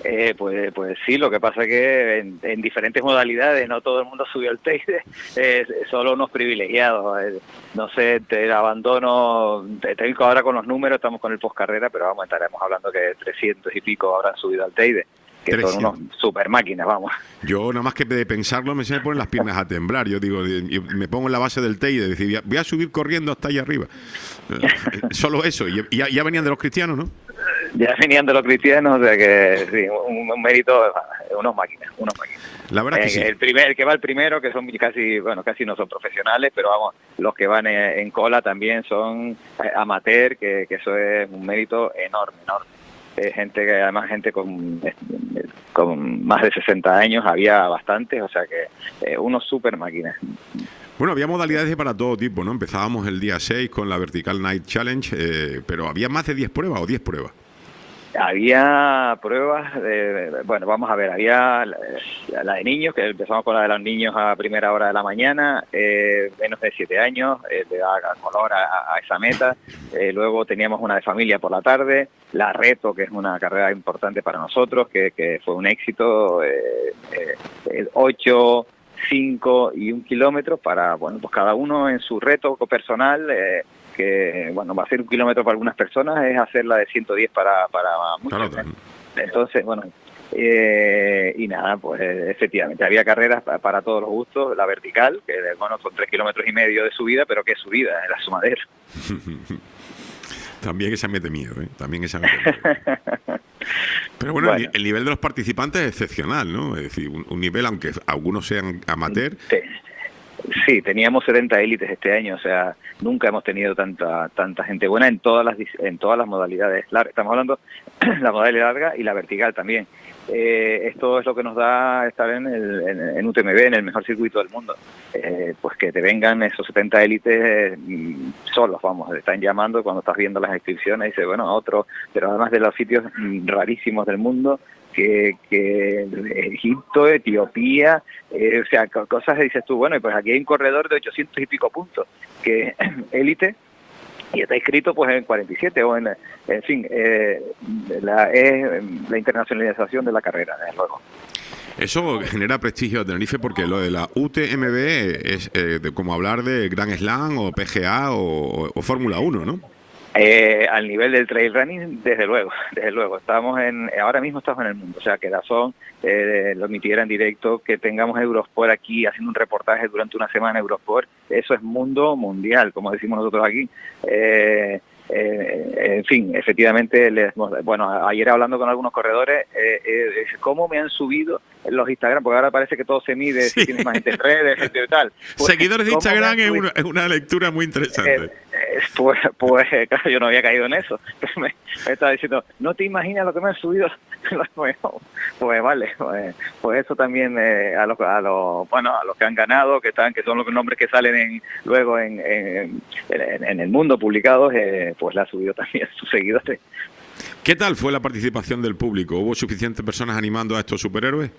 Pues sí, lo que pasa es que en diferentes modalidades no todo el mundo subió el Teide, solo unos privilegiados. No sé, te abandono, tengo ahora con los números, estamos con el postcarrera, pero vamos, estaremos hablando que 300 y pico habrán subido al Teide, que 300. Son unos super máquinas, vamos. Yo nada más que de pensarlo se me ponen las piernas a temblar. Yo digo, me pongo en la base del Teide, decir, voy a subir corriendo hasta allá arriba. Solo eso, y ya venían de los cristianos, ¿no? Ya venían de los cristianos, o sea que sí, un mérito, unos máquinas. La verdad que sí. El que va el primero, que son casi no son profesionales, pero vamos, los que van en cola también son amateur, que eso es un mérito enorme. Gente que además con más de 60 años había bastantes, o sea que unos super máquinas. Bueno, había modalidades para todo tipo, ¿no? Empezábamos el día 6 con la Vertical Night Challenge, pero había más de 10 pruebas o 10 pruebas. Había pruebas, vamos a ver, había la de niños, que empezamos con la de los niños a primera hora de la mañana, menos de 7 años, le da color a esa meta. Luego teníamos una de familia por la tarde, la Reto, que es una carrera importante para nosotros, que fue un éxito, 8, 5 y 1 kilómetro para, pues cada uno en su reto personal, que va a ser 1 kilómetro para algunas personas, es hacer la de 110 para muchos. Claro. Entonces, y nada, pues efectivamente, había carreras para todos los gustos, la vertical, que son 3 kilómetros y medio de subida, pero ¿qué subida? Es la sumadera. También esa mete miedo, ¿eh? Pero bueno. El nivel de los participantes es excepcional, ¿no? Es decir, un nivel, aunque algunos sean amateur. Sí, teníamos 70 élites este año, o sea, nunca hemos tenido tanta gente buena en todas las modalidades. Estamos hablando de la modalidad larga y la vertical también. Esto es lo que nos da estar en UTMB, en el mejor circuito del mundo. Pues que te vengan esos 70 élites solos, te están llamando cuando estás viendo las inscripciones, dice, otro, pero además de los sitios rarísimos del mundo, que Egipto, Etiopía, o sea, cosas que dices tú, pues aquí hay un corredor de 800 y pico puntos, que élite, y está inscrito pues en 47 o en fin, la internacionalización de la carrera, desde luego. Eso genera prestigio a Tenerife porque lo de la UTMB es como hablar de Grand Slam o PGA o Fórmula 1, ¿no? Al nivel del trail running, desde luego. Ahora mismo estamos en el mundo, o sea que Dazón lo emitiera en directo, que tengamos Eurosport aquí haciendo un reportaje durante una semana Eurosport, eso es mundo mundial, como decimos nosotros aquí. En fin, efectivamente, ayer hablando con algunos corredores, cómo me han subido los Instagram, porque ahora parece que todo se mide, si tienes más gente en redes, gente y tal. Seguidores de Instagram es una lectura muy interesante. Claro, yo no había caído en eso. Me estaba diciendo, no te imaginas lo que me han subido. Pues vale, pues eso también a los que han ganado, que son los nombres que salen luego en el mundo publicados, pues le ha subido también sus seguidores. ¿Qué tal fue la participación del público? ¿Hubo suficientes personas animando a estos superhéroes?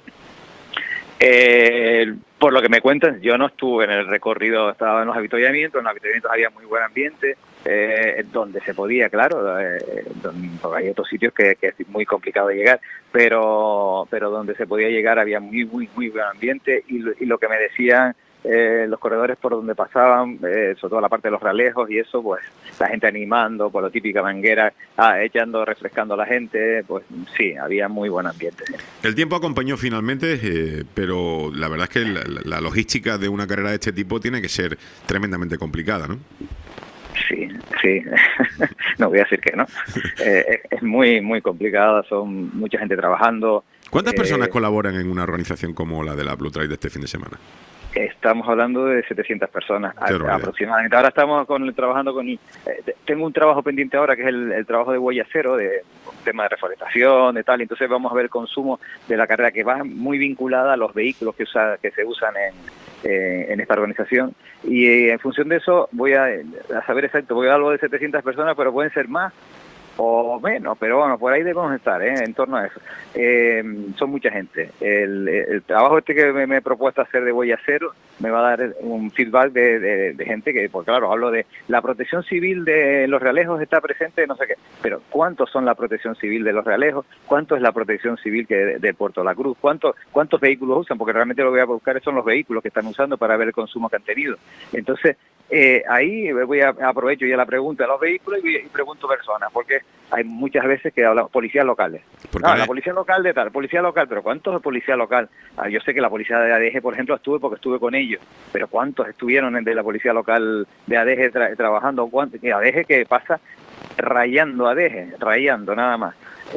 Por lo que me cuentan, yo no estuve en el recorrido, estaba en los avituallamientos había muy buen ambiente, donde se podía, claro, porque hay otros sitios que es muy complicado de llegar, pero donde se podía llegar había muy buen ambiente, y lo que me decían los corredores por donde pasaban, sobre todo la parte de los ralejos y eso, pues la gente animando, por lo típica manguera, refrescando a la gente, pues sí, había muy buen ambiente. El tiempo acompañó finalmente, pero la verdad es que la logística de una carrera de este tipo tiene que ser tremendamente complicada, ¿no? Sí, no voy a decir que no. Es muy complicada, son mucha gente trabajando. ¿Cuántas personas colaboran en una organización como la de la Blue Trail de este fin de semana? Estamos hablando de 700 personas aproximadamente. Ahora estamos trabajando con... tengo un trabajo pendiente ahora que es el trabajo de huella cero, de un tema de reforestación, de tal. Entonces vamos a ver el consumo de la carrera, que va muy vinculada a los vehículos que se usan en esta organización. Y en función de eso voy a saber exacto, voy a dar algo de 700 personas, pero pueden ser más o menos, pero bueno, por ahí debemos estar, en torno a eso. Son mucha gente. El trabajo que me he propuesto hacer de Huella Cero me va a dar un feedback de gente que, pues claro, hablo de la protección civil de Los Realejos está presente, no sé qué, pero ¿cuántos son la protección civil de Los Realejos? ¿Cuánto es la protección civil de Puerto La Cruz? ¿Cuántos vehículos usan? Porque realmente lo que voy a buscar son los vehículos que están usando para ver el consumo que han tenido. Entonces, ahí aprovecho ya la pregunta de los vehículos y pregunto personas, porque hay muchas veces que hablamos policías locales. No, la policía local de tal, policía local, pero ¿cuántos de policía local? Yo sé que la policía de ADG, por ejemplo, estuve con ellos, pero ¿cuántos estuvieron de la policía local de ADG trabajando? ADG que pasa rayando nada más.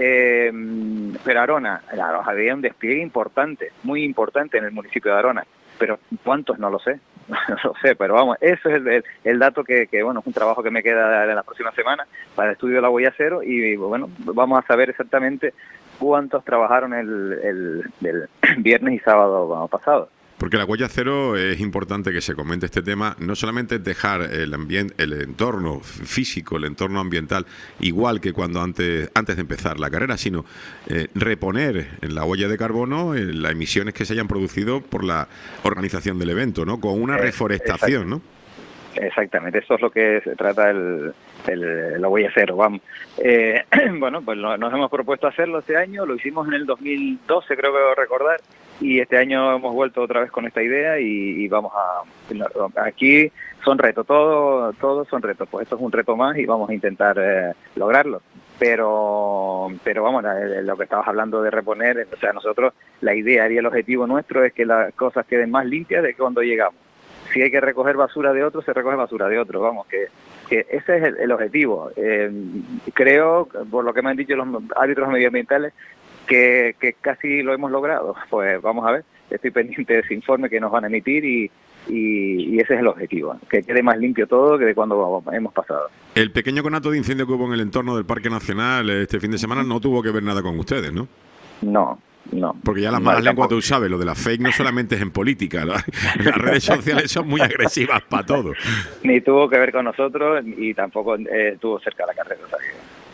Pero Arona, había un despliegue importante, muy importante en el municipio de Arona, pero ¿cuántos? No lo sé. No lo sé, pero vamos, eso es el dato que bueno, es un trabajo que me queda en la próxima semana para el estudio de la Huella Cero y bueno, vamos a saber exactamente cuántos trabajaron el viernes y sábado pasado. Porque la Huella Cero es importante que se comente este tema, no solamente es dejar el entorno físico, el entorno ambiental, igual que cuando antes de empezar la carrera, sino reponer en la huella de carbono las emisiones que se hayan producido por la organización del evento, ¿no? Con una reforestación, ¿no? Exactamente, eso es lo que se trata la Huella Cero, vamos. Bueno, pues nos hemos propuesto hacerlo este año, lo hicimos en el 2012, creo que recordar, y este año hemos vuelto otra vez con esta idea y vamos aquí son retos, todos son retos, pues esto es un reto más y vamos a intentar lograrlo. Pero vamos, lo que estabas hablando de reponer, o sea, nosotros, la idea y el objetivo nuestro es que las cosas queden más limpias de que cuando llegamos. Si hay que recoger basura de otro, se recoge basura de otro, vamos, que ese es el objetivo. Creo, por lo que me han dicho los árbitros medioambientales, que casi lo hemos logrado. Pues vamos a ver, estoy pendiente de ese informe que nos van a emitir y ese es el objetivo, que quede más limpio todo que de cuando hemos pasado. El pequeño conato de incendio que hubo en el entorno del Parque Nacional este fin de semana no tuvo que ver nada con ustedes, ¿no? No. Porque ya las malas lenguas, tú sabes, lo de la fake no solamente es en política, las redes sociales son muy agresivas para todo. Ni tuvo que ver con nosotros y tampoco estuvo cerca de la carrera, o sea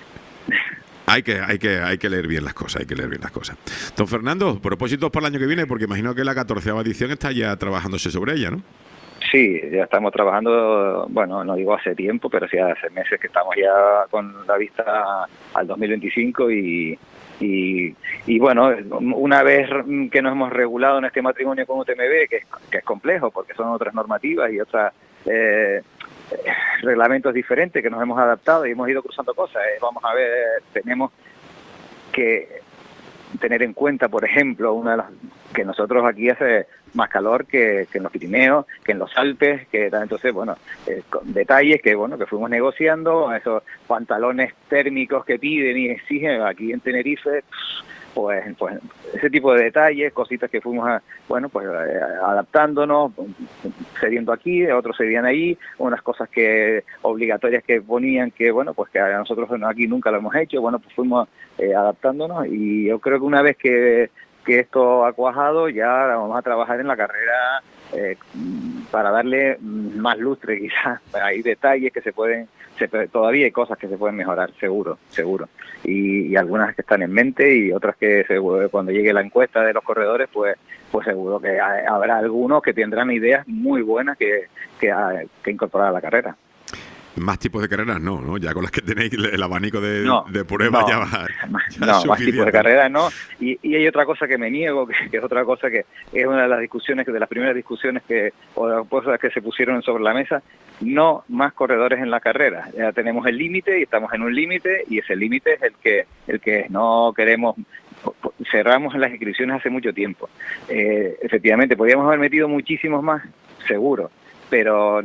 que... Hay que leer bien las cosas, Don Fernando, propósitos para el año que viene, porque imagino que la 14ª edición está ya trabajándose sobre ella, ¿no? Sí, ya estamos trabajando, bueno, no digo hace tiempo, pero sí hace meses que estamos ya con la vista al 2025 y bueno, una vez que nos hemos regulado en este matrimonio con UTMB, que es complejo porque son otras normativas y otras reglamentos diferentes que nos hemos adaptado y hemos ido cruzando cosas. Vamos a ver, tenemos que tener en cuenta, por ejemplo, una de las que nosotros aquí hace más calor que en los Pirineos, que en los Alpes, que entonces, bueno, detalles que fuimos negociando, esos pantalones térmicos que piden y exigen aquí en Tenerife, pues ese tipo de detalles, cositas que fuimos adaptándonos, cediendo aquí, otros cedían ahí, unas cosas que obligatorias que ponían que que a nosotros aquí nunca lo hemos hecho, pues fuimos adaptándonos y yo creo que una vez que esto ha cuajado ya vamos a trabajar en la carrera para darle más lustre quizás. Hay detalles que todavía hay cosas que se pueden mejorar, seguro, y algunas que están en mente y otras que cuando llegue la encuesta de los corredores pues seguro que habrá algunos que tendrán ideas muy buenas que incorporar a la carrera. Más tipos de carreras no, ya con las que tenéis el abanico de pruebas ya va. Más tipos de carreras no. Y hay otra cosa que me niego, que es otra cosa que es una de las discusiones, de las primeras discusiones o de las cosas que se pusieron sobre la mesa, no más corredores en la carrera. Ya tenemos el límite y estamos en un límite y ese límite es el que no queremos. Cerramos las inscripciones hace mucho tiempo. Efectivamente, podríamos haber metido muchísimos más, seguro. Pero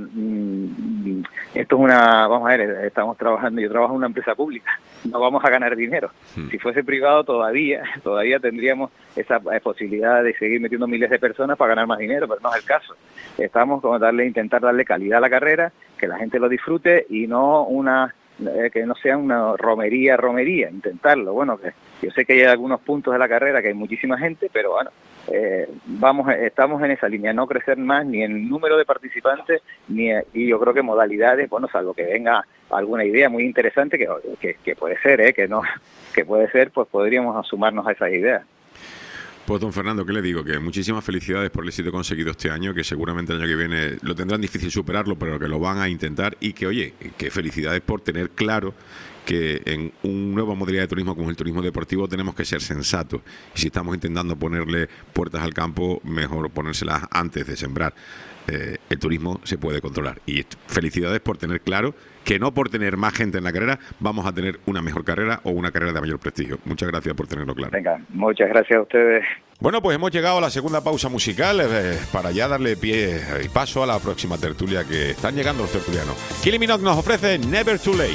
esto es vamos a ver, estamos trabajando, yo trabajo en una empresa pública, no vamos a ganar dinero. Si fuese privado todavía tendríamos esa posibilidad de seguir metiendo miles de personas para ganar más dinero, pero no es el caso. Estamos como intentar darle calidad a la carrera, que la gente lo disfrute y no que no sea una romería, intentarlo. Bueno, que yo sé que hay algunos puntos de la carrera que hay muchísima gente, pero bueno, estamos en esa línea, no crecer más ni en número de participantes y yo creo que modalidades, bueno, salvo que venga alguna idea muy interesante que puede ser, que puede ser, pues podríamos sumarnos a esas ideas. Pues don Fernando, ¿qué le digo? Que muchísimas felicidades por el éxito conseguido este año, que seguramente el año que viene lo tendrán difícil superarlo, pero que lo van a intentar, y que, oye, que felicidades por tener claro que en una nueva modalidad de turismo como el turismo deportivo tenemos que ser sensatos, y si estamos intentando ponerle puertas al campo, mejor ponérselas antes de sembrar. El turismo se puede controlar, y felicidades por tener claro que no por tener más gente en la carrera vamos a tener una mejor carrera o una carrera de mayor prestigio. Muchas gracias por tenerlo claro. Venga, muchas gracias a ustedes. Bueno, pues hemos llegado a la segunda pausa musical para ya darle pie y paso a la próxima tertulia, que están llegando los tertulianos. Kylie Minogue nos ofrece Never Too Late.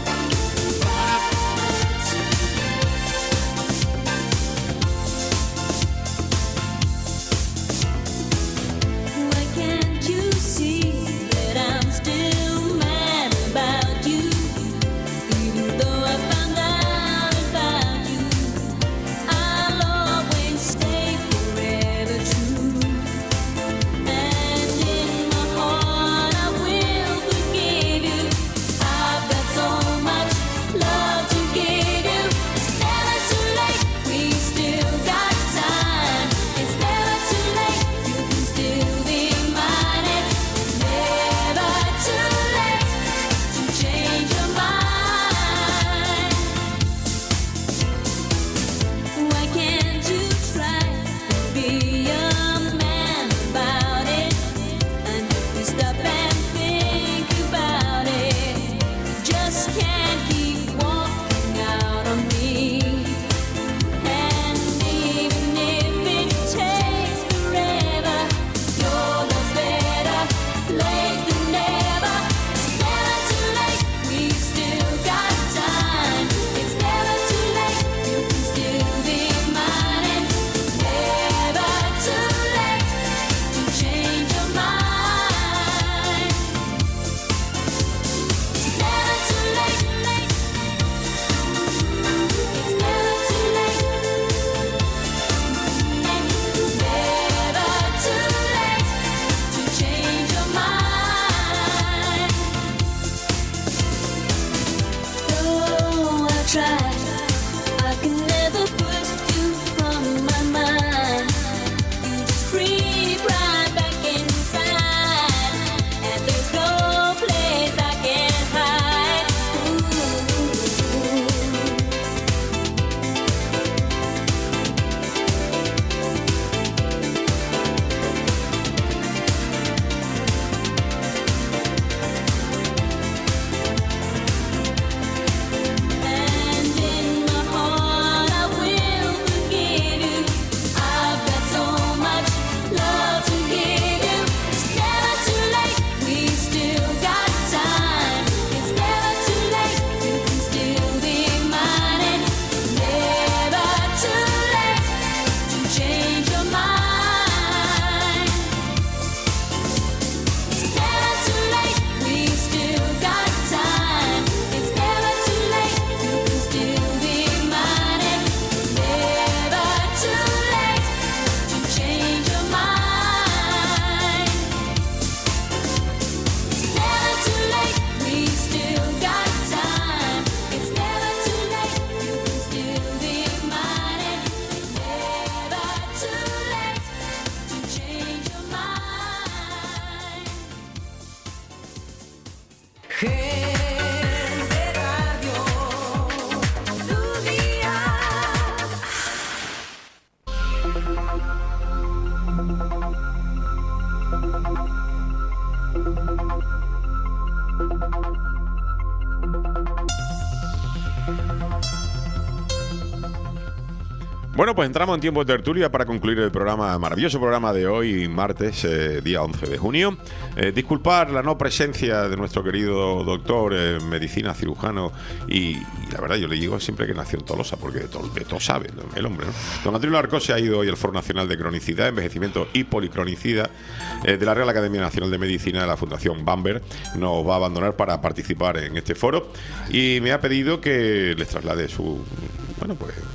Bueno, pues entramos en tiempo de tertulia para concluir el programa, maravilloso programa de hoy, martes, día 11 de junio. Disculpar la no presencia de nuestro querido doctor en medicina, cirujano, y la verdad yo le digo siempre que nació en Tolosa, porque de todo sabe el hombre, ¿no? Don Antonio Larcos se ha ido hoy al Foro Nacional de Cronicidad, Envejecimiento y Policronicidad de la Real Academia Nacional de Medicina de la Fundación Bamberg. Nos va a abandonar para participar en este foro y me ha pedido que les traslade su, bueno, pues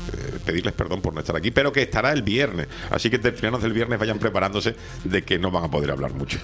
pedirles perdón por no estar aquí, pero que estará el viernes. Así que tertulianos del viernes vayan preparándose de que no van a poder hablar mucho.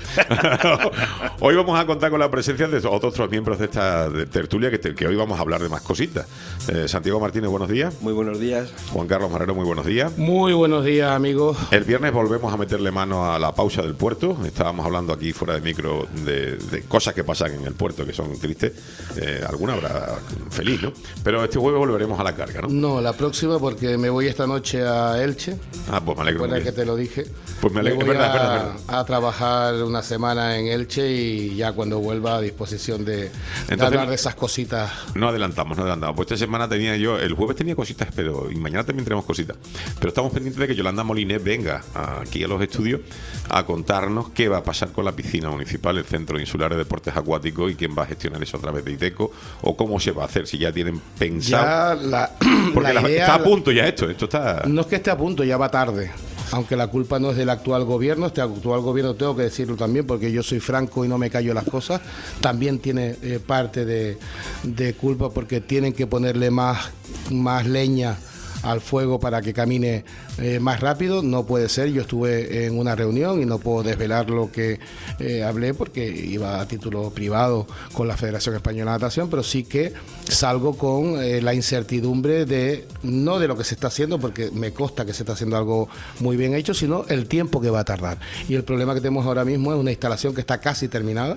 Hoy vamos a contar con la presencia de otros miembros de esta tertulia, que hoy vamos a hablar de más cositas. Santiago Martínez, buenos días. Muy buenos días. Juan Carlos Marrero, muy buenos días. Muy buenos días, amigos. El viernes volvemos a meterle mano a la pausa del puerto. Estábamos hablando aquí fuera de micro de cosas que pasan en el puerto que son tristes. Alguna habrá feliz, ¿no? Pero este jueves volveremos a la carga, ¿no? No, la próxima, porque me voy esta noche a Elche. Pues me alegro. Recuerda que te lo dije. Pues me alegro. Voy a trabajar una semana en Elche y ya cuando vuelva a disposición de hablar de esas cositas. No adelantamos. Pues esta semana tenía yo, el jueves tenía cositas, y mañana también tenemos cositas. Pero estamos pendientes de que Yolanda Molinés venga aquí a los estudios a contarnos qué va a pasar con la piscina municipal, el Centro Insular de Deportes Acuáticos, y quién va a gestionar eso a través de IDECO, o cómo se va a hacer, si ya tienen pensado. Porque está a punto ya esto está... No es que esté a punto, ya va tarde. Aunque la culpa no es del actual gobierno, este actual gobierno, tengo que decirlo también, porque yo soy franco y no me callo las cosas, también tiene parte de culpa, porque tienen que ponerle más leña al fuego para que camine más rápido. No puede ser. Yo estuve en una reunión y no puedo desvelar lo que hablé, porque iba a título privado con la Federación Española de Natación, pero sí que salgo con la incertidumbre no de lo que se está haciendo, porque me consta que se está haciendo algo muy bien hecho, sino el tiempo que va a tardar. Y el problema que tenemos ahora mismo es una instalación que está casi terminada,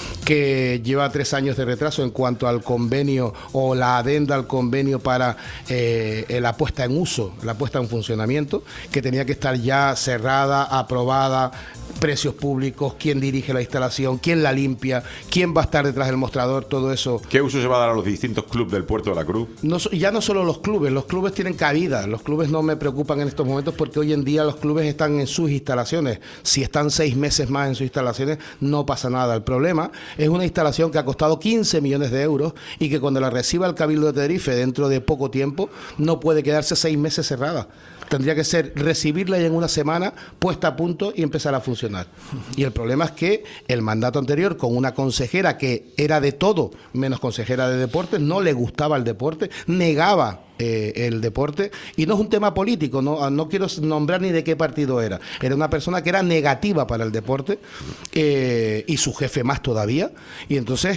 que lleva 3 años de retraso en cuanto al convenio o la adenda al convenio para la puesta en uso, la puesta en funcionamiento, que tenía que estar ya cerrada, aprobada, precios públicos, quién dirige la instalación, quién la limpia, quién va a estar detrás del mostrador, todo eso. ¿Qué uso se va a dar a los distintos clubes del Puerto de la Cruz? Ya no solo los clubes tienen cabida. Los clubes no me preocupan en estos momentos, porque hoy en día los clubes están en sus instalaciones. Si están 6 meses más en sus instalaciones, no pasa nada. El problema es una instalación que ha costado 15 millones de euros y que cuando la reciba el Cabildo de Tenerife dentro de poco tiempo, no puede quedarse 6 meses cerrada. Tendría que ser recibirla y en una semana puesta a punto y empezar a funcionar. Y el problema es que el mandato anterior, con una consejera que era de todo menos consejera de deportes, no le gustaba el deporte, negaba el deporte, y no es un tema político, no quiero nombrar ni de qué partido era una persona que era negativa para el deporte, y su jefe más todavía. Y entonces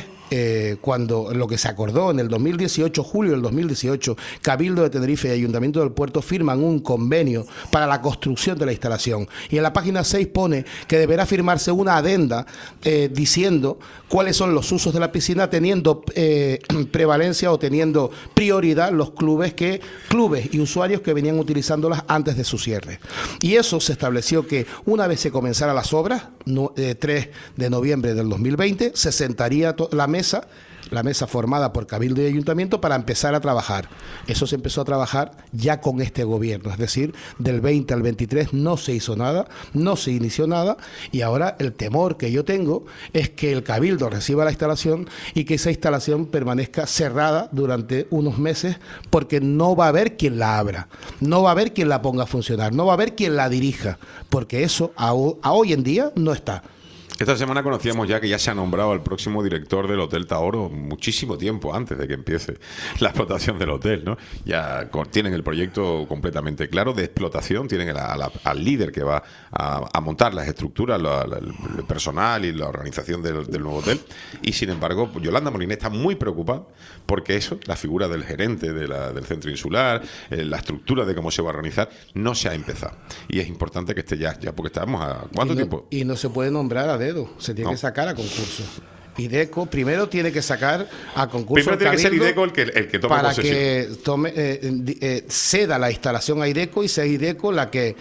cuando lo que se acordó en el 2018, julio del 2018, Cabildo de Tenerife y Ayuntamiento del Puerto firman un convenio para la construcción de la instalación, y en la página 6 pone que deberá firmarse una adenda diciendo cuáles son los usos de la piscina, teniendo prevalencia o teniendo prioridad los clubes y usuarios que venían utilizándolas antes de su cierre. Y eso se estableció que una vez se comenzaran las obras, 3 de noviembre del 2020, se sentaría la mesa formada por Cabildo y Ayuntamiento para empezar a trabajar. Eso se empezó a trabajar ya con este gobierno, es decir, del 20 al 23 no se hizo nada, no se inició nada, y ahora el temor que yo tengo es que el Cabildo reciba la instalación y que esa instalación permanezca cerrada durante unos meses, porque no va a haber quien la abra, no va a haber quien la ponga a funcionar, no va a haber quien la dirija, porque eso a hoy en día no está. Esta semana conocíamos ya que ya se ha nombrado al próximo director del Hotel Taoro muchísimo tiempo antes de que empiece la explotación del hotel, ¿no? Ya tienen el proyecto completamente claro de explotación, tienen al líder que va a montar las estructuras, el personal y la organización del nuevo hotel, y sin embargo Yolanda Molinés está muy preocupada porque la figura del gerente del centro insular, la estructura de cómo se va a organizar, no se ha empezado, y es importante que esté ya porque estamos a ¿cuánto tiempo? Y no se puede nombrar a dedo, se tiene que sacar a concurso. IDECO primero tiene que sacar a concurso. Primero tiene que ser IDECO el que tome para posesión. Que ceda la instalación a IDECO, y sea IDECO la que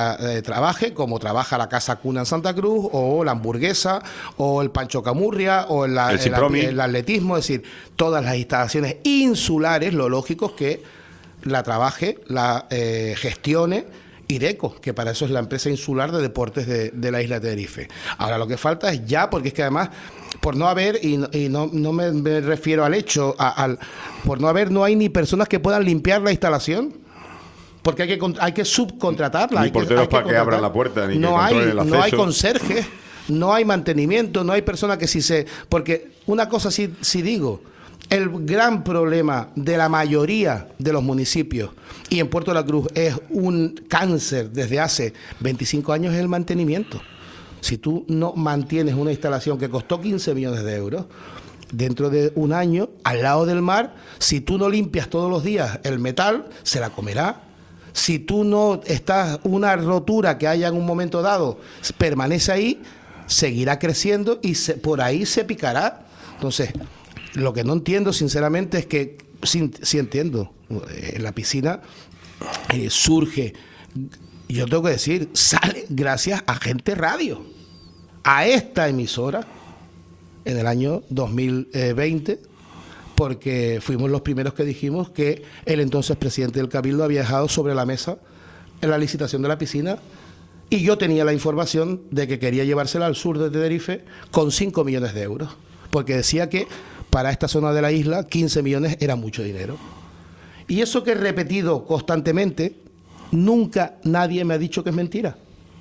trabaje como trabaja la Casa Cuna en Santa Cruz, o la Hamburguesa, o el Pancho Camurria, o el atletismo, es decir, todas las instalaciones insulares, lo lógico es que la trabaje, la gestione IDECO, que para eso es la empresa insular de deportes de la isla de Tenerife. Ahora lo que falta es ya, porque es que además, por no haber, y no me refiero al hecho, por no haber, no hay ni personas que puedan limpiar la instalación, porque hay que subcontratarla. Ni porteros para que abran la puerta, ni que controlen el acceso. No hay conserjes, no hay mantenimiento, no hay personas que porque una cosa sí digo, el gran problema de la mayoría de los municipios y en Puerto de la Cruz es un cáncer desde hace 25 años es el mantenimiento. Si tú no mantienes una instalación que costó 15 millones de euros, dentro de un año, al lado del mar, si tú no limpias todos los días el metal, se la comerá. Si tú no estás, una rotura que haya en un momento dado, permanece ahí, seguirá creciendo y por ahí se picará. Entonces, lo que no entiendo, sinceramente, es que, sí entiendo, en la piscina surge, yo tengo que decir, sale gracias a Gente Radio, a esta emisora, en el año 2020, porque fuimos los primeros que dijimos que el entonces presidente del Cabildo había dejado sobre la mesa en la licitación de la piscina, y yo tenía la información de que quería llevársela al sur de Tenerife con 5 millones de euros, porque decía que para esta zona de la isla 15 millones era mucho dinero. Y eso que he repetido constantemente, nunca nadie me ha dicho que es mentira.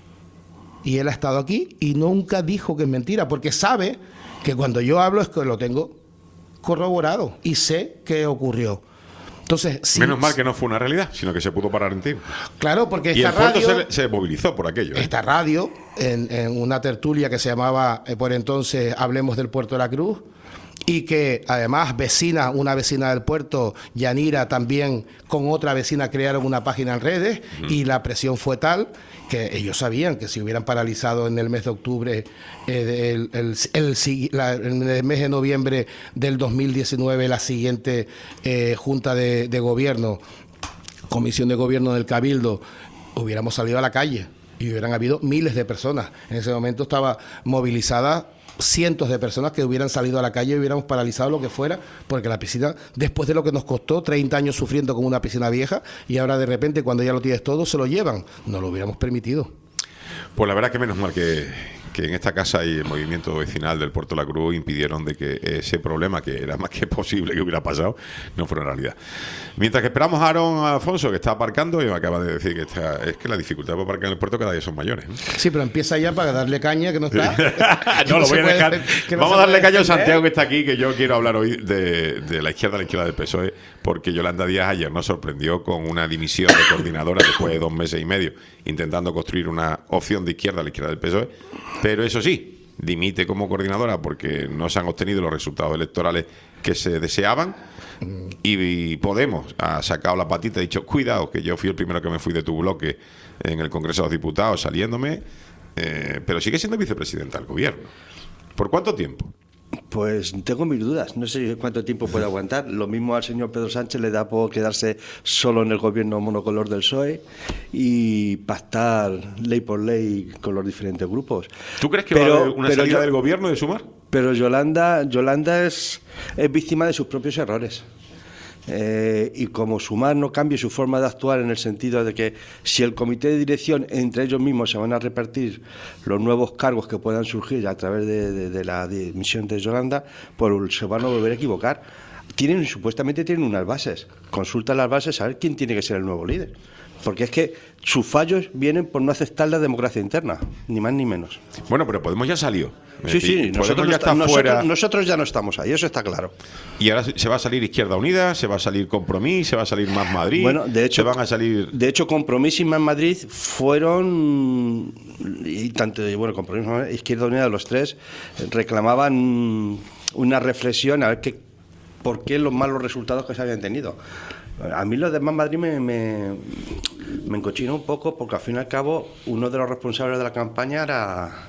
Y él ha estado aquí y nunca dijo que es mentira, porque sabe que cuando yo hablo es que lo tengo corroborado y sé qué ocurrió. Entonces, menos mal que no fue una realidad, sino que se pudo parar en tiempo. Claro, porque y esta radio se movilizó por aquello. Esta radio, en una tertulia que se llamaba por entonces Hablemos del Puerto de la Cruz, y que además una vecina del puerto, Yanira, también con otra vecina crearon una página en redes, y la presión fue tal que ellos sabían que si hubieran paralizado en el mes de octubre, en el mes de noviembre del 2019, la siguiente Junta de Gobierno, Comisión de Gobierno del Cabildo, hubiéramos salido a la calle y hubieran habido miles de personas. En ese momento estaba movilizada cientos de personas que hubieran salido a la calle y hubiéramos paralizado lo que fuera, porque la piscina, después de lo que nos costó 30 años sufriendo con una piscina vieja, y ahora de repente cuando ya lo tienes todo se lo llevan, no lo hubiéramos permitido. Pues la verdad que menos mal que en esta casa y el movimiento vecinal del Puerto de la Cruz impidieron de que ese problema, que era más que posible que hubiera pasado, no fuera realidad. Mientras que esperamos a Aaron Alfonso, que está aparcando, y me acaba de decir que es que la dificultad para aparcar en el puerto cada día son mayores, ¿no? Sí, pero empieza ya para darle caña, que no está. No, lo voy a dejar. Vamos a darle caña a Santiago, que está aquí, que yo quiero hablar hoy de la izquierda del PSOE, porque Yolanda Díaz ayer nos sorprendió con una dimisión de coordinadora después de 2 meses y medio, intentando construir una opción de izquierda a la izquierda del PSOE. Pero eso sí, dimite como coordinadora porque no se han obtenido los resultados electorales que se deseaban, y Podemos ha sacado la patita y ha dicho, cuidado, que yo fui el primero que me fui de tu bloque en el Congreso de los Diputados saliéndome, pero sigue siendo vicepresidenta del gobierno. ¿Por cuánto tiempo? Pues tengo mis dudas, no sé cuánto tiempo puede aguantar. Lo mismo al señor Pedro Sánchez le da por quedarse solo en el gobierno monocolor del PSOE y pactar ley por ley con los diferentes grupos. ¿Tú crees que va a haber una salida del gobierno de Sumar? Pero Yolanda es víctima de sus propios errores. Y como Sumar no cambie su forma de actuar, en el sentido de que si el comité de dirección entre ellos mismos se van a repartir los nuevos cargos que puedan surgir a través de la dimisión de Yolanda, pues se van a volver a equivocar. Supuestamente tienen unas bases, consultan las bases a ver quién tiene que ser el nuevo líder, porque es que sus fallos vienen por no aceptar la democracia interna, ni más ni menos. Bueno, pero Podemos ya salió. Sí, nosotros ya no estamos ahí, eso está claro. Y ahora se va a salir Izquierda Unida, se va a salir Compromís, se va a salir Más Madrid. Bueno, de hecho, se van a salir. De hecho, Compromís y Más Madrid fueron, y tanto, bueno, Compromís, Izquierda Unida, los tres reclamaban una reflexión a ver por qué los malos resultados que se habían tenido. A mí lo de Más Madrid me encochinó un poco, porque al fin y al cabo uno de los responsables de la campaña era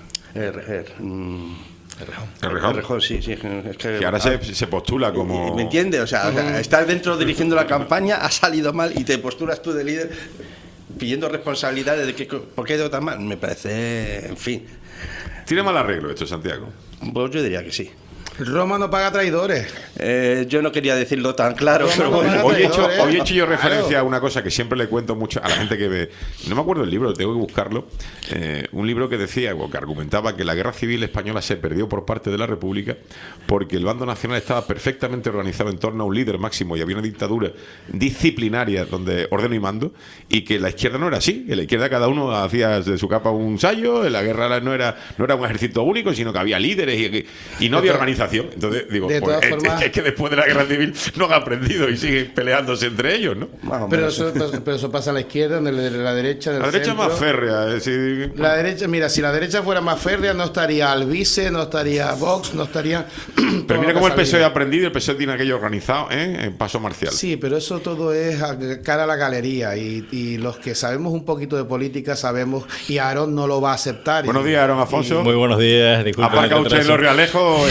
Errejón, sí, es que ahora se postula como... ¿Me entiendes? O sea, estar dentro dirigiendo la campaña, ha salido mal y te postulas tú de líder pidiendo responsabilidades de por qué ha ido tan mal. Me parece, en fin. ¿Tiene mal arreglo esto, Santiago? Pues yo diría que sí. Roma no paga traidores. Yo no quería decirlo tan claro, pero bueno. Hoy he hecho yo referencia a una cosa que siempre le cuento mucho a la gente que ve. No me acuerdo el libro, tengo que buscarlo. Un libro que decía, o que argumentaba que la guerra civil española se perdió por parte de la República porque el bando nacional estaba perfectamente organizado en torno a un líder máximo y había una dictadura disciplinaria donde ordeno y mando, y que la izquierda no era así. En la izquierda cada uno hacía de su capa un sayo, en la guerra no era un ejército único, sino que había líderes y no había organización organización. Entonces, digo, De pues, todas formas- es que después de la guerra civil no han aprendido y siguen peleándose entre ellos, ¿no? Pero eso pasa en la izquierda, en la derecha, en el La derecha es centro. más férrea. Es decir, La derecha, mira, si la derecha fuera más férrea, no estaría Albice, no estaría Vox, no estaría. pero mira cómo el PSOE ha aprendido, el PSOE tiene aquello organizado, en paso marcial. Sí, pero eso todo es cara a la galería y los que sabemos un poquito de política sabemos, y Aarón no lo va a aceptar. Buenos días, Aarón Afonso. Muy buenos días. Disculpen ¿Aparca el usted en retraso. Los Realejos?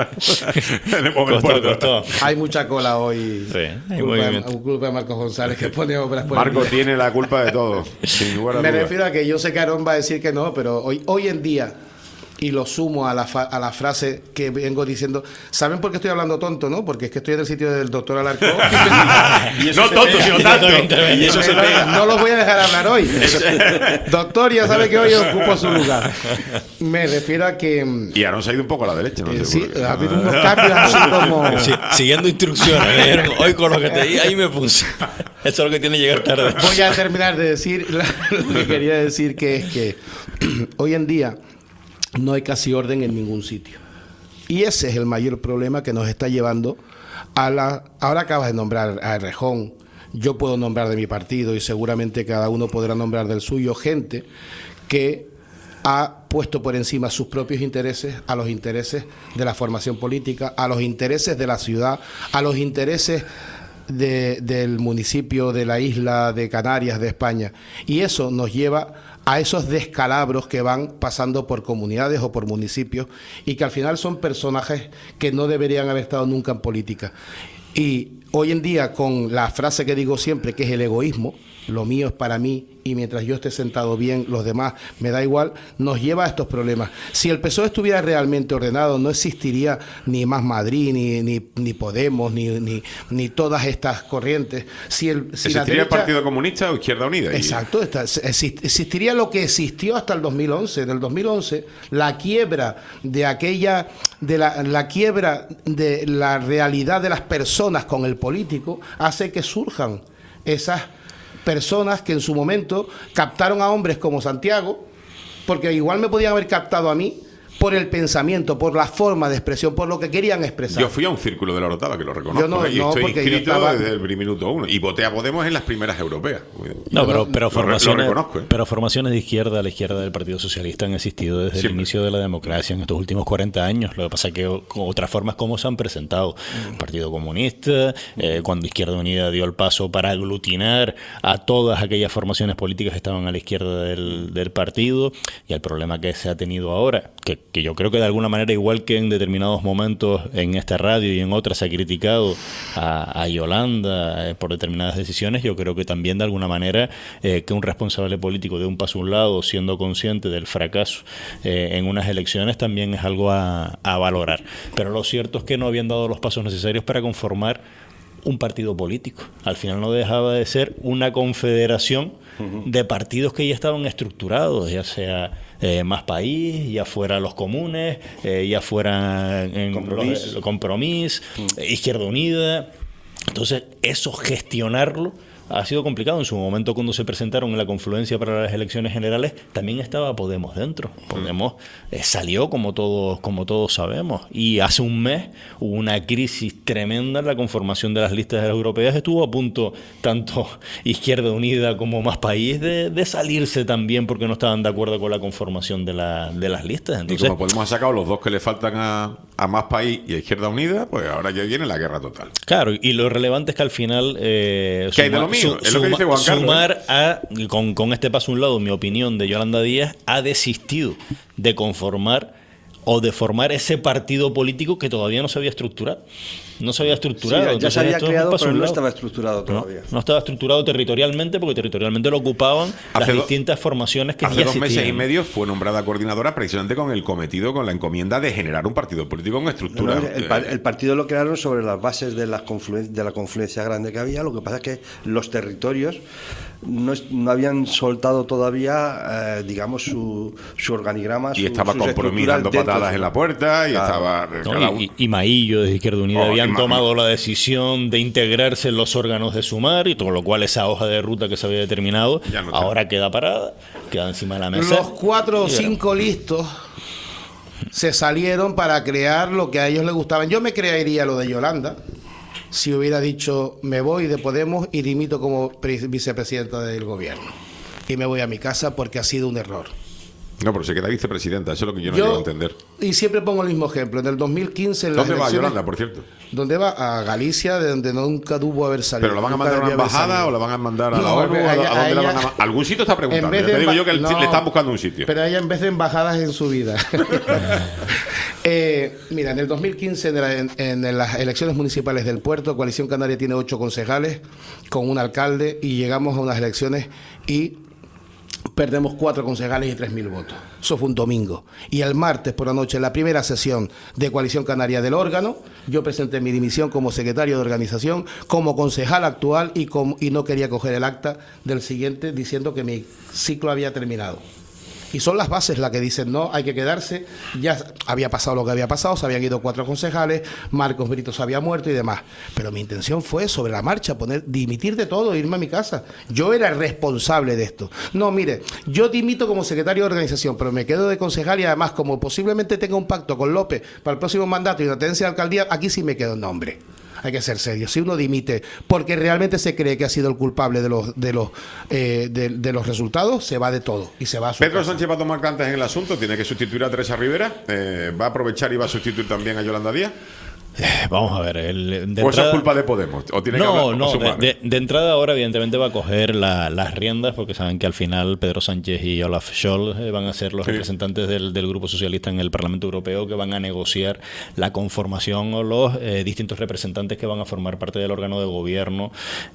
Costó. Hay mucha cola hoy. Sí, hay culpa, movimiento. culpa de Marcos González, que pone obras por Marco el día. tiene la culpa de todo, sin lugar a Me dudas. refiero a que yo sé que Aarón va a decir que no, pero hoy en día, y lo sumo a la frase que vengo diciendo, ¿saben por qué estoy hablando tonto, no? Porque es que estoy en el sitio del doctor Alarcón. No tonto, sino tanto. Y eso se pega. No los voy a dejar hablar hoy. Doctor, ya sabe que hoy ocupo su lugar. Me refiero a que... Y Aarón se ha ido un poco a la derecha, ¿no? sí, ha habido unos cambios así como... Sí, siguiendo instrucciones. me dijeron, hoy con lo que te di, ahí me puse. Eso es lo que tiene que llegar tarde. Voy a terminar de decir lo que quería decir, que es que hoy en día no hay casi orden en ningún sitio. Y ese es el mayor problema que nos está llevando a la... Ahora acabas de nombrar a Errejón, yo puedo nombrar de mi partido y seguramente cada uno podrá nombrar del suyo, gente que ha puesto por encima sus propios intereses a los intereses de la formación política, a los intereses de la ciudad, a los intereses del municipio, de la isla de Canarias, de España. Y eso nos lleva a esos descalabros que van pasando por comunidades o por municipios y que al final son personajes que no deberían haber estado nunca en política. Y hoy en día, con la frase que digo siempre, que es el egoísmo, lo mío es para mí y mientras yo esté sentado bien, los demás me da igual, nos lleva a estos problemas. Si el PSOE estuviera realmente ordenado, no existiría ni Más Madrid, ni Podemos, ni todas estas corrientes. Si ¿Existiría el Partido Comunista o Izquierda Unida? Exacto, existiría lo que existió hasta el 2011. En el 2011, la quiebra de aquella, la quiebra de la realidad de las personas con el político hace que surjan esas personas que en su momento captaron a hombres como Santiago, porque igual me podían haber captado a mí por el pensamiento, por la forma de expresión, por lo que querían expresar. Yo fui a un círculo de la Orotava, que lo reconozco, Yo no, y estoy porque yo inscrito estaba... desde el minuto 1. Y voté a Podemos en las primeras europeas. No, pero formaciones, lo reconozco, ¿eh? pero formaciones de izquierda a la izquierda del Partido Socialista han existido desde el inicio de la democracia en estos últimos 40 años. Lo que pasa es que con otras formas como se han presentado. El Partido Comunista, cuando Izquierda Unida dio el paso para aglutinar a todas aquellas formaciones políticas que estaban a la izquierda del partido, y el problema que se ha tenido ahora, que yo creo que de alguna manera, igual que en determinados momentos en esta radio y en otras se ha criticado a Yolanda por determinadas decisiones, yo creo que también de alguna manera que un responsable político dé un paso a un lado siendo consciente del fracaso en unas elecciones también es algo a valorar. Pero lo cierto es que no habían dado los pasos necesarios para conformar un partido político. Al final no dejaba de ser una confederación de partidos que ya estaban estructurados, ya sea Más País, ya fuera los comunes, ya fuera en Compromís, Izquierda Unida. Entonces, eso gestionarlo ha sido complicado. En su momento, cuando se presentaron en la confluencia para las elecciones generales, también estaba Podemos dentro. Podemos salió, como todos sabemos, y hace un mes hubo una crisis tremenda en la conformación de las listas europeas. Estuvo a punto tanto Izquierda Unida como Más País de salirse también porque no estaban de acuerdo con la conformación de las listas. Entonces, y como Podemos ha sacado los dos que le faltan a Más País y a Izquierda Unida, pues ahora ya viene la guerra total. Claro, y lo relevante es que al final que hay de lo mío, es lo que dice Juan Carlos, sumar con este paso a un lado, mi opinión, de Yolanda Díaz, ha desistido de conformar o de formar ese partido político que todavía no se había estructurado. No se había estructurado. Sí, ya se había creado, pero no estaba estructurado todavía. No estaba estructurado territorialmente, porque territorialmente lo ocupaban las distintas formaciones que ya existían. Hace 2 meses y medio fue nombrada coordinadora precisamente con el cometido, con la encomienda de generar un partido político con estructura. El partido lo crearon sobre las bases de la confluencia grande que había. Lo que pasa es que los territorios no habían soltado todavía, digamos, su organigrama. Y estaba Compromís dando patadas en la puerta, y estaba... Y Maillo, de Izquierda Unida, habían tomado la decisión de integrarse en los órganos de Sumar, y con lo cual esa hoja de ruta que se había determinado ahora queda parada, queda encima de la mesa. Los 4 o 5 listos se salieron para crear lo que a ellos les gustaba. Yo me creería lo de Yolanda si hubiera dicho me voy de Podemos y dimito como vicepresidenta del gobierno y me voy a mi casa porque ha sido un error. No, pero se queda vicepresidenta, eso es lo que yo no llego a entender. Y siempre pongo el mismo ejemplo. En el 2015... En ¿Dónde va Yolanda, por cierto? ¿Dónde va? A Galicia, de donde nunca tuvo haber salido. ¿Pero la van a mandar a una embajada o la van a mandar a la ONU? ¿A dónde la van a...? Algún sitio está preguntando. Te digo yo que le están buscando un sitio. Pero ella en vez de embajadas en su vida. Mira, en el 2015, en las elecciones municipales del Puerto, Coalición Canaria tiene 8 concejales con un alcalde y llegamos a unas elecciones y perdemos 4 concejales y 3.000 votos. Eso fue un domingo. Y el martes por la noche, en la primera sesión de Coalición Canaria del órgano, yo presenté mi dimisión como secretario de organización, como concejal actual y no quería coger el acta del siguiente diciendo que mi ciclo había terminado. Y son las bases las que dicen, no, hay que quedarse. Ya había pasado lo que había pasado, se habían ido 4 concejales, Marcos Brito se había muerto y demás. Pero mi intención fue, sobre la marcha, dimitir de todo, irme a mi casa. Yo era responsable de esto. No, mire, yo dimito como secretario de organización, pero me quedo de concejal y además, como posiblemente tenga un pacto con López para el próximo mandato y una tenencia de alcaldía, aquí sí me quedo. No, hombre. Hay que ser serio. Si uno dimite porque realmente se cree que ha sido el culpable de los resultados, se va de todo y se va a su Pedro casa. Sánchez va a tomar cartas en el asunto, tiene que sustituir a Teresa Rivera, va a aprovechar y va a sustituir también a Yolanda Díaz. Vamos a ver. ¿O eso es culpa de Podemos? ¿O tiene que hablar con su madre? De entrada ahora evidentemente va a coger las riendas porque saben que al final Pedro Sánchez y Olaf Scholz van a ser los representantes del Grupo Socialista en el Parlamento Europeo, que van a negociar la conformación o los distintos representantes que van a formar parte del órgano de gobierno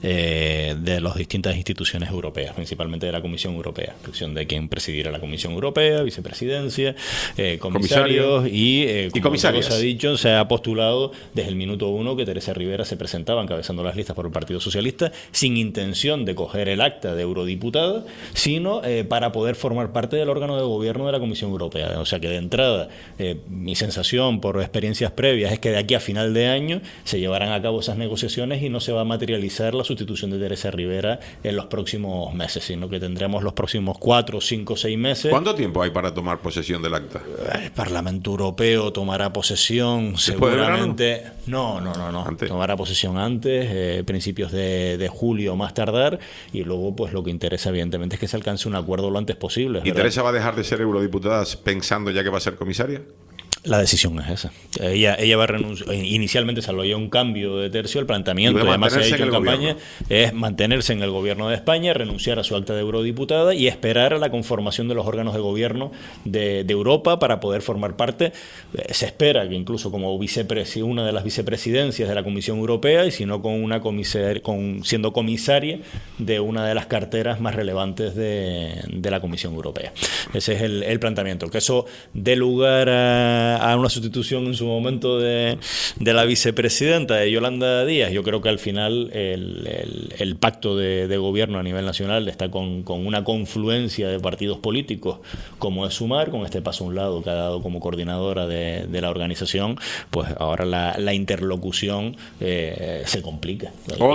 de las distintas instituciones europeas, principalmente de la Comisión Europea, elección de quien presidirá la Comisión Europea, vicepresidencia, comisarios y como se ha dicho, se ha postulado desde el minuto 1 que Teresa Rivera se presentaba encabezando las listas por el Partido Socialista sin intención de coger el acta de eurodiputada, sino para poder formar parte del órgano de gobierno de la Comisión Europea. O sea que de entrada, mi sensación por experiencias previas es que de aquí a final de año se llevarán a cabo esas negociaciones y no se va a materializar la sustitución de Teresa Rivera en los próximos meses, sino que tendremos los próximos 4, 5, 6 meses. ¿Cuánto tiempo hay para tomar posesión del acta? El Parlamento Europeo tomará posesión seguramente. No. ¿Antes? Tomará posesión antes, principios de julio más tardar, y luego pues lo que interesa evidentemente es que se alcance un acuerdo lo antes posible. ¿Y Teresa va a dejar de ser eurodiputada pensando ya que va a ser comisaria? La decisión es esa. Ella va a renunciar. Inicialmente se había un cambio de tercio, el planteamiento, además se ha hecho en campaña, es mantenerse en el gobierno de España, renunciar a su acta de eurodiputada y esperar a la conformación de los órganos de gobierno de Europa para poder formar parte. Se espera que incluso como una de las vicepresidencias de la Comisión Europea, y si no siendo comisaria de una de las carteras más relevantes de la Comisión Europea. Ese es el planteamiento. Que eso dé lugar a una sustitución en su momento de la vicepresidenta de Yolanda Díaz. Yo creo que al final el pacto de gobierno a nivel nacional está con una confluencia de partidos políticos como es Sumar, con este paso a un lado que ha dado como coordinadora de la organización. Pues ahora la interlocución se complica.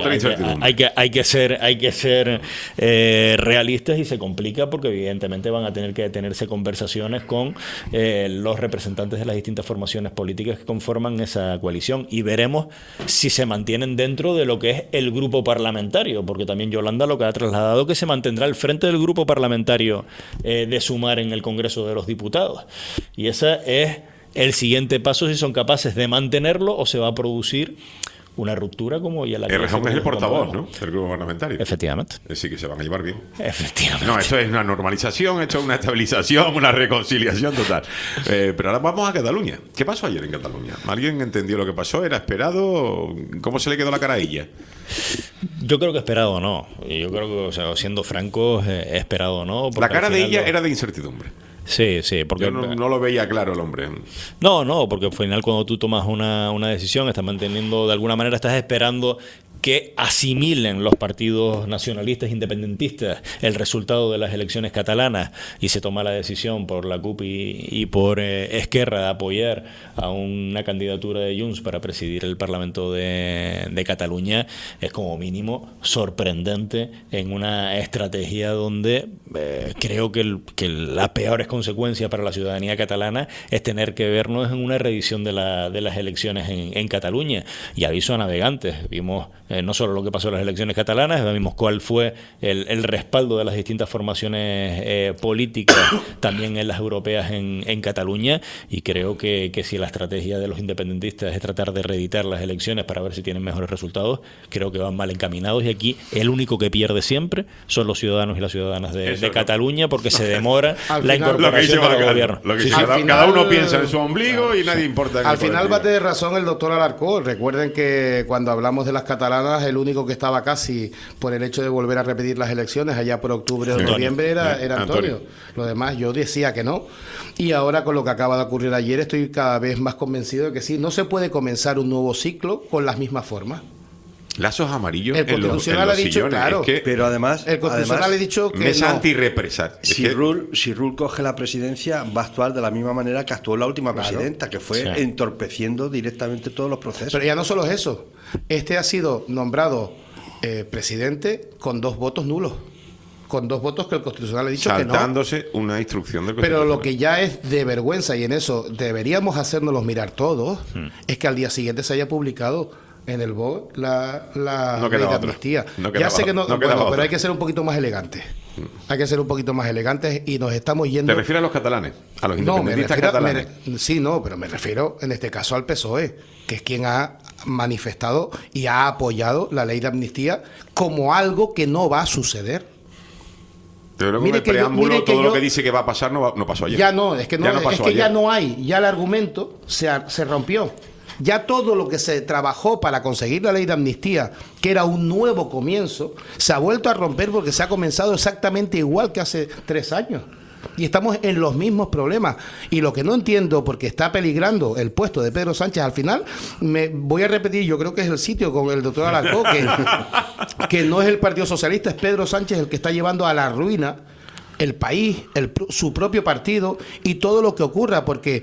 Hay que ser realistas, y se complica porque evidentemente van a tener que detenerse conversaciones con los representantes de las distintas formaciones políticas que conforman esa coalición, y veremos si se mantienen dentro de lo que es el grupo parlamentario, porque también Yolanda lo que ha trasladado que se mantendrá al frente del grupo parlamentario de Sumar en el Congreso de los Diputados, y ese es el siguiente paso, si son capaces de mantenerlo o se va a producir una ruptura como ya la que Errejón es el portavoz, ¿no?, del grupo parlamentario. Efectivamente. Sí, que se van a llevar bien. Efectivamente. No, esto es una normalización, esto es una estabilización, una reconciliación total. Pero ahora vamos a Cataluña. ¿Qué pasó ayer en Cataluña? ¿Alguien entendió lo que pasó? ¿Era esperado? ¿Cómo se le quedó la cara a ella? Yo creo que esperado no. Yo creo que, o sea, siendo francos, esperado no. La cara de ella era de incertidumbre. Sí, porque yo no lo veía claro el hombre. No, porque al final cuando tú tomas una decisión, estás manteniendo, de alguna manera estás esperando que asimilen los partidos nacionalistas independentistas el resultado de las elecciones catalanas y se toma la decisión por la CUP y por Esquerra de apoyar a una candidatura de Junts para presidir el Parlamento de Cataluña, es como mínimo sorprendente en una estrategia donde creo que las peores consecuencias para la ciudadanía catalana es tener que vernos en una reedición de las elecciones en Cataluña. Y aviso a navegantes, vimos no solo lo que pasó en las elecciones catalanas, vimos cuál fue el respaldo de las distintas formaciones políticas también en las europeas en Cataluña, y creo que si la estrategia de los independentistas es tratar de reeditar las elecciones para ver si tienen mejores resultados, creo que van mal encaminados, y aquí el único que pierde siempre son los ciudadanos y las ciudadanas de Cataluña, porque se demora la incorporación del gobierno. Cada uno piensa en su ombligo y nadie importa. Al final va a tener razón el doctor Alarcón. Recuerden que cuando hablamos de las catalanas, el único que estaba casi por el hecho de volver a repetir las elecciones allá por octubre o noviembre era Antonio. Lo demás yo decía que no, y ahora con lo que acaba de ocurrir ayer estoy cada vez más convencido de que sí, no se puede comenzar un nuevo ciclo con las mismas formas. Lazos amarillos el Constitucional ha dicho, claro, pero además el Constitucional ha dicho que mesa antirrepresar. Si Rull coge la presidencia, va a actuar de la misma manera que actuó la última presidenta, que fue entorpeciendo directamente todos los procesos. Pero ya no solo es eso, este ha sido nombrado presidente con 2 votos nulos, con 2 votos que el Constitucional ha dicho que no. Saltándose una instrucción del Constitucional. Pero lo que ya es de vergüenza, y en eso deberíamos hacérnoslos mirar todos, es que al día siguiente se haya publicado en el BOE la ley de amnistía. Ya sé que no, pero hay que ser un poquito más elegantes. Hay que ser un poquito más elegantes y nos estamos yendo... ¿Te refieres a los catalanes? ¿A los independentistas catalanes? Sí, no, pero me refiero en este caso al PSOE, que es quien ha manifestado y ha apoyado la ley de amnistía como algo que no va a suceder. Pero luego en el preámbulo todo lo que dice que va a pasar no pasó ayer. Ya no, es que ya no hay, ya el argumento se rompió. Ya todo lo que se trabajó para conseguir la ley de amnistía, que era un nuevo comienzo, se ha vuelto a romper porque se ha comenzado exactamente igual que hace 3 años. Y estamos en los mismos problemas. Y lo que no entiendo, porque está peligrando el puesto de Pedro Sánchez, al final, me voy a repetir, yo creo que es el sitio con el doctor Alarcón, que no es el Partido Socialista, es Pedro Sánchez el que está llevando a la ruina el país, su propio partido y todo lo que ocurra, porque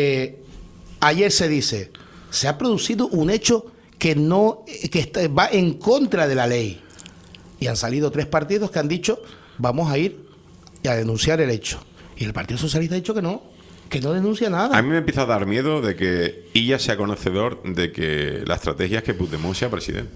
ayer se dice... Se ha producido un hecho que va en contra de la ley. Y han salido 3 partidos que han dicho, vamos a ir a denunciar el hecho. Y el Partido Socialista ha dicho que no denuncia nada. A mí me empieza a dar miedo de que Illa sea conocedor de que la estrategia es que Puigdemont sea presidente.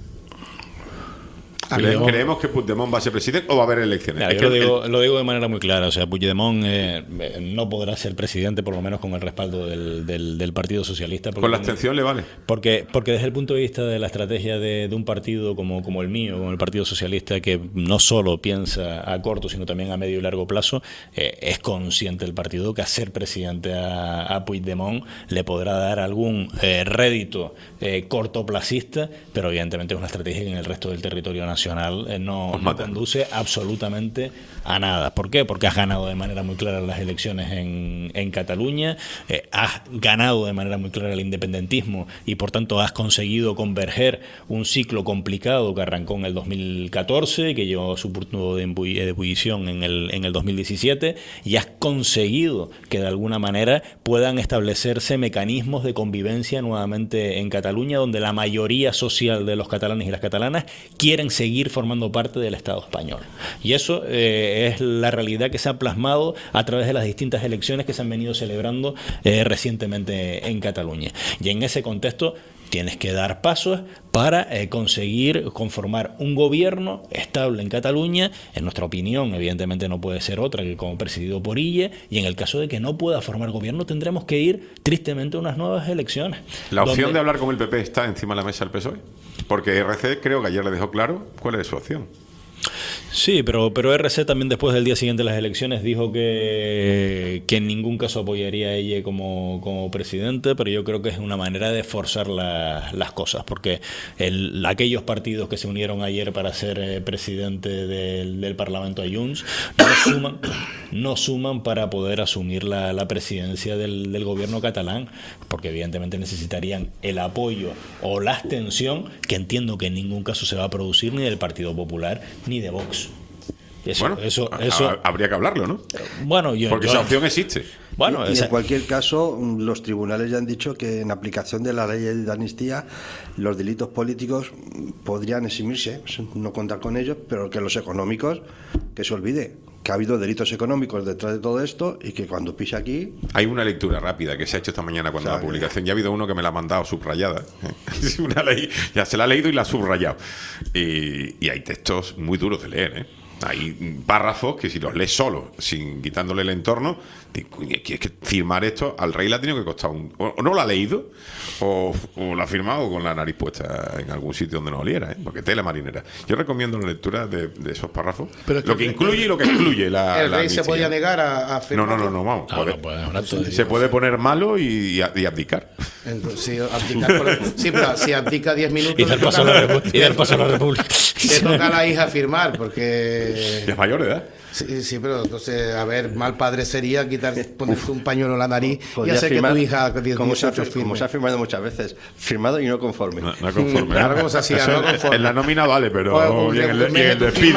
¿Creemos que Puigdemont va a ser presidente o va a haber elecciones? Mira, lo digo de manera muy clara. O sea, Puigdemont no podrá ser presidente, por lo menos con el respaldo del Partido Socialista. ¿Con la abstención le vale? Porque desde el punto de vista de la estrategia de un partido como el mío, como el Partido Socialista, que no solo piensa a corto, sino también a medio y largo plazo, es consciente el partido que hacer presidente a Puigdemont le podrá dar algún rédito cortoplacista, pero evidentemente es una estrategia que en el resto del territorio nacional no conduce absolutamente a nada. ¿Por qué? Porque has ganado de manera muy clara las elecciones en Cataluña, has ganado de manera muy clara el independentismo y por tanto has conseguido converger un ciclo complicado que arrancó en el 2014, que llevó su punto de ebullición en el 2017, y has conseguido que de alguna manera puedan establecerse mecanismos de convivencia nuevamente en Cataluña, donde la mayoría social de los catalanes y las catalanas quieren seguir formando parte del Estado español. Y eso es la realidad que se ha plasmado a través de las distintas elecciones que se han venido celebrando recientemente en Cataluña. Y en ese contexto tienes que dar pasos para conseguir conformar un gobierno estable en Cataluña. En nuestra opinión, evidentemente no puede ser otra que como presidido por Illa, y en el caso de que no pueda formar gobierno tendremos que ir tristemente a unas nuevas elecciones. ¿La opción de hablar con el PP está encima de la mesa del PSOE? Porque RC creo que ayer le dejó claro cuál es su opción. Sí, pero RC también después del día siguiente de las elecciones dijo que en ningún caso apoyaría a ella como presidente, pero yo creo que es una manera de forzar las cosas, porque aquellos partidos que se unieron ayer para ser presidente del Parlamento a Junts no suman para poder asumir la presidencia del gobierno catalán, porque evidentemente necesitarían el apoyo o la abstención, que entiendo que en ningún caso se va a producir ni del Partido Popular ni de Vox. Eso habría que hablarlo, ¿no? Bueno, porque esa opción existe. Bueno, y en cualquier caso, los tribunales ya han dicho que en aplicación de la ley de amnistía, los delitos políticos podrían eximirse, no contar con ellos, pero que los económicos, que se olvide que ha habido delitos económicos detrás de todo esto y que cuando pise aquí... Hay una lectura rápida que se ha hecho esta mañana cuando la publicación, ya ha habido uno que me la ha mandado subrayada, una ley, ya se la ha leído y la ha subrayado, y hay textos muy duros de leer, Hay párrafos que si los lees solo, sin quitándole el entorno, es que firmar esto al rey le ha tenido que costar o no lo ha leído, o lo ha firmado con la nariz puesta en algún sitio donde no oliera, porque tela marinera. Yo recomiendo la lectura de esos párrafos, lo que incluye y lo que excluye la el rey amnistía. se podía negar a firmar. No, vamos. Se puede poner malo y abdicar. Entonces, pero si abdica 10 minutos y dar paso a la República. Le toca a la hija firmar, porque... Es mayor de edad. Sí, pero entonces, a ver, mal padre sería ponerte un pañuelo en la nariz y hacer firmar, que tu hija... Como se ha firmado muchas veces, firmado y no conforme. No conforme. Claro, como se hacía, no conforme. En la nómina vale, pero en el despido.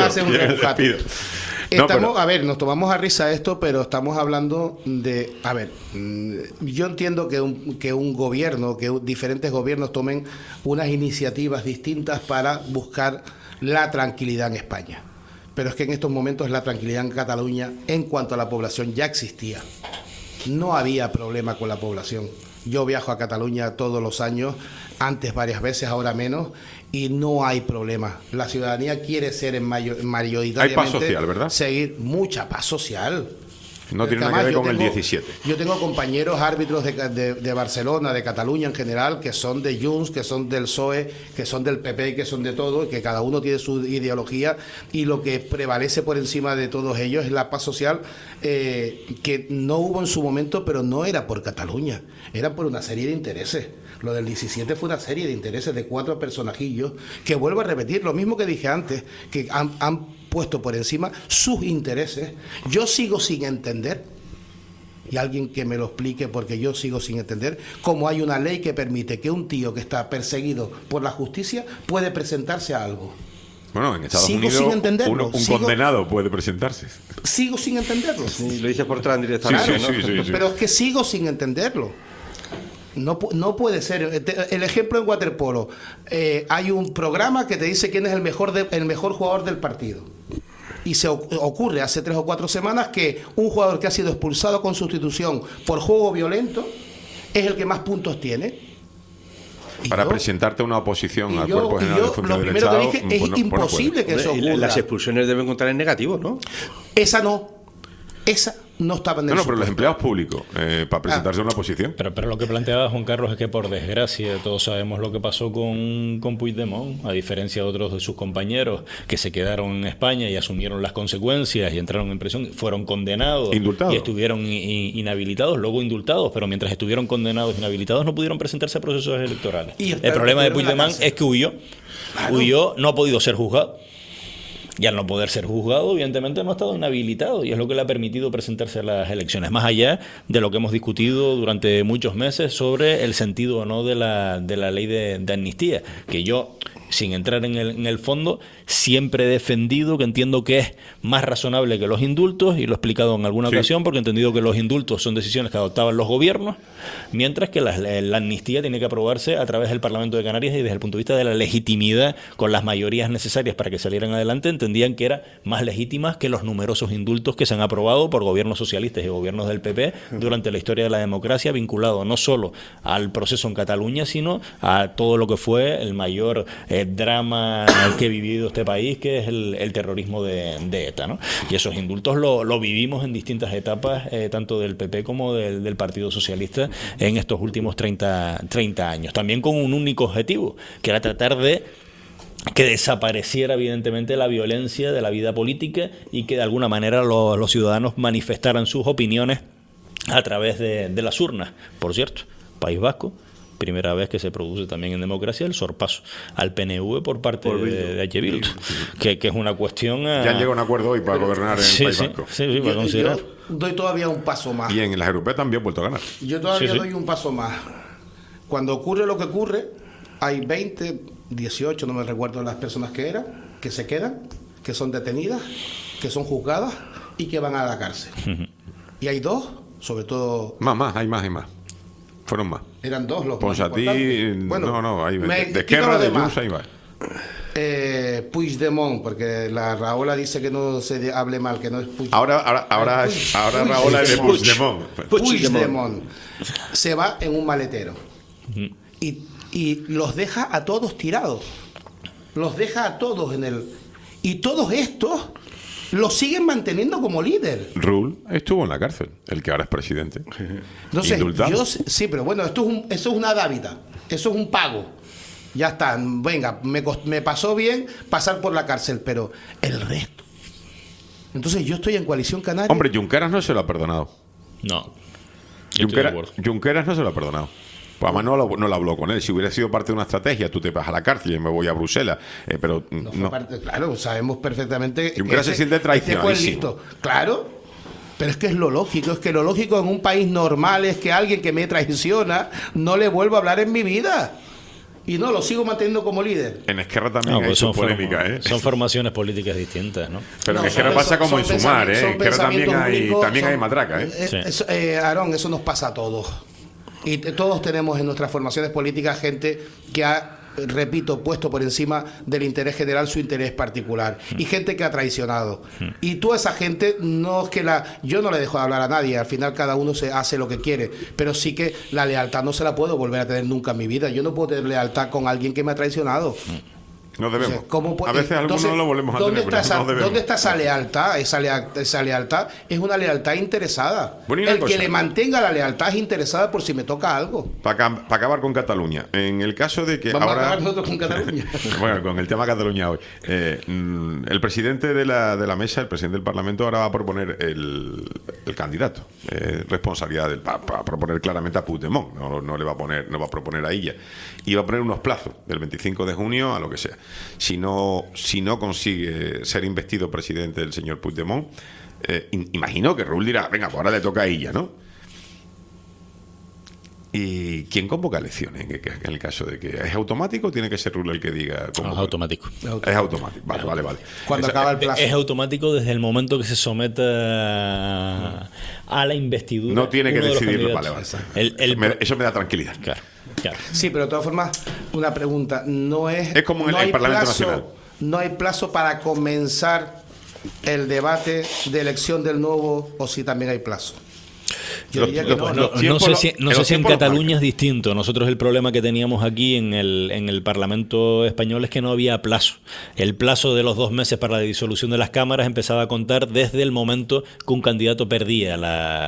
A ver, nos tomamos a risa esto, pero estamos hablando de... A ver, yo entiendo que un gobierno, que diferentes gobiernos tomen unas iniciativas distintas para buscar la tranquilidad en España. Pero es que en estos momentos la tranquilidad en Cataluña, en cuanto a la población, ya existía. No había problema con la población. Yo viajo a Cataluña todos los años, antes varias veces, ahora menos, y no hay problema. La ciudadanía quiere ser mayoritariamente... Hay paz social, ¿verdad? Seguir mucha paz social. No tiene nada que ver con el 17. Yo tengo compañeros árbitros de Barcelona, de Cataluña en general, que son de Junts, que son del PSOE, que son del PP, que son de todo, y que cada uno tiene su ideología, y lo que prevalece por encima de todos ellos es la paz social, que no hubo en su momento, pero no era por Cataluña, era por una serie de intereses. Lo del 17 fue una serie de intereses de 4 personajillos, que vuelvo a repetir, lo mismo que dije antes, que han puesto por encima sus intereses. Yo sigo sin entender, y alguien que me lo explique, porque yo sigo sin entender cómo hay una ley que permite que un tío que está perseguido por la justicia puede presentarse a algo. Bueno, en Estados Sigo Unidos sin entenderlo. un condenado puede presentarse. Sigo sin entenderlo. Sí, lo dice por otra dirección. Sí. Pero es que sigo sin entenderlo. No puede ser. El ejemplo en waterpolo, hay un programa que te dice quién es el mejor jugador del partido. Y se ocurre hace 3 o 4 semanas que un jugador que ha sido expulsado con sustitución por juego violento es el que más puntos tiene. Para presentarte una oposición al Cuerpo General de Funcionarios del Estado. Lo primero que dije es imposible que eso ocurra. Las expulsiones deben contar en negativo, ¿no? Esa no estaba en el pero los empleados públicos, para presentarse a una oposición. Pero lo que planteaba Juan Carlos es que, por desgracia, todos sabemos lo que pasó con Puigdemont, a diferencia de otros de sus compañeros que se quedaron en España y asumieron las consecuencias y entraron en prisión, fueron condenados, indultados, y estuvieron inhabilitados, luego indultados, pero mientras estuvieron condenados e inhabilitados no pudieron presentarse a procesos electorales. El problema de Puigdemont es que huyó, no ha podido ser juzgado. Y al no poder ser juzgado, evidentemente no ha estado inhabilitado, y es lo que le ha permitido presentarse a las elecciones, más allá de lo que hemos discutido durante muchos meses sobre el sentido o no de la ley de amnistía, que yo, sin entrar en el fondo, siempre he defendido que entiendo que es más razonable que los indultos, y lo he explicado en alguna ocasión, porque he entendido que los indultos son decisiones que adoptaban los gobiernos, mientras que la amnistía tiene que aprobarse a través del Parlamento de Canarias, y desde el punto de vista de la legitimidad, con las mayorías necesarias para que salieran adelante, entendían que eran más legítimas que los numerosos indultos que se han aprobado por gobiernos socialistas y gobiernos del PP durante la historia de la democracia, vinculado no solo al proceso en Cataluña, sino a todo lo que fue el mayor drama que ha vivido este país, que es el terrorismo de ETA, ¿no? Y esos indultos lo vivimos en distintas etapas, tanto del PP como del Partido Socialista, en estos últimos 30 años, también con un único objetivo, que era tratar de que desapareciera evidentemente la violencia de la vida política y que de alguna manera los ciudadanos manifestaran sus opiniones a través de las urnas. Por cierto, País Vasco, primera vez que se produce también en democracia el sorpaso al PNV por parte de H. Bildu, que es una cuestión... Ya han llegado a un acuerdo hoy para gobernar en el País Vasco. Sí, para considerar. Yo doy todavía un paso más. Y en las europeas también han vuelto a ganar. Yo todavía doy un paso más. Cuando ocurre lo que ocurre, hay 20, 18, no me recuerdo las personas que eran, que se quedan, que son detenidas, que son juzgadas y que van a la cárcel. Y hay 2, sobre todo... Hay más. Fueron más. Eran 2 los Ponsatí, bueno, hay de Esquerra, de Junts, ahí va. Puigdemont, porque la Raola dice que no se hable mal, que no es Puigdemont. Ahora Raola es de Puigdemont. Puigdemont se va en un maletero y los deja a todos tirados. Los deja a todos en el... Y todos estos lo siguen manteniendo como líder. Rull estuvo en la cárcel, el que ahora es presidente. Entonces, sí, pero bueno, eso es una dávida, eso es un pago. Ya está, venga, me pasó bien pasar por la cárcel, pero el resto. Entonces yo estoy en Coalición Canaria. Hombre, Junqueras no se lo ha perdonado. No. Junqueras no se lo ha perdonado. Pues además no lo habló con él. Si hubiera sido parte de una estrategia, tú te vas a la cárcel y me voy a Bruselas. Pero no. Claro, sabemos perfectamente. Junqueras se siente traicionadísimo. Claro, pero es que es lo lógico. Es que lo lógico en un país normal es que alguien que me traiciona no le vuelva a hablar en mi vida. Y no, lo sigo manteniendo como líder. En Esquerra también hay su polémica, Son formaciones políticas distintas, ¿no? Pero en Esquerra pasa como en Sumar, En Esquerra también hay matraca, Aarón, eso nos pasa a todos. Y todos tenemos en nuestras formaciones políticas gente que ha, repito, puesto por encima del interés general su interés particular. Y gente que ha traicionado. Y toda esa gente, no es que yo no le dejo de hablar a nadie, al final cada uno se hace lo que quiere, pero sí que la lealtad no se la puedo volver a tener nunca en mi vida. Yo no puedo tener lealtad con alguien que me ha traicionado. No debemos. Entonces, a veces algunos no lo volvemos a tener, ¿dónde está esa lealtad? Esa lealtad es una lealtad interesada. El que le mantenga la lealtad es interesada por si me toca algo. Para acabar con Cataluña. En el caso de que Vamos ahora... a acabar nosotros con Cataluña. Bueno, con el tema Cataluña hoy. El presidente de la mesa, el presidente del Parlamento, ahora va a proponer el candidato. Responsabilidad para proponer claramente a Puigdemont. No va a proponer a ella. Y va a poner unos plazos del 25 de junio a lo que sea. Si no consigue ser investido presidente el señor Puigdemont, imagino que Rull dirá, venga, pues ahora le toca a ella, ¿no? ¿Y quién convoca elecciones en el caso de que es automático o tiene que ser Rull el que diga? No, es automático. Es automático, vale. Cuando acaba el plazo. Es automático desde el momento que se someta a la investidura. No tiene que decidirlo, vale. Eso me da tranquilidad. Claro. Sí, pero de todas formas, una pregunta. Es como en el Parlamento Nacional. No hay plazo para comenzar el debate de elección del nuevo, o si también hay plazo. No sé si en Cataluña es distinto. Nosotros el problema que teníamos aquí en el Parlamento español es que no había plazo. El plazo de los 2 meses para la disolución de las cámaras empezaba a contar desde el momento que un candidato perdía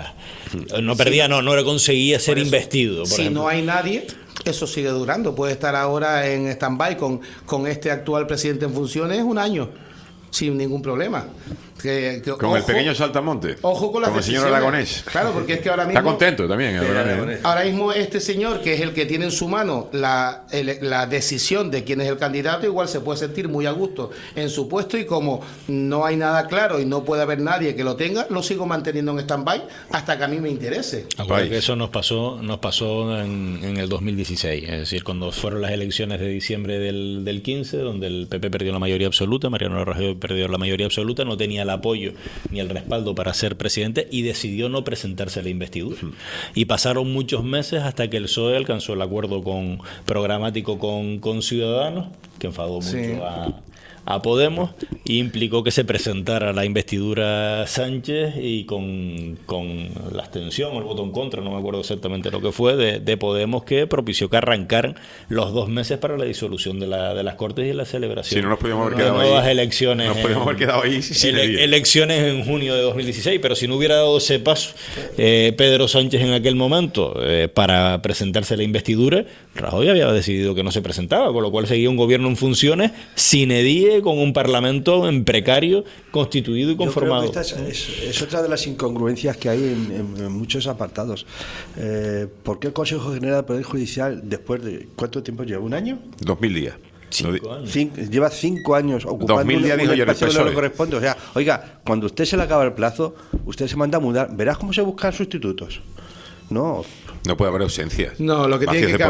no conseguía ser investido. Si no hay nadie, eso sigue durando. Puede estar ahora en stand-by con este actual presidente en funciones 1 año, sin ningún problema. Con el pequeño Saltamonte. Ojo con las decisiones. El señor Aragonés. Claro, porque es que ahora mismo... Está contento también. Ahora mismo este señor, que es el que tiene en su mano la decisión de quién es el candidato, igual se puede sentir muy a gusto en su puesto, y como no hay nada claro y no puede haber nadie que lo tenga, lo sigo manteniendo en stand-by hasta que a mí me interese. Que eso nos pasó en el 2016, es decir, cuando fueron las elecciones de diciembre del 15, donde el PP perdió la mayoría absoluta, Mariano Rajoy perdió la mayoría absoluta, no tenía el apoyo ni el respaldo para ser presidente y decidió no presentarse a la investidura. Y pasaron muchos meses hasta que el PSOE alcanzó el acuerdo programático con Ciudadanos, que enfadó mucho a Podemos y implicó que se presentara la investidura Sánchez y con la abstención o el voto en contra, no me acuerdo exactamente lo que fue, de Podemos, que propició que arrancaran los 2 meses para la disolución de las Cortes y la celebración. Si no nos podíamos haber quedado nuevas ahí. elecciones. Nos podíamos haber quedado ahí elecciones en junio de 2016, pero si no hubiera dado ese paso Pedro Sánchez en aquel momento para presentarse la investidura, Rajoy había decidido que no se presentaba, con lo cual seguía un gobierno en funciones sin edie, con un parlamento en precario, constituido y conformado. Yo creo que esta es otra de las incongruencias que hay en muchos apartados. ¿Por qué el Consejo General del Poder Judicial, después de cuánto tiempo lleva? ¿1 año? 2000 días. 5 años. Lleva 5 años ocupando 2000 días, un dijo yo, el espacio que no PSOE. le corresponde. O sea, oiga, cuando usted se le acaba el plazo, usted se manda a mudar. ¿Verás cómo se buscan sustitutos? No puede haber ausencias. No, lo que tiene que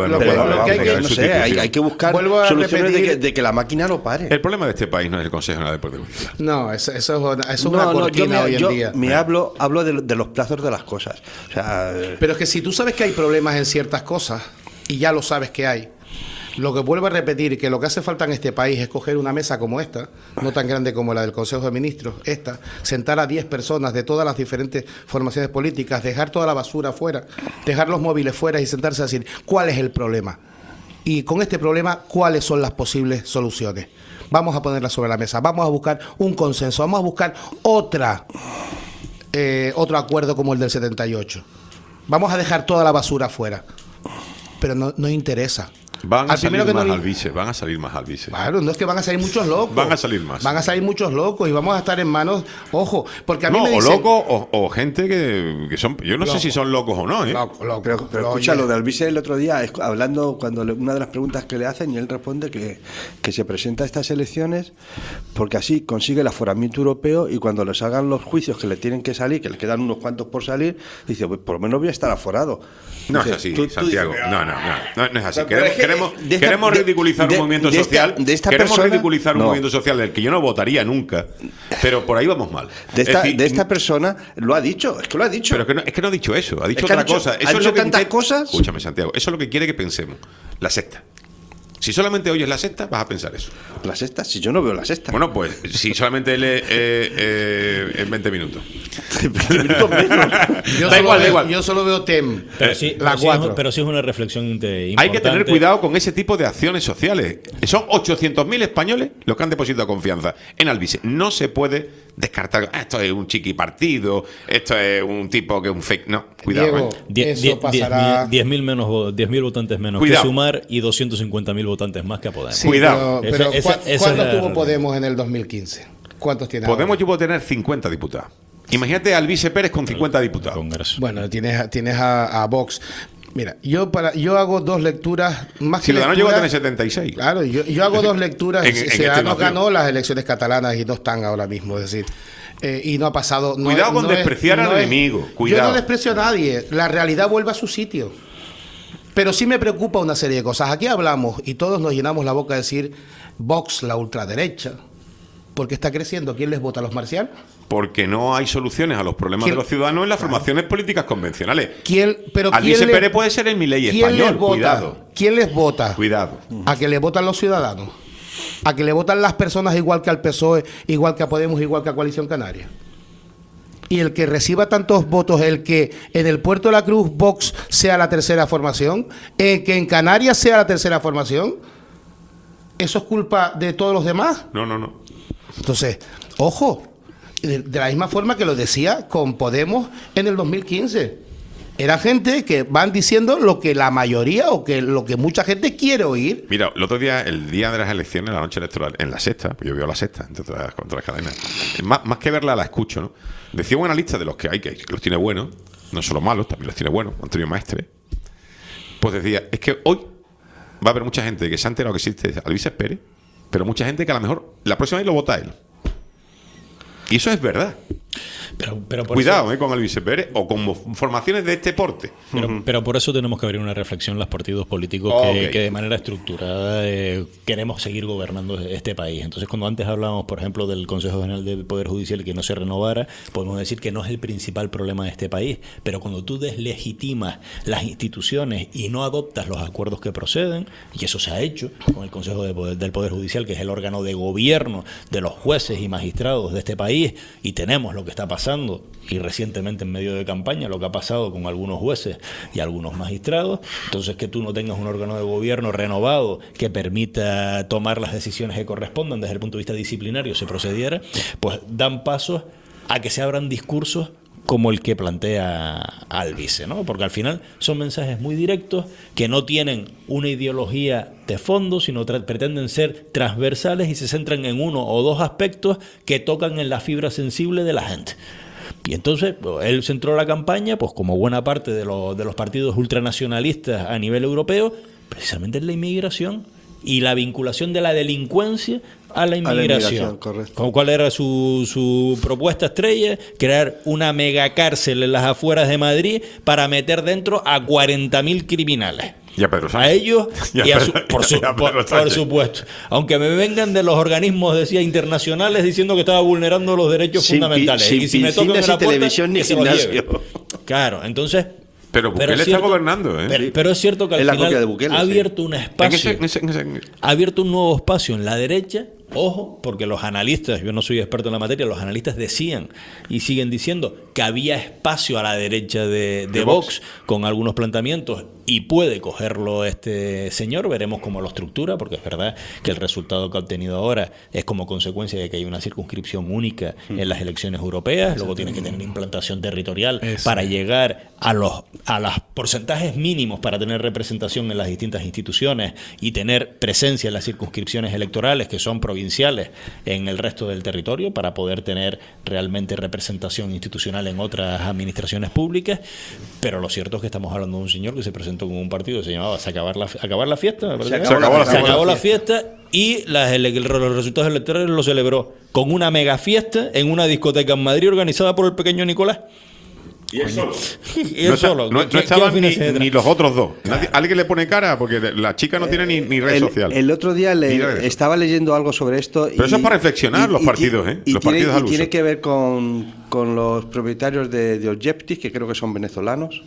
hay que buscar soluciones de que la máquina no pare. El problema de este país no es el Consejo General del Poder Judicial. No, eso es una cortina hoy en día. Hablo de los plazos de las cosas. O sea, pero es que si tú sabes que hay problemas en ciertas cosas, y ya lo sabes que hay, lo que vuelvo a repetir, que lo que hace falta en este país es coger una mesa como esta, no tan grande como la del Consejo de Ministros, sentar a 10 personas de todas las diferentes formaciones políticas, dejar toda la basura fuera, dejar los móviles fuera y sentarse a decir, ¿cuál es el problema? Y con este problema, ¿cuáles son las posibles soluciones? Vamos a ponerlas sobre la mesa, vamos a buscar un consenso, vamos a buscar otro acuerdo como el del 78. Vamos a dejar toda la basura fuera, pero no interesa. Van a salir más al vice. Claro, no es que van a salir muchos locos. Van a salir más. Van a salir muchos locos y vamos a estar en manos, ojo, porque a mí me dicen... dicen... locos o gente que son... Yo no sé si son locos o no, ¿eh? Pero escucha, lo de Alvise el otro día, hablando cuando una de las preguntas que le hacen, y él responde que se presenta a estas elecciones porque así consigue el aforamiento europeo, y cuando les hagan los juicios que le tienen que salir, que le quedan unos cuantos por salir, dice, pues por lo menos voy a estar aforado. No es así, Santiago. No es así. Queremos ridiculizar un movimiento social. Queremos ridiculizar un movimiento social del que yo no votaría nunca, pero por ahí vamos mal. De esta persona lo ha dicho, es que lo ha dicho. Pero es que no ha dicho eso, ha dicho otra cosa. Ha dicho tantas cosas. Escúchame, Santiago, eso es lo que quiere que pensemos. La sexta. Si solamente oyes la sexta, vas a pensar eso. ¿La sexta? Si yo no veo la sexta. Bueno, pues si solamente lee en 20 minutos. 20 minutos menos. Da igual. Yo solo veo TEM. Pero sí es una reflexión importante. Hay que tener cuidado con ese tipo de acciones sociales. Son 800.000 españoles los que han depositado confianza en Alvise. No se puede descartar, esto es un chiqui partido, esto es un tipo que es un fake. No, cuidado. Diego, eso pasará. 10.000 votantes menos cuidado. Que Sumar y 250.000 votantes más que a Podemos. Sí, cuidado. Pero ¿cuántos tuvo Podemos en el 2015? ¿Cuántos tiene Podemos ahora? llegó a tener 50 diputados. Imagínate a Alvise Pérez con 50 diputados. Bueno, tienes a Vox. Mira, yo hago 2 lecturas más que Ciudadanos llegó a tener 76. Claro, yo hago 2 lecturas. Ciudadanos ganó las elecciones catalanas y no están ahora mismo, es decir, y no ha pasado. Cuidado con despreciar al enemigo. Cuidado. Yo no desprecio a nadie. La realidad vuelve a su sitio. Pero sí me preocupa una serie de cosas. Aquí hablamos y todos nos llenamos la boca de decir Vox, la ultraderecha, porque está creciendo. ¿Quién les vota? ¿Los marcianos? Porque no hay soluciones a los problemas de los ciudadanos en las formaciones políticas convencionales. Alvise Pérez puede ser el Milei español. Cuidado. ¿Quién les vota? Cuidado. ¿A que le votan los ciudadanos? ¿A que le votan las personas igual que al PSOE, igual que a Podemos, igual que a Coalición Canaria? Y el que reciba tantos votos, el que en el Puerto de la Cruz Vox sea la tercera formación, el que en Canarias sea la tercera formación, ¿eso es culpa de todos los demás? No. Entonces, ojo, de la misma forma que lo decía con Podemos en el 2015. Era gente que van diciendo lo que la mayoría o que lo que mucha gente quiere oír. Mira, el otro día, el día de las elecciones, la noche electoral, en La Sexta, pues yo veo La Sexta, entre otras cadenas, más que verla, la escucho, ¿no? Decía una lista de los que hay, que los tiene buenos, no solo malos, también los tiene buenos, Antonio Maestre. Pues decía, es que hoy va a haber mucha gente que se ha enterado que existe Alvise Pérez, pero mucha gente que a lo mejor la próxima vez lo vota a él. Y eso es verdad. Pero cuidado con Alvise Pérez o con formaciones de este porte. Pero por eso tenemos que abrir una reflexión los partidos políticos que de manera estructurada queremos seguir gobernando este país. Entonces, cuando antes hablábamos, por ejemplo, del Consejo General del Poder Judicial y que no se renovara, podemos decir que no es el principal problema de este país. Pero cuando tú deslegitimas las instituciones y no adoptas los acuerdos que proceden, y eso se ha hecho con el Consejo del Poder Judicial, que es el órgano de gobierno de los jueces y magistrados de este país, y tenemos lo que está pasando, y recientemente en medio de campaña lo que ha pasado con algunos jueces y algunos magistrados. Entonces, que tú no tengas un órgano de gobierno renovado que permita tomar las decisiones que correspondan desde el punto de vista disciplinario, se procediera, pues dan pasos a que se abran discursos como el que plantea Alvise, ¿no? Porque al final son mensajes muy directos que no tienen una ideología de fondo, sino pretenden ser transversales y se centran en uno o dos aspectos que tocan en la fibra sensible de la gente. Y entonces él centró la campaña, pues como buena parte de los partidos ultranacionalistas a nivel europeo, precisamente en la inmigración y la vinculación de la delincuencia a la inmigración. Correcto. ¿Cuál era su propuesta estrella? Crear una megacárcel en las afueras de Madrid para meter dentro a 40.000 criminales. A ellos y a por supuesto. Aunque me vengan de los organismos, decía, internacionales diciendo que estaba vulnerando los derechos fundamentales. Y si me tocan en la puerta, televisión ni gimnasio. Claro, entonces... Pero Bukele está gobernando, pero es cierto que al final ha abierto un espacio, ha abierto un nuevo espacio en la derecha. Ojo, porque los analistas, yo no soy experto en la materia, los analistas decían y siguen diciendo que había espacio a la derecha de Vox con algunos planteamientos, y puede cogerlo este señor. Veremos cómo lo estructura, porque es verdad que el resultado que ha obtenido ahora es como consecuencia de que hay una circunscripción única en las elecciones europeas. Luego tiene que tener implantación territorial para llegar a los porcentajes mínimos para tener representación en las distintas instituciones y tener presencia en las circunscripciones electorales, que son provinciales, en el resto del territorio, para poder tener realmente representación institucional en otras administraciones públicas. Pero lo cierto es que estamos hablando de un señor que se presentó con un partido que se llamaba acabar la fiesta, se acabó la fiesta, y los resultados electorales lo celebró con una mega fiesta en una discoteca en Madrid organizada por el pequeño Nicolás. Y él solo. No estaban ni los otros dos. ¿Alguien le pone cara? Porque la chica no tiene ni red social. El otro día estaba leyendo algo sobre esto. Pero eso es para reflexionar los partidos, los partidos al uso. Tiene que ver con los propietarios de Objective, que creo que son venezolanos.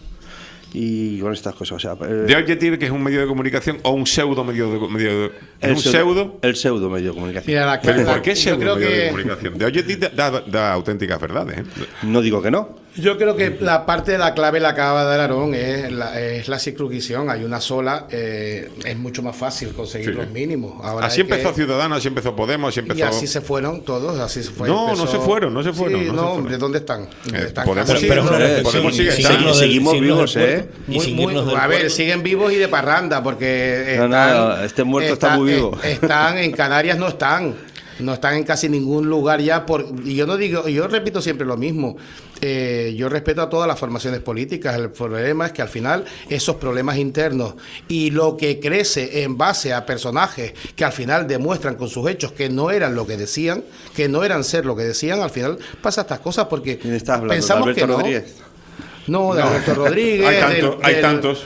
Y con estas cosas, o sea, de Objective, que es un medio de comunicación o un pseudo medio de el pseudo medio de comunicación. Mira, ¿pero por qué pseudo medio de comunicación? De Objective da auténticas verdades, No digo que no. Yo creo que la parte de la clave la acaba de dar Aarón, es la circunscripción. Hay una sola, es mucho más fácil conseguir los mínimos. Ahora así empezó Ciudadanos, así empezó Podemos, así empezó... Y así se fueron todos, así se fue. No se fueron. Sí, ¿de dónde están? Podemos seguimos vivos, a ver, siguen vivos y de parranda, porque este muerto está muy vivo. Están en Canarias, no están en casi ningún lugar ya. Y yo repito siempre lo mismo. Yo respeto a todas las formaciones políticas. El problema es que al final esos problemas internos y lo que crece en base a personajes que al final demuestran con sus hechos que no eran lo que decían, que no eran ser lo que decían, al final pasa estas cosas porque pensamos que no. No, de Alberto Rodríguez, hay tantos.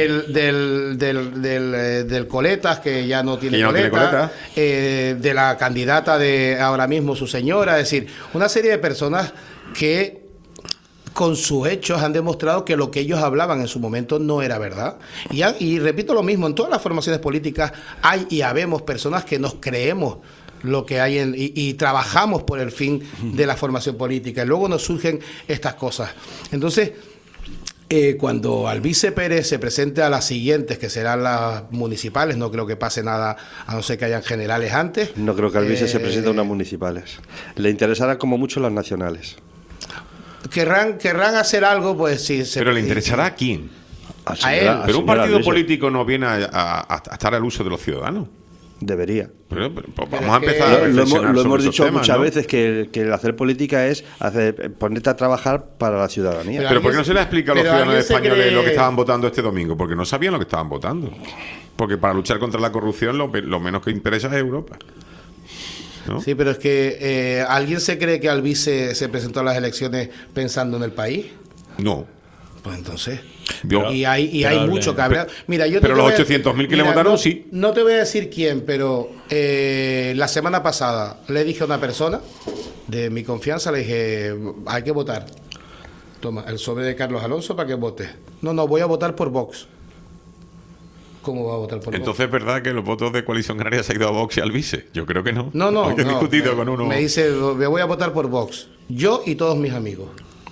Del Coletas, que ya no tiene coleta, de la candidata de ahora mismo, su señora, es decir, una serie de personas que con sus hechos han demostrado que lo que ellos hablaban en su momento no era verdad. Y repito lo mismo, en todas las formaciones políticas hay y habemos personas que nos creemos lo que hay y trabajamos por el fin de la formación política, y luego nos surgen estas cosas. Entonces, cuando Alvise Pérez se presente a las siguientes, que serán las municipales, no creo que pase nada, a no ser que hayan generales antes. No creo que Alvise se presente a unas municipales. Le interesarán como mucho las nacionales. Querrán hacer algo, pues sí. Pero le interesará a quién. A él. Pero un partido político no viene a estar al uso de los ciudadanos. Debería. Pero vamos a empezar a reflexionar lo hemos dicho temas, muchas veces que el hacer política es ponerte a trabajar para la ciudadanía. Pero ¿por qué no se le explica a los ciudadanos españoles lo que estaban votando este domingo? Porque no sabían lo que estaban votando. Porque para luchar contra la corrupción lo menos que interesa es Europa. ¿no? Sí, pero es que ¿alguien se cree que Albice se presentó a las elecciones pensando en el país? No. Pues entonces... Yo- y hay mucho que hablar. Mira, yo pero te los voy a- 800.000 que le mira, votaron, no, sí. No te voy a decir quién, pero la semana pasada le dije a una persona de mi confianza, le dije, hay que votar. Toma, el sobre de Carlos Alonso para que vote. No, voy a votar por Vox. ¿Cómo va a votar por Vox? Entonces, ¿es verdad que los votos de Coalición Canaria se han ido a Vox y al Vice? Yo creo que no. No. Porque he discutido con uno. Me dice, me voy a votar por Vox. Yo y todos mis amigos.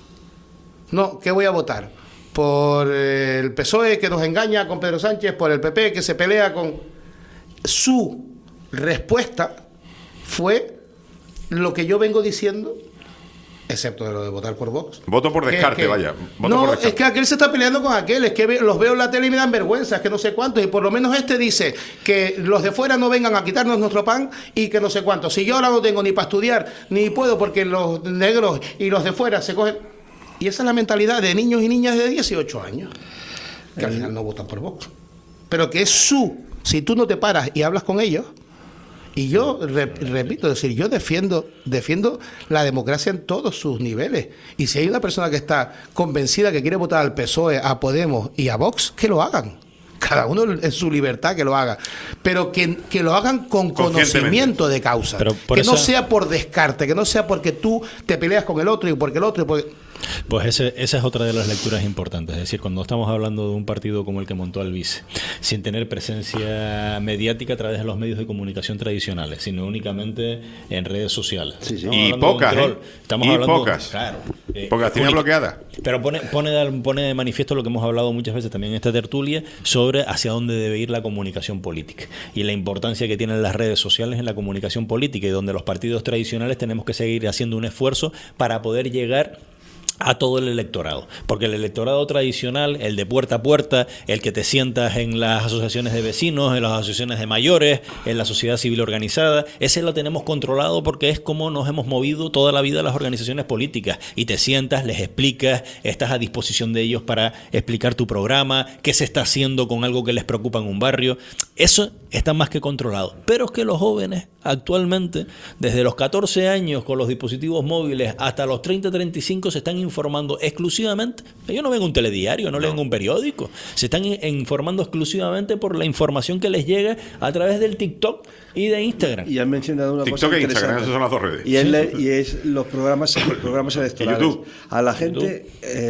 No, ¿qué voy a votar? Por el PSOE que nos engaña con Pedro Sánchez, por el PP que se pelea con... Su respuesta fue lo que yo vengo diciendo, excepto de lo de votar por Vox. Voto por descarte, vaya. Voto por descarte. Es que aquel se está peleando con aquel, es que los veo en la tele y me dan vergüenza, es que no sé cuántos, y por lo menos este dice que los de fuera no vengan a quitarnos nuestro pan y que no sé cuántos. Si yo ahora no tengo ni para estudiar, ni puedo porque los negros y los de fuera se cogen... Y esa es la mentalidad de niños y niñas de 18 años, que al final no votan por Vox. Pero que es si tú no te paras y hablas con ellos, y yo repito, es decir, yo defiendo la democracia en todos sus niveles. Y si hay una persona que está convencida que quiere votar al PSOE, a Podemos y a Vox, que lo hagan. Cada uno en su libertad que lo haga. Pero que lo hagan con conocimiento de causa. Pero por que eso... no sea por descarte, que no sea porque tú te peleas con el otro y porque el otro... Pues esa es otra de las lecturas importantes. Es decir, cuando estamos hablando de un partido como el que montó Albice, sin tener presencia mediática a través de los medios de comunicación tradicionales, sino únicamente en redes sociales. Y pocas, Estamos y hablando, pocas. Claro, Porque las tiene bloqueadas. Pero pone de manifiesto lo que hemos hablado muchas veces también en esta tertulia sobre hacia dónde debe ir la comunicación política y la importancia que tienen las redes sociales en la comunicación política, y donde los partidos tradicionales tenemos que seguir haciendo un esfuerzo para poder llegar a todo el electorado, porque el electorado tradicional, el de puerta a puerta, el que te sientas en las asociaciones de vecinos, en las asociaciones de mayores, en la sociedad civil organizada, ese lo tenemos controlado porque es como nos hemos movido toda la vida las organizaciones políticas, y te sientas, les explicas, estás a disposición de ellos para explicar tu programa, qué se está haciendo con algo que les preocupa en un barrio. Eso está más que controlado. Pero es que los jóvenes actualmente, desde los 14 años con los dispositivos móviles hasta los 30-35, se están informando exclusivamente. Ellos no ven un telediario, no leen un periódico. Se están informando exclusivamente por la información que les llega a través del TikTok y de Instagram. Y han mencionado una TikTok cosa e Instagram, interesante. esas son las dos redes. Y es los programas electorales. YouTube. A la gente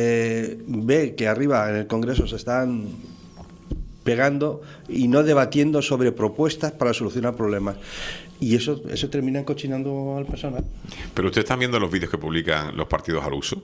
ve que arriba en el Congreso se están pegando y no debatiendo sobre propuestas para solucionar problemas. Y eso termina encochinando al personal. Pero ustedes están viendo los vídeos que publican los partidos al uso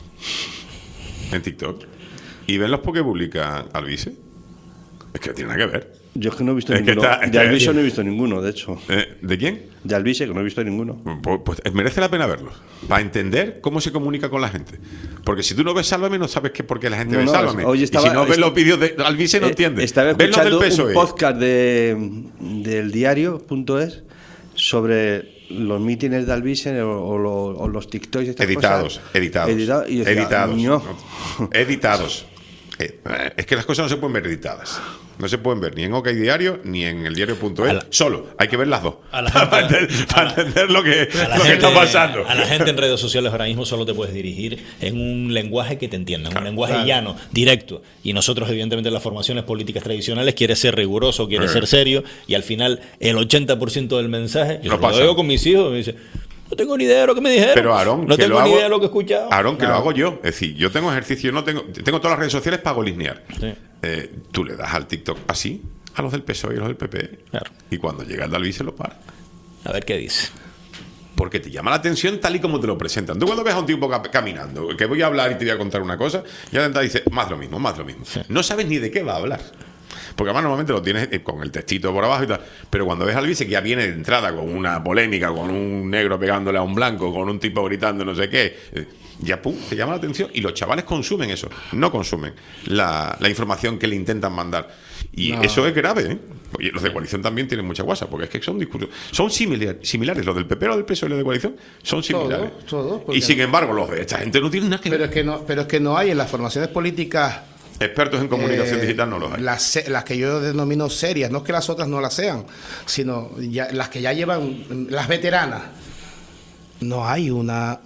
en TikTok y ven los que publica Albice. Es que no tiene nada que ver. Yo es que no he visto ninguno. De Albice no he visto ninguno, de hecho. ¿De quién? De Albice, que no he visto ninguno. Pues merece la pena verlos, para entender cómo se comunica con la gente. Porque si tú no ves Sálvame, no sabes por qué la gente ve Sálvame. Y si no ves los vídeos de Albice, no entiendes. Estaba Ves los del escuchando PSOE. un podcast del diario.es sobre los mítines de Albice o los TikToks y estas editados. Y decía, "No". Editados. Es que las cosas no se pueden ver editadas. No se pueden ver ni en OK Diario ni en el diario.es. Solo. Hay que ver las dos. Para entender lo que está pasando. A la gente en redes sociales ahora mismo solo te puedes dirigir en un lenguaje que te entiendan, un lenguaje llano, directo. Y nosotros, evidentemente, en las formaciones políticas tradicionales quiere ser riguroso, quiere ser serio, y al final el 80% del mensaje, yo lo veo con mis hijos, me dice: no tengo ni idea de lo que me dijeron. Pero Aarón, no tengo ni idea de lo que he escuchado. Aarón, que lo hago yo. Es decir, yo tengo ejercicio, tengo todas las redes sociales para golisnear. Sí. Tú le das al TikTok así a los del PSOE y los del PP. Claro. Y cuando llega el Dalí se lo para. A ver qué dice. Porque te llama la atención tal y como te lo presentan. Tú cuando ves a un tipo caminando, que voy a hablar y te voy a contar una cosa, ya te dice, más lo mismo. Sí. No sabes ni de qué va a hablar. Porque además normalmente lo tienes con el textito por abajo y tal. Pero cuando ves al Albice que ya viene de entrada con una polémica, con un negro pegándole a un blanco, con un tipo gritando no sé qué, ya pum, te llama la atención. Y los chavales consumen eso. No consumen la información que le intentan mandar. Y eso es grave, ¿eh? Oye, los de coalición también tienen mucha guasa, porque es que son discursos. Son similares. Los del PP, los del PSOE y los de coalición son similares. Todo, y sin embargo, los de esta gente no tienen nada que ver. Pero es que no hay en las formaciones políticas Expertos en comunicación digital no los hay. Las que yo denomino serias, no es que las otras no las sean, sino las que ya llevan, las veteranas. No hay una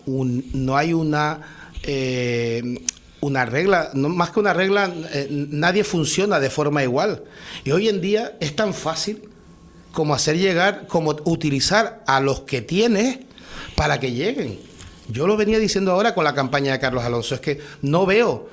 regla, no, más que una regla, nadie funciona de forma igual. Y hoy en día es tan fácil como hacer llegar, como utilizar a los que tienes para que lleguen. Yo lo venía diciendo ahora con la campaña de Carlos Alonso, es que no veo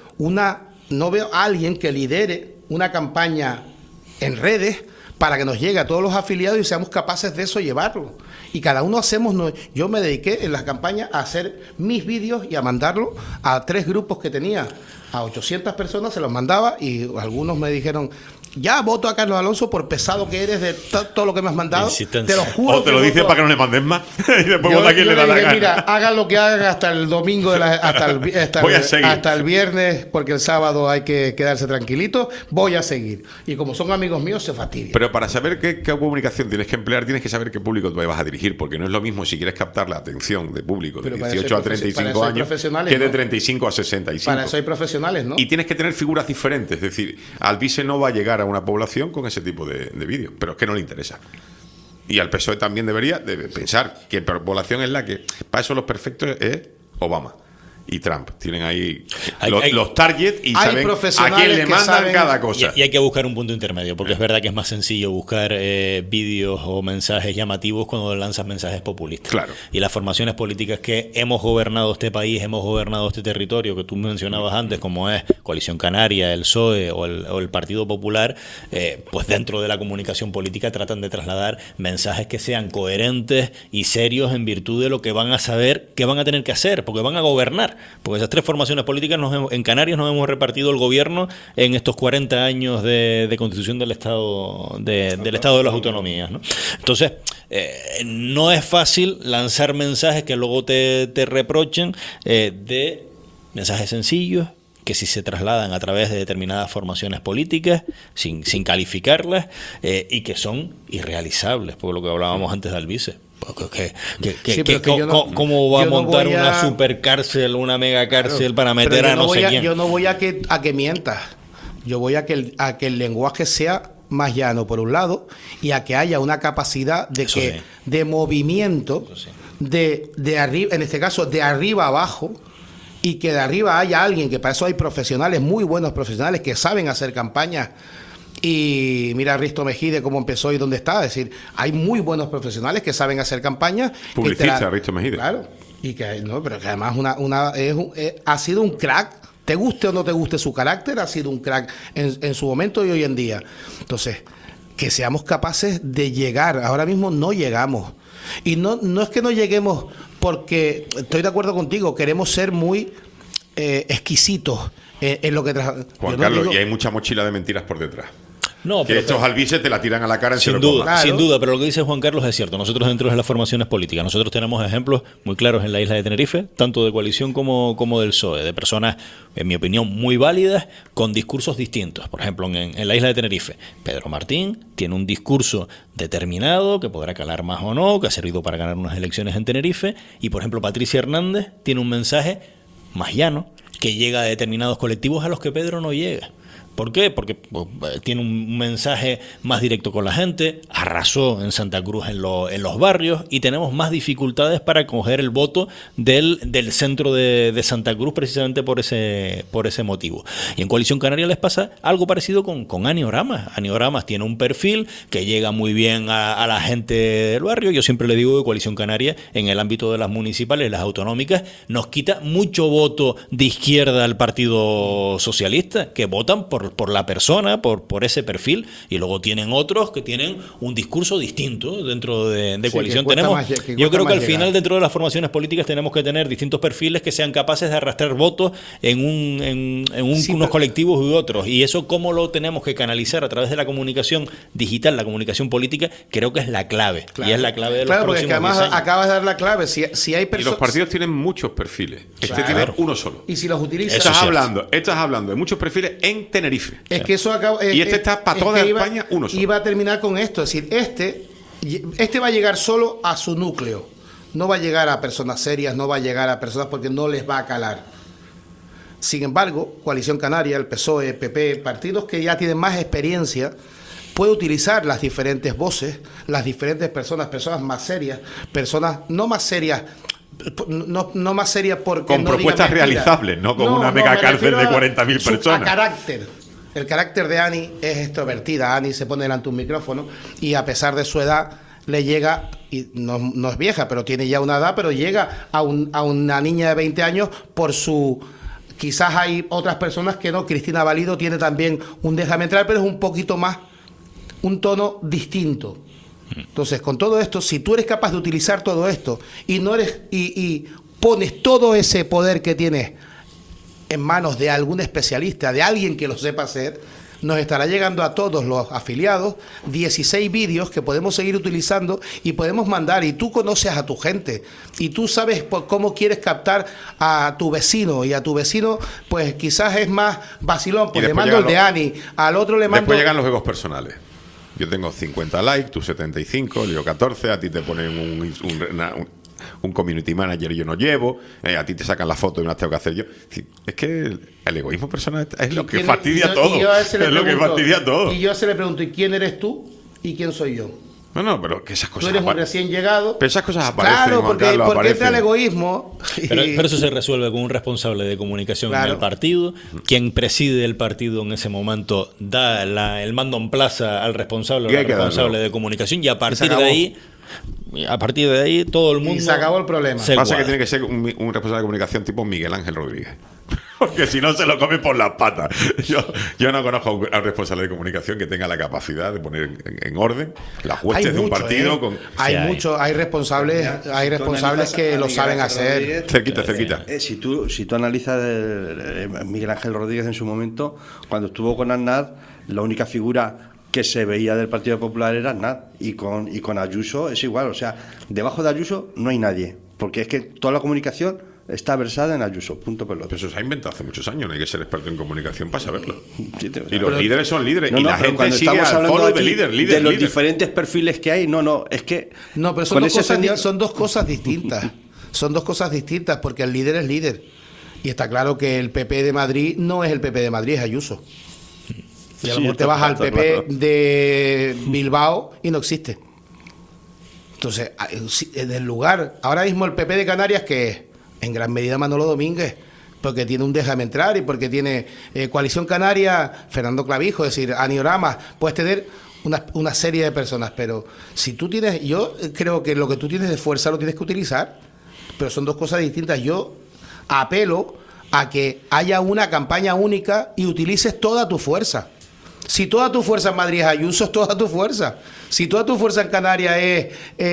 a alguien que lidere una campaña en redes para que nos llegue a todos los afiliados y seamos capaces de eso llevarlo. Y cada uno hacemos, yo me dediqué en las campañas a hacer mis vídeos y a mandarlo a 3 grupos que tenía, a 800 personas se los mandaba y algunos me dijeron, ya voto a Carlos Alonso por pesado que eres de todo lo que me has mandado. Te lo juro. O te lo dice para que no le mandes más. Y después vota a quien le da la gana. Mira, hagan lo que hagan hasta el domingo, hasta el viernes, porque el sábado hay que quedarse tranquilito. Voy a seguir. Y como son amigos míos, se fastidian. Pero para saber qué comunicación tienes que emplear, tienes que saber qué público te vas a dirigir, porque no es lo mismo si quieres captar la atención de público de 18 a 35 años que de 35 a 65. Para eso hay profesionales, ¿no? Y tienes que tener figuras diferentes. Es decir, Alvise no va a llegar a una población con ese tipo de vídeos, pero es que no le interesa. Y al PSOE también debería pensar que población es la que, para eso los perfectos es Obama y Trump. Tienen ahí los targets y saben a quién le mandan cada cosa. Y hay que buscar un punto intermedio, porque es verdad que es más sencillo buscar vídeos o mensajes llamativos cuando lanzas mensajes populistas. Claro. Y las formaciones políticas que hemos gobernado este país, hemos gobernado este territorio, que tú mencionabas antes, como es Coalición Canaria, el PSOE o el Partido Popular, pues dentro de la comunicación política tratan de trasladar mensajes que sean coherentes y serios en virtud de lo que van a saber que van a tener que hacer, porque van a gobernar. Porque esas 3 formaciones políticas en Canarias nos hemos repartido el gobierno en estos 40 años de constitución del Estado del Estado de las Autonomías, ¿no? Entonces, no es fácil lanzar mensajes que luego te reprochen de mensajes sencillos, que si se trasladan a través de determinadas formaciones políticas, sin calificarlas, y que son irrealizables, por lo que hablábamos antes de Alvise. ¿Cómo va a montar una supercárcel, una megacárcel para meter a no sé quién? Yo no voy a que mientas. Yo voy a que el lenguaje sea más llano, por un lado, y a que haya una capacidad de movimiento de arriba, en este caso de arriba abajo, y que de arriba haya alguien, que para eso hay profesionales, muy buenos profesionales, que saben hacer campañas. Y mira a Risto Mejide cómo empezó y dónde está. Es decir, hay muy buenos profesionales que saben hacer campañas. Publicista, Risto Mejide. Claro. Y que no, pero que además ha sido un crack. Te guste o no te guste su carácter, ha sido un crack en su momento y hoy en día. Entonces, que seamos capaces de llegar. Ahora mismo no llegamos. Y no es que no lleguemos porque, estoy de acuerdo contigo, queremos ser muy exquisitos en lo que... Juan Carlos, y hay mucha mochila de mentiras por detrás. No, que estos albises te la tiran a la cara en sin duda, pero lo que dice Juan Carlos es cierto. Nosotros dentro de las formaciones políticas, nosotros tenemos ejemplos muy claros en la isla de Tenerife, tanto de coalición como del PSOE, de personas, en mi opinión, muy válidas, con discursos distintos. Por ejemplo, en la isla de Tenerife, Pedro Martín tiene un discurso determinado, que podrá calar más o no, que ha servido para ganar unas elecciones en Tenerife, y por ejemplo Patricia Hernández tiene un mensaje más llano, que llega a determinados colectivos a los que Pedro no llega. ¿Por qué? Porque tiene un mensaje más directo con la gente, arrasó en Santa Cruz en los barrios y tenemos más dificultades para coger el voto del centro de Santa Cruz precisamente por ese motivo. Y en Coalición Canaria les pasa algo parecido con Ani Oramas. Ani Oramas tiene un perfil que llega muy bien a la gente del barrio. Yo siempre le digo que Coalición Canaria en el ámbito de las municipales, las autonómicas, nos quita mucho voto de izquierda al Partido Socialista, que votan por la persona, por ese perfil, y luego tienen otros que tienen un discurso distinto dentro de coalición. Yo creo que al final dentro de las formaciones políticas tenemos que tener distintos perfiles que sean capaces de arrastrar votos en unos colectivos u otros, y eso cómo lo tenemos que canalizar a través de la comunicación digital, la comunicación política, creo que es la clave, y es la clave de los próximos 10 años. Además acabas de dar la clave, si hay personas... Y los partidos tienen muchos perfiles, tiene uno solo. Y si los utilizas... Estás hablando de muchos perfiles en Tenerife. Es que eso acaba, y está para toda España uno solo. Iba a terminar con esto, es decir, este va a llegar solo a su núcleo, no va a llegar a personas serias, no va a llegar a personas porque no les va a calar. Sin embargo, Coalición Canaria, el PSOE, PP, partidos que ya tienen más experiencia, puede utilizar las diferentes voces, las diferentes personas más serias, personas no más serias, no más serias porque con no propuestas digan mentiras. realizables, no con una mega cárcel de 40.000 personas. A carácter. El carácter de Ani es extrovertida. Ani se pone delante de un micrófono y a pesar de su edad le llega, y no es vieja, pero tiene ya una edad, pero llega a una niña de 20 años por su... Quizás hay otras personas que no. Cristina Valido tiene también un déjame entrar, pero es un poquito más, un tono distinto. Entonces, con todo esto, si tú eres capaz de utilizar todo esto y no eres y pones todo ese poder que tienes en manos de algún especialista, de alguien que lo sepa hacer, nos estará llegando a todos los afiliados 16 vídeos que podemos seguir utilizando y podemos mandar, y tú conoces a tu gente y tú sabes cómo quieres captar a tu vecino, y a tu vecino pues quizás es más vacilón, pues le mando el de Ani, al otro le mando... Después llegan los egos personales. Yo tengo 50 likes, tú 75, yo 14, a ti te ponen un community manager y yo no llevo, a ti te sacan la foto y no las tengo que hacer yo. Es que el egoísmo personal es lo que fastidia todo. Es lo que fastidia todo. Y yo se le pregunto, ¿y quién eres tú y quién soy yo? No, pero que esas cosas... Tú eres un recién llegado. Pero esas cosas aparecen, claro, porque aparecen. entra el egoísmo. Pero eso se resuelve con un responsable de comunicación en el partido. Quien preside el partido en ese momento da el mando en plaza al responsable o al responsable de comunicación, y a partir de ahí todo el mundo... Y se acabó el problema. Pasa que tiene que ser un responsable de comunicación tipo Miguel Ángel Rodríguez. Porque si no se lo come por las patas. Yo no conozco a un responsable de comunicación que tenga la capacidad de poner en orden las huestes de un partido. Hay responsables que lo saben hacer. Cerquita. Si tú analizas Miguel Ángel Rodríguez en su momento, cuando estuvo con Aznar, la única figura que se veía del Partido Popular era Aznar, y con Ayuso es igual. O sea, debajo de Ayuso no hay nadie, porque es que toda la comunicación está versada en Ayuso, punto pelota. Pero eso se ha inventado hace muchos años, no hay que ser experto en comunicación para saberlo. Y los líderes son líderes, y la gente sigue al follow de líder. De los diferentes perfiles que hay, es que... No, pero son dos cosas distintas. Son dos cosas distintas, porque el líder es líder. Y está claro que el PP de Madrid no es el PP de Madrid, es Ayuso. Y a lo mejor te vas al PP de Bilbao y no existe. Entonces, en el lugar, ahora mismo el PP de Canarias, que es en gran medida Manolo Domínguez, porque tiene un déjame entrar, y porque tiene Coalición Canaria, Fernando Clavijo, es decir, Aniorama, puedes tener una serie de personas, pero si tú tienes, yo creo que lo que tú tienes de fuerza lo tienes que utilizar, pero son dos cosas distintas. Yo apelo a que haya una campaña única y utilices toda tu fuerza. Si toda tu fuerza en Madrid es Ayuso, es toda tu fuerza. Si toda tu fuerza en Canarias es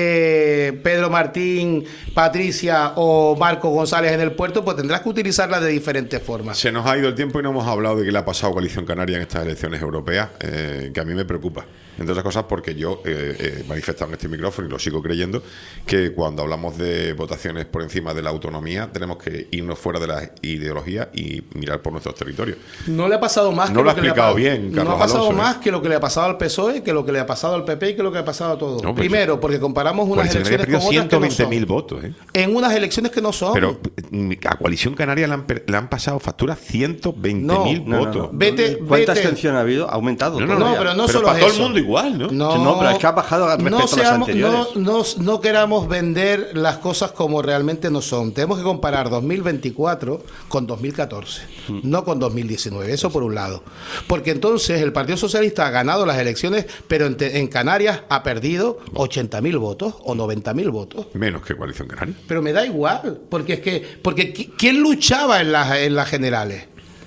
Pedro Martín, Patricia o Marco González en el puerto, pues tendrás que utilizarla de diferentes formas. Se nos ha ido el tiempo y no hemos hablado de qué le ha pasado a Coalición Canaria en estas elecciones europeas, que a mí me preocupa. Entre otras cosas porque yo he manifestado en este micrófono, y lo sigo creyendo, que cuando hablamos de votaciones por encima de la autonomía, tenemos que irnos fuera de la ideología y mirar por nuestros territorios. No le ha pasado más no que lo ha explicado bien, Carlos No ha pasado Alonso, más que lo que le ha pasado al PSOE, que lo que le ha pasado al PP y que lo que le ha pasado a todos. Primero, porque comparamos unas elecciones con otras que no son. 120.000 votos. En unas elecciones que no son. Pero a Coalición Canaria le han pasado facturas 120.000 votos. ¿Cuánta abstención ha habido? Ha aumentado. Pero no solo para eso. todo el mundo igual, ¿no? No, pero es que ha bajado respecto a las anteriores. No queramos vender las cosas como realmente no son. Tenemos que comparar 2024 con 2014, no con 2019. Eso por un lado. Porque entonces el Partido Socialista ha ganado las elecciones, pero en Canarias ha perdido 80.000 votos o 90.000 votos. Menos que Coalición Canaria. Pero me da igual, porque ¿quién luchaba en las generales?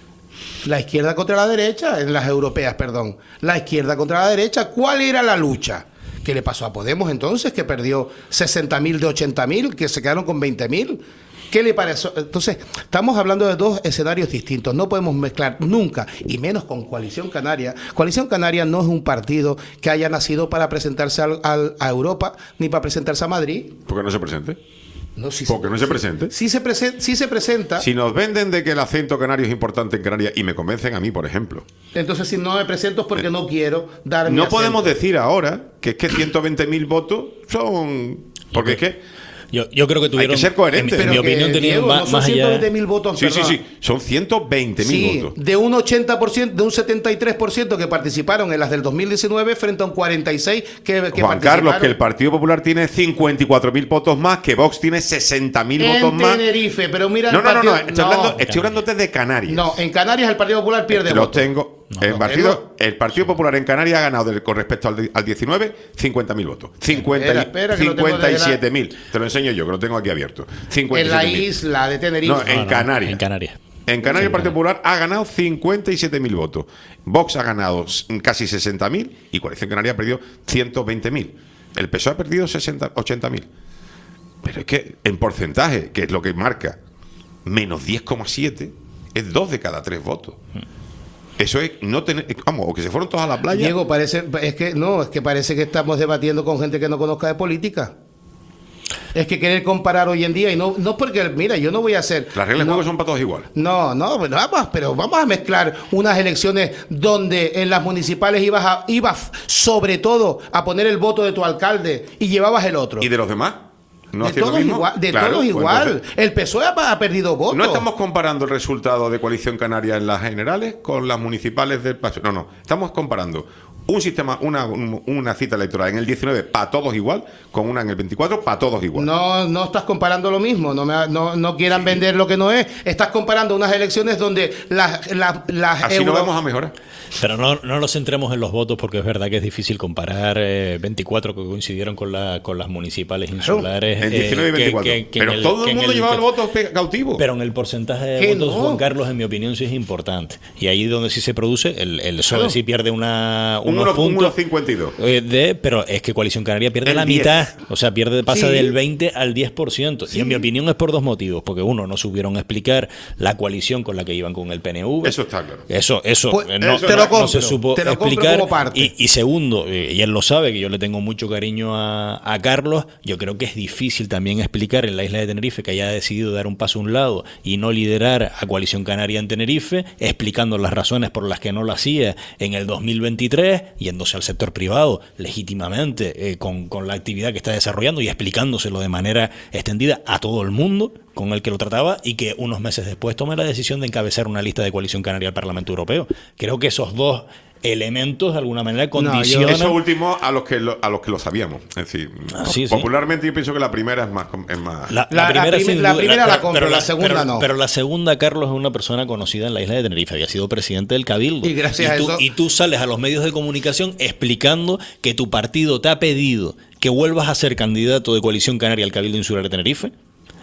La izquierda contra la derecha, en las europeas, perdón. La izquierda contra la derecha. ¿Cuál era la lucha? ¿Qué le pasó a Podemos entonces, que perdió 60.000 de 80.000, que se quedaron con 20.000? ¿Qué le pareció? Entonces, estamos hablando de dos escenarios distintos. No podemos mezclar nunca, y menos con Coalición Canaria. Coalición Canaria no es un partido que haya nacido para presentarse a Europa, ni para presentarse a Madrid. ¿Por qué no se presente? Porque no se presente. Sí se presenta. Si nos venden de que el acento canario es importante en Canarias, y me convencen a mí, por ejemplo. Entonces, si no me presento es porque no quiero dar mi No acento. podemos decir ahora que es que 120.000 votos son... Porque es que Yo creo que tuvieron... Hay que ser coherentes. En mi opinión, tenían Diego, más allá... 120.000 votos, Sí, perdona. sí, son 120.000 votos. De un 80%, de un 73% que participaron en las del 2019 frente a un 46% que Juan participaron. Carlos, que el Partido Popular tiene 54.000 votos más, que Vox tiene 60.000 votos más. En Tenerife, pero mira... No, el partido- estoy hablándote de Canarias. No, en Canarias el Partido Popular pierde Los votos. tengo. El Partido Popular en Canarias ha ganado con respecto al 19 50.000 votos. Espera, que lo tengo de 57.000. Te lo enseño yo, que lo tengo aquí abierto. En la 57.000. isla de Tenerife. No, en Canarias. En Canarias. En Canarias el Partido Popular ha ganado 57.000 votos. Vox ha ganado casi 60.000 y Coalición Canaria ha perdido 120.000. El PSOE ha perdido 80.000. Pero es que en porcentaje, que es lo que marca, menos 10,7 es 2 de cada 3 votos. Eso es no tener, vamos, o que se fueron todos a la playa. Diego, parece que estamos debatiendo con gente que no conozca de política. Es que querer comparar hoy en día y no porque, mira, yo no voy a hacer... Las reglas de juego son para todos igual. No, pero vamos a mezclar unas elecciones donde en las municipales ibas sobre todo a poner el voto de tu alcalde y llevabas el otro. ¿Y de los demás? ¿No de hacía lo todos mismo? igual, de Claro, todos pues igual. entonces, El PSOE ha perdido votos. no estamos comparando el resultado de Coalición Canaria en las generales con las municipales del paso. No. Estamos comparando un sistema, una cita electoral en el 19 para todos igual, con una en el 24 para todos igual. No estás comparando lo mismo. No quieran vender lo que no es. Estás comparando unas elecciones donde las Así no vamos a mejorar. Pero no nos centremos en los votos, porque es verdad que es difícil comparar 24 que coincidieron con las municipales insulares. En 19 y 24. Pero todo el mundo llevaba el voto cautivo. Pero en el porcentaje de votos, Juan Carlos, en mi opinión, sí es importante. Y ahí donde sí se produce, el PSOE sí pierde unos puntos. 1,52. Pero es que Coalición Canaria pierde El la 10. mitad. O sea, pasa Sí. del 20 al 10%. Sí. Y en mi opinión es por dos motivos. Porque uno, no supieron explicar la coalición con la que iban con el PNV. Eso está claro. Eso Pues, no se supo te lo compro explicar. como parte. Y segundo, y él lo sabe, que yo le tengo mucho cariño a Carlos, yo creo que es difícil también explicar en la isla de Tenerife que haya decidido dar un paso a un lado y no liderar a Coalición Canaria en Tenerife, explicando las razones por las que no lo hacía en el 2023, yéndose al sector privado legítimamente con la actividad que está desarrollando y explicándoselo de manera extendida a todo el mundo con el que lo trataba, y que unos meses después tome la decisión de encabezar una lista de Coalición Canaria al Parlamento Europeo. Creo que esos dos elementos de alguna manera condicionan... Eso último a los que lo sabíamos. Es decir, Sí. popularmente yo pienso que la primera es más... La primera la compro, la segunda no. Pero la segunda, Carlos, es una persona conocida en la isla de Tenerife, había sido presidente del Cabildo. Y gracias a eso... Y tú sales a los medios de comunicación explicando que tu partido te ha pedido que vuelvas a ser candidato de Coalición Canaria al Cabildo Insular de Tenerife,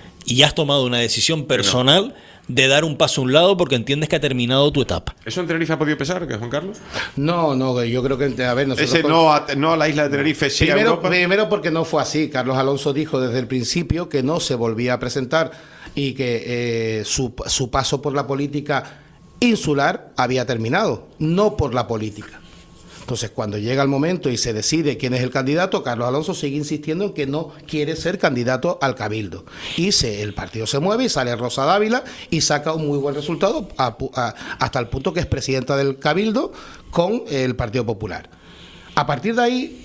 y has tomado una decisión personal de dar un paso a un lado porque entiendes que ha terminado tu etapa. ¿Eso en Tenerife ha podido pesar, Juan Carlos? No, yo creo que, a ver, nosotros... Ese no a la isla de Tenerife, sí a Europa. Primero porque no fue así. Carlos Alonso dijo desde el principio que no se volvía a presentar y que su paso por la política insular había terminado, no por la política. Entonces, cuando llega el momento y se decide quién es el candidato, Carlos Alonso sigue insistiendo en que no quiere ser candidato al Cabildo. Y el partido se mueve y sale Rosa Dávila y saca un muy buen resultado hasta el punto que es presidenta del Cabildo con el Partido Popular. A partir de ahí,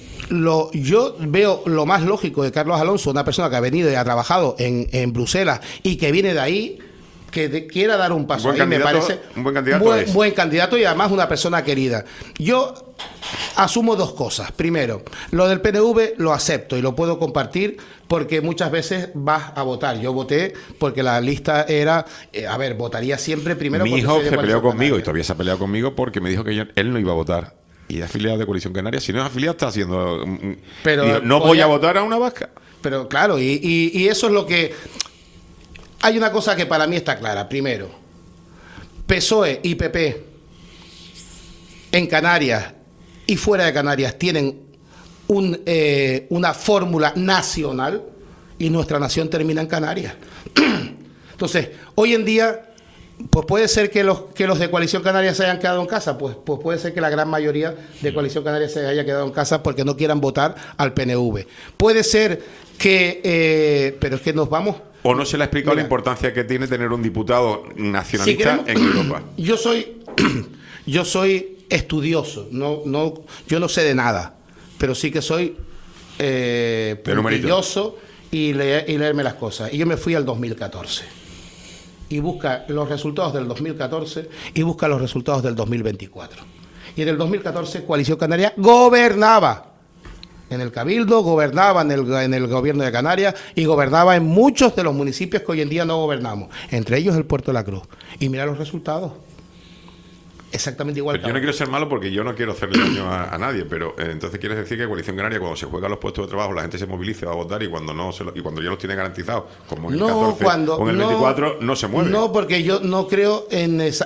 yo veo lo más lógico de Carlos Alonso, una persona que ha venido y ha trabajado en Bruselas y que viene de ahí, que quiera dar un paso. Buen ahí me parece un buen candidato buen candidato y además una persona querida. Yo asumo dos cosas. Primero, lo del PNV lo acepto y lo puedo compartir porque muchas veces vas a votar. Yo voté porque la lista era, votaría siempre primero. Mi hijo se peleó conmigo y todavía se ha peleado conmigo porque me dijo que él no iba a votar. Y es afiliado de Coalición Canaria. Si no es afiliado, está haciendo... Pero digo, no voy a votar a una vasca. Pero claro, y eso es lo que... Hay una cosa que para mí está clara. Primero, PSOE y PP en Canarias y fuera de Canarias tienen una fórmula nacional y nuestra nación termina en Canarias. Entonces, hoy en día, pues puede ser que los de Coalición Canaria se hayan quedado en casa, pues puede ser que la gran mayoría de Coalición Canaria se haya quedado en casa porque no quieran votar al PNV. Puede ser que... pero es que nos vamos... ¿O no se le ha explicado la importancia que tiene tener un diputado nacionalista en Europa? Yo soy estudioso, yo no sé de nada, pero sí que soy puntilloso y leerme las cosas. Y yo me fui al 2014. Y busca los resultados del 2014 y busca los resultados del 2024. Y en el 2014 Coalición Canaria gobernaba en el Cabildo, gobernaba en el gobierno de Canarias y gobernaba en muchos de los municipios que hoy en día no gobernamos, entre ellos el Puerto de la Cruz. Y mira los resultados. Exactamente igual. Pero yo no quiero ser malo porque yo no quiero hacerle daño a nadie, pero entonces quieres decir que Coalición Canaria, cuando se juega los puestos de trabajo, la gente se moviliza a votar y cuando cuando ya los tiene garantizados, como en el 14 o en el 24, no se mueve. No, porque yo no creo en esa.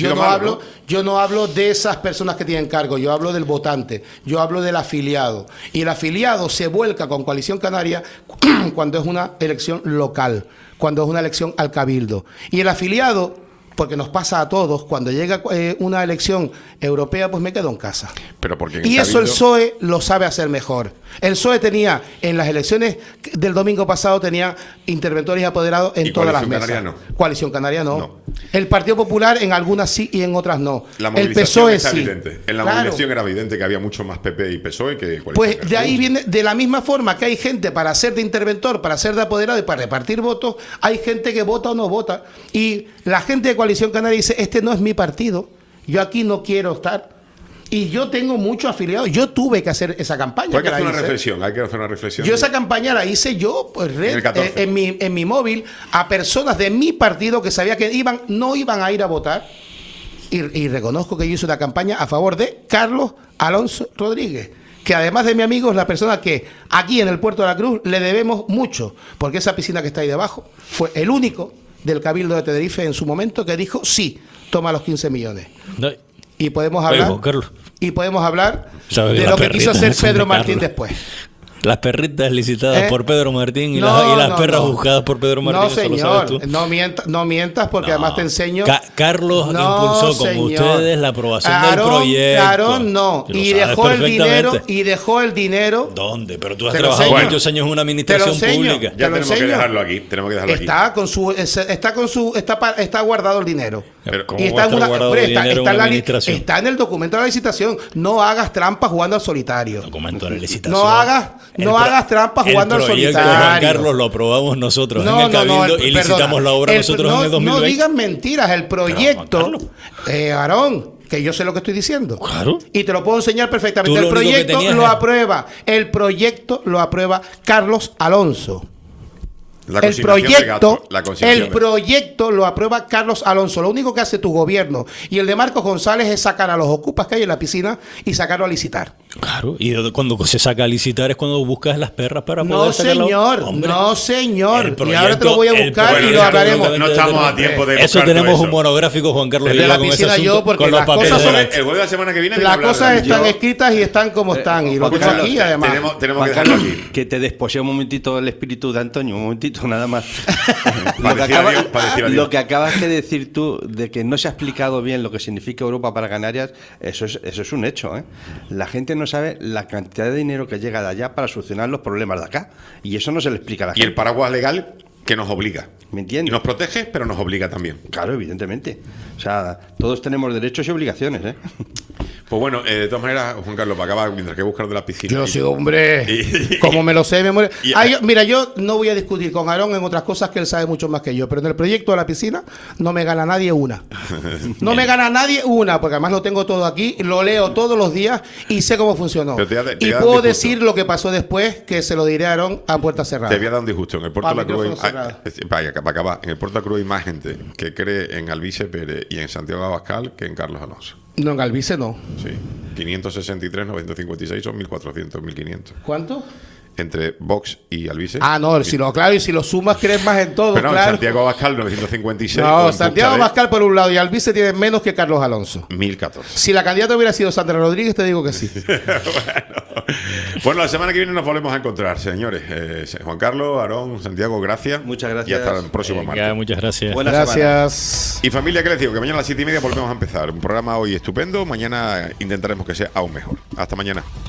Yo no hablo de esas personas que tienen cargo, yo hablo del votante, yo hablo del afiliado. Y el afiliado se vuelca con Coalición Canaria cuando es una elección local, cuando es una elección al Cabildo. Y el afiliado, porque nos pasa a todos, cuando llega una elección europea, pues me quedo en casa. Pero porque y eso el PSOE lo sabe hacer mejor. El PSOE tenía, en las elecciones del domingo pasado, tenía interventores y apoderados en todas las mesas. Canaria no. Coalición Canaria no. El Partido Popular en algunas sí y en otras no. La el PSOE sí. Evidente. En la movilización era evidente que había mucho más PP y PSOE que Coalición Pues Canaria. de ahí viene, de la misma forma que hay gente para ser de interventor, para ser de apoderado y para repartir votos, hay gente que vota o no vota. Y la gente de Coalición Canaria dice, este no es mi partido, yo aquí no quiero estar. Y yo tengo muchos afiliados, yo tuve que hacer esa campaña. Hay que hacer una reflexión. Yo esa campaña la hice yo pues, en mi móvil a personas de mi partido que sabía que no iban a ir a votar. Y reconozco que yo hice una campaña a favor de Carlos Alonso Rodríguez, que además de mi amigo es la persona que aquí en el Puerto de la Cruz le debemos mucho, porque esa piscina que está ahí debajo fue el único del Cabildo de Tenerife en su momento que dijo sí, toma los 15 millones. No. Y podemos hablar de lo que quiso hacer Pedro Martín después. Las perritas licitadas por Pedro Martín y las perras buscadas por Pedro Martín. No, señor, no mientas porque además te enseño. Carlos impulsó con ustedes la aprobación del proyecto. Aarón no. Y dejó el dinero. ¿Dónde? Pero tú has trabajado muchos años en una administración pública. Ya tenemos que dejarlo aquí. Está guardado el dinero. Pero ¿cómo está en el documento de la licitación. No hagas trampas jugando al solitario. Documento de la licitación. No hagas trampas jugando al solitario. Juan Carlos lo aprobamos nosotros en el Cabildo y licitamos la obra nosotros en el 2020. No digan mentiras, el proyecto, Aarón, que yo sé lo que estoy diciendo. Claro. Y te lo puedo enseñar perfectamente. El proyecto lo aprueba Carlos Alonso. El proyecto lo aprueba Carlos Alonso. Lo único que hace tu gobierno y el de Marcos González es sacar a los ocupas que hay en la piscina y sacarlo a licitar. Claro, y cuando se saca a licitar es cuando buscas las perras para poder sacarlo. No, señor. Y ahora te lo voy a buscar y lo hablaremos. No estamos a tiempo de eso. Tenemos un monográfico, Juan Carlos. De la piscina yo, porque las cosas son... El jueves de la semana que viene... Las cosas están escritas y están como están. Y lo tengo aquí, además. Tenemos que dejarlo aquí. Que te desposee un momentito el espíritu de Antonio, un momentito nada más. Lo que acabas de decir tú, de que no se ha explicado bien lo que significa Europa para Canarias, eso es un hecho, ¿eh? La gente no sabe la cantidad de dinero que llega de allá para solucionar los problemas de acá. Y eso no se le explica a la gente. Y el paraguas legal que nos obliga. ¿Me entiendes? Y nos protege, pero nos obliga también. Claro, evidentemente. O sea, todos tenemos derechos y obligaciones, ¿eh? Pues bueno, de todas maneras, Juan Carlos, para acabar, mientras que buscar de la piscina. Yo sí, hombre. Como me lo sé de memoria. Mira, yo no voy a discutir con Aarón en otras cosas que él sabe mucho más que yo, pero en el proyecto de la piscina no me gana nadie una. No me gana nadie una, porque además lo tengo todo aquí, lo leo todos los días y sé cómo funcionó. Y puedo decir lo que pasó después, que se lo diré a Aarón a puerta cerrada. Te voy a dar un disgusto. En el Puerto de la Cruz para acabar, en el Puerto de la Cruz hay más gente que cree en Alvise Pérez y en Santiago Abascal que en Carlos Alonso. No, en Alvise no. Sí. 563, 956 son 1.400, 1.500. ¿Cuánto? Entre Vox y Alvise. No, si lo sumas crees más en todo, pero claro. Santiago Abascal 956. No, Santiago Abascal por un lado y Alvise tiene menos que Carlos Alonso. 1014. Si la candidata hubiera sido Sandra Rodríguez, te digo que sí. Bueno, la semana que viene nos volvemos a encontrar, señores. Juan Carlos, Aarón, Santiago, gracias. Muchas gracias. Y hasta el próximo martes. Muchas gracias. Buenas gracias. Y familia, ¿qué les digo? Que mañana a las 7:30 volvemos a empezar. Un programa hoy estupendo. Mañana intentaremos que sea aún mejor. Hasta mañana.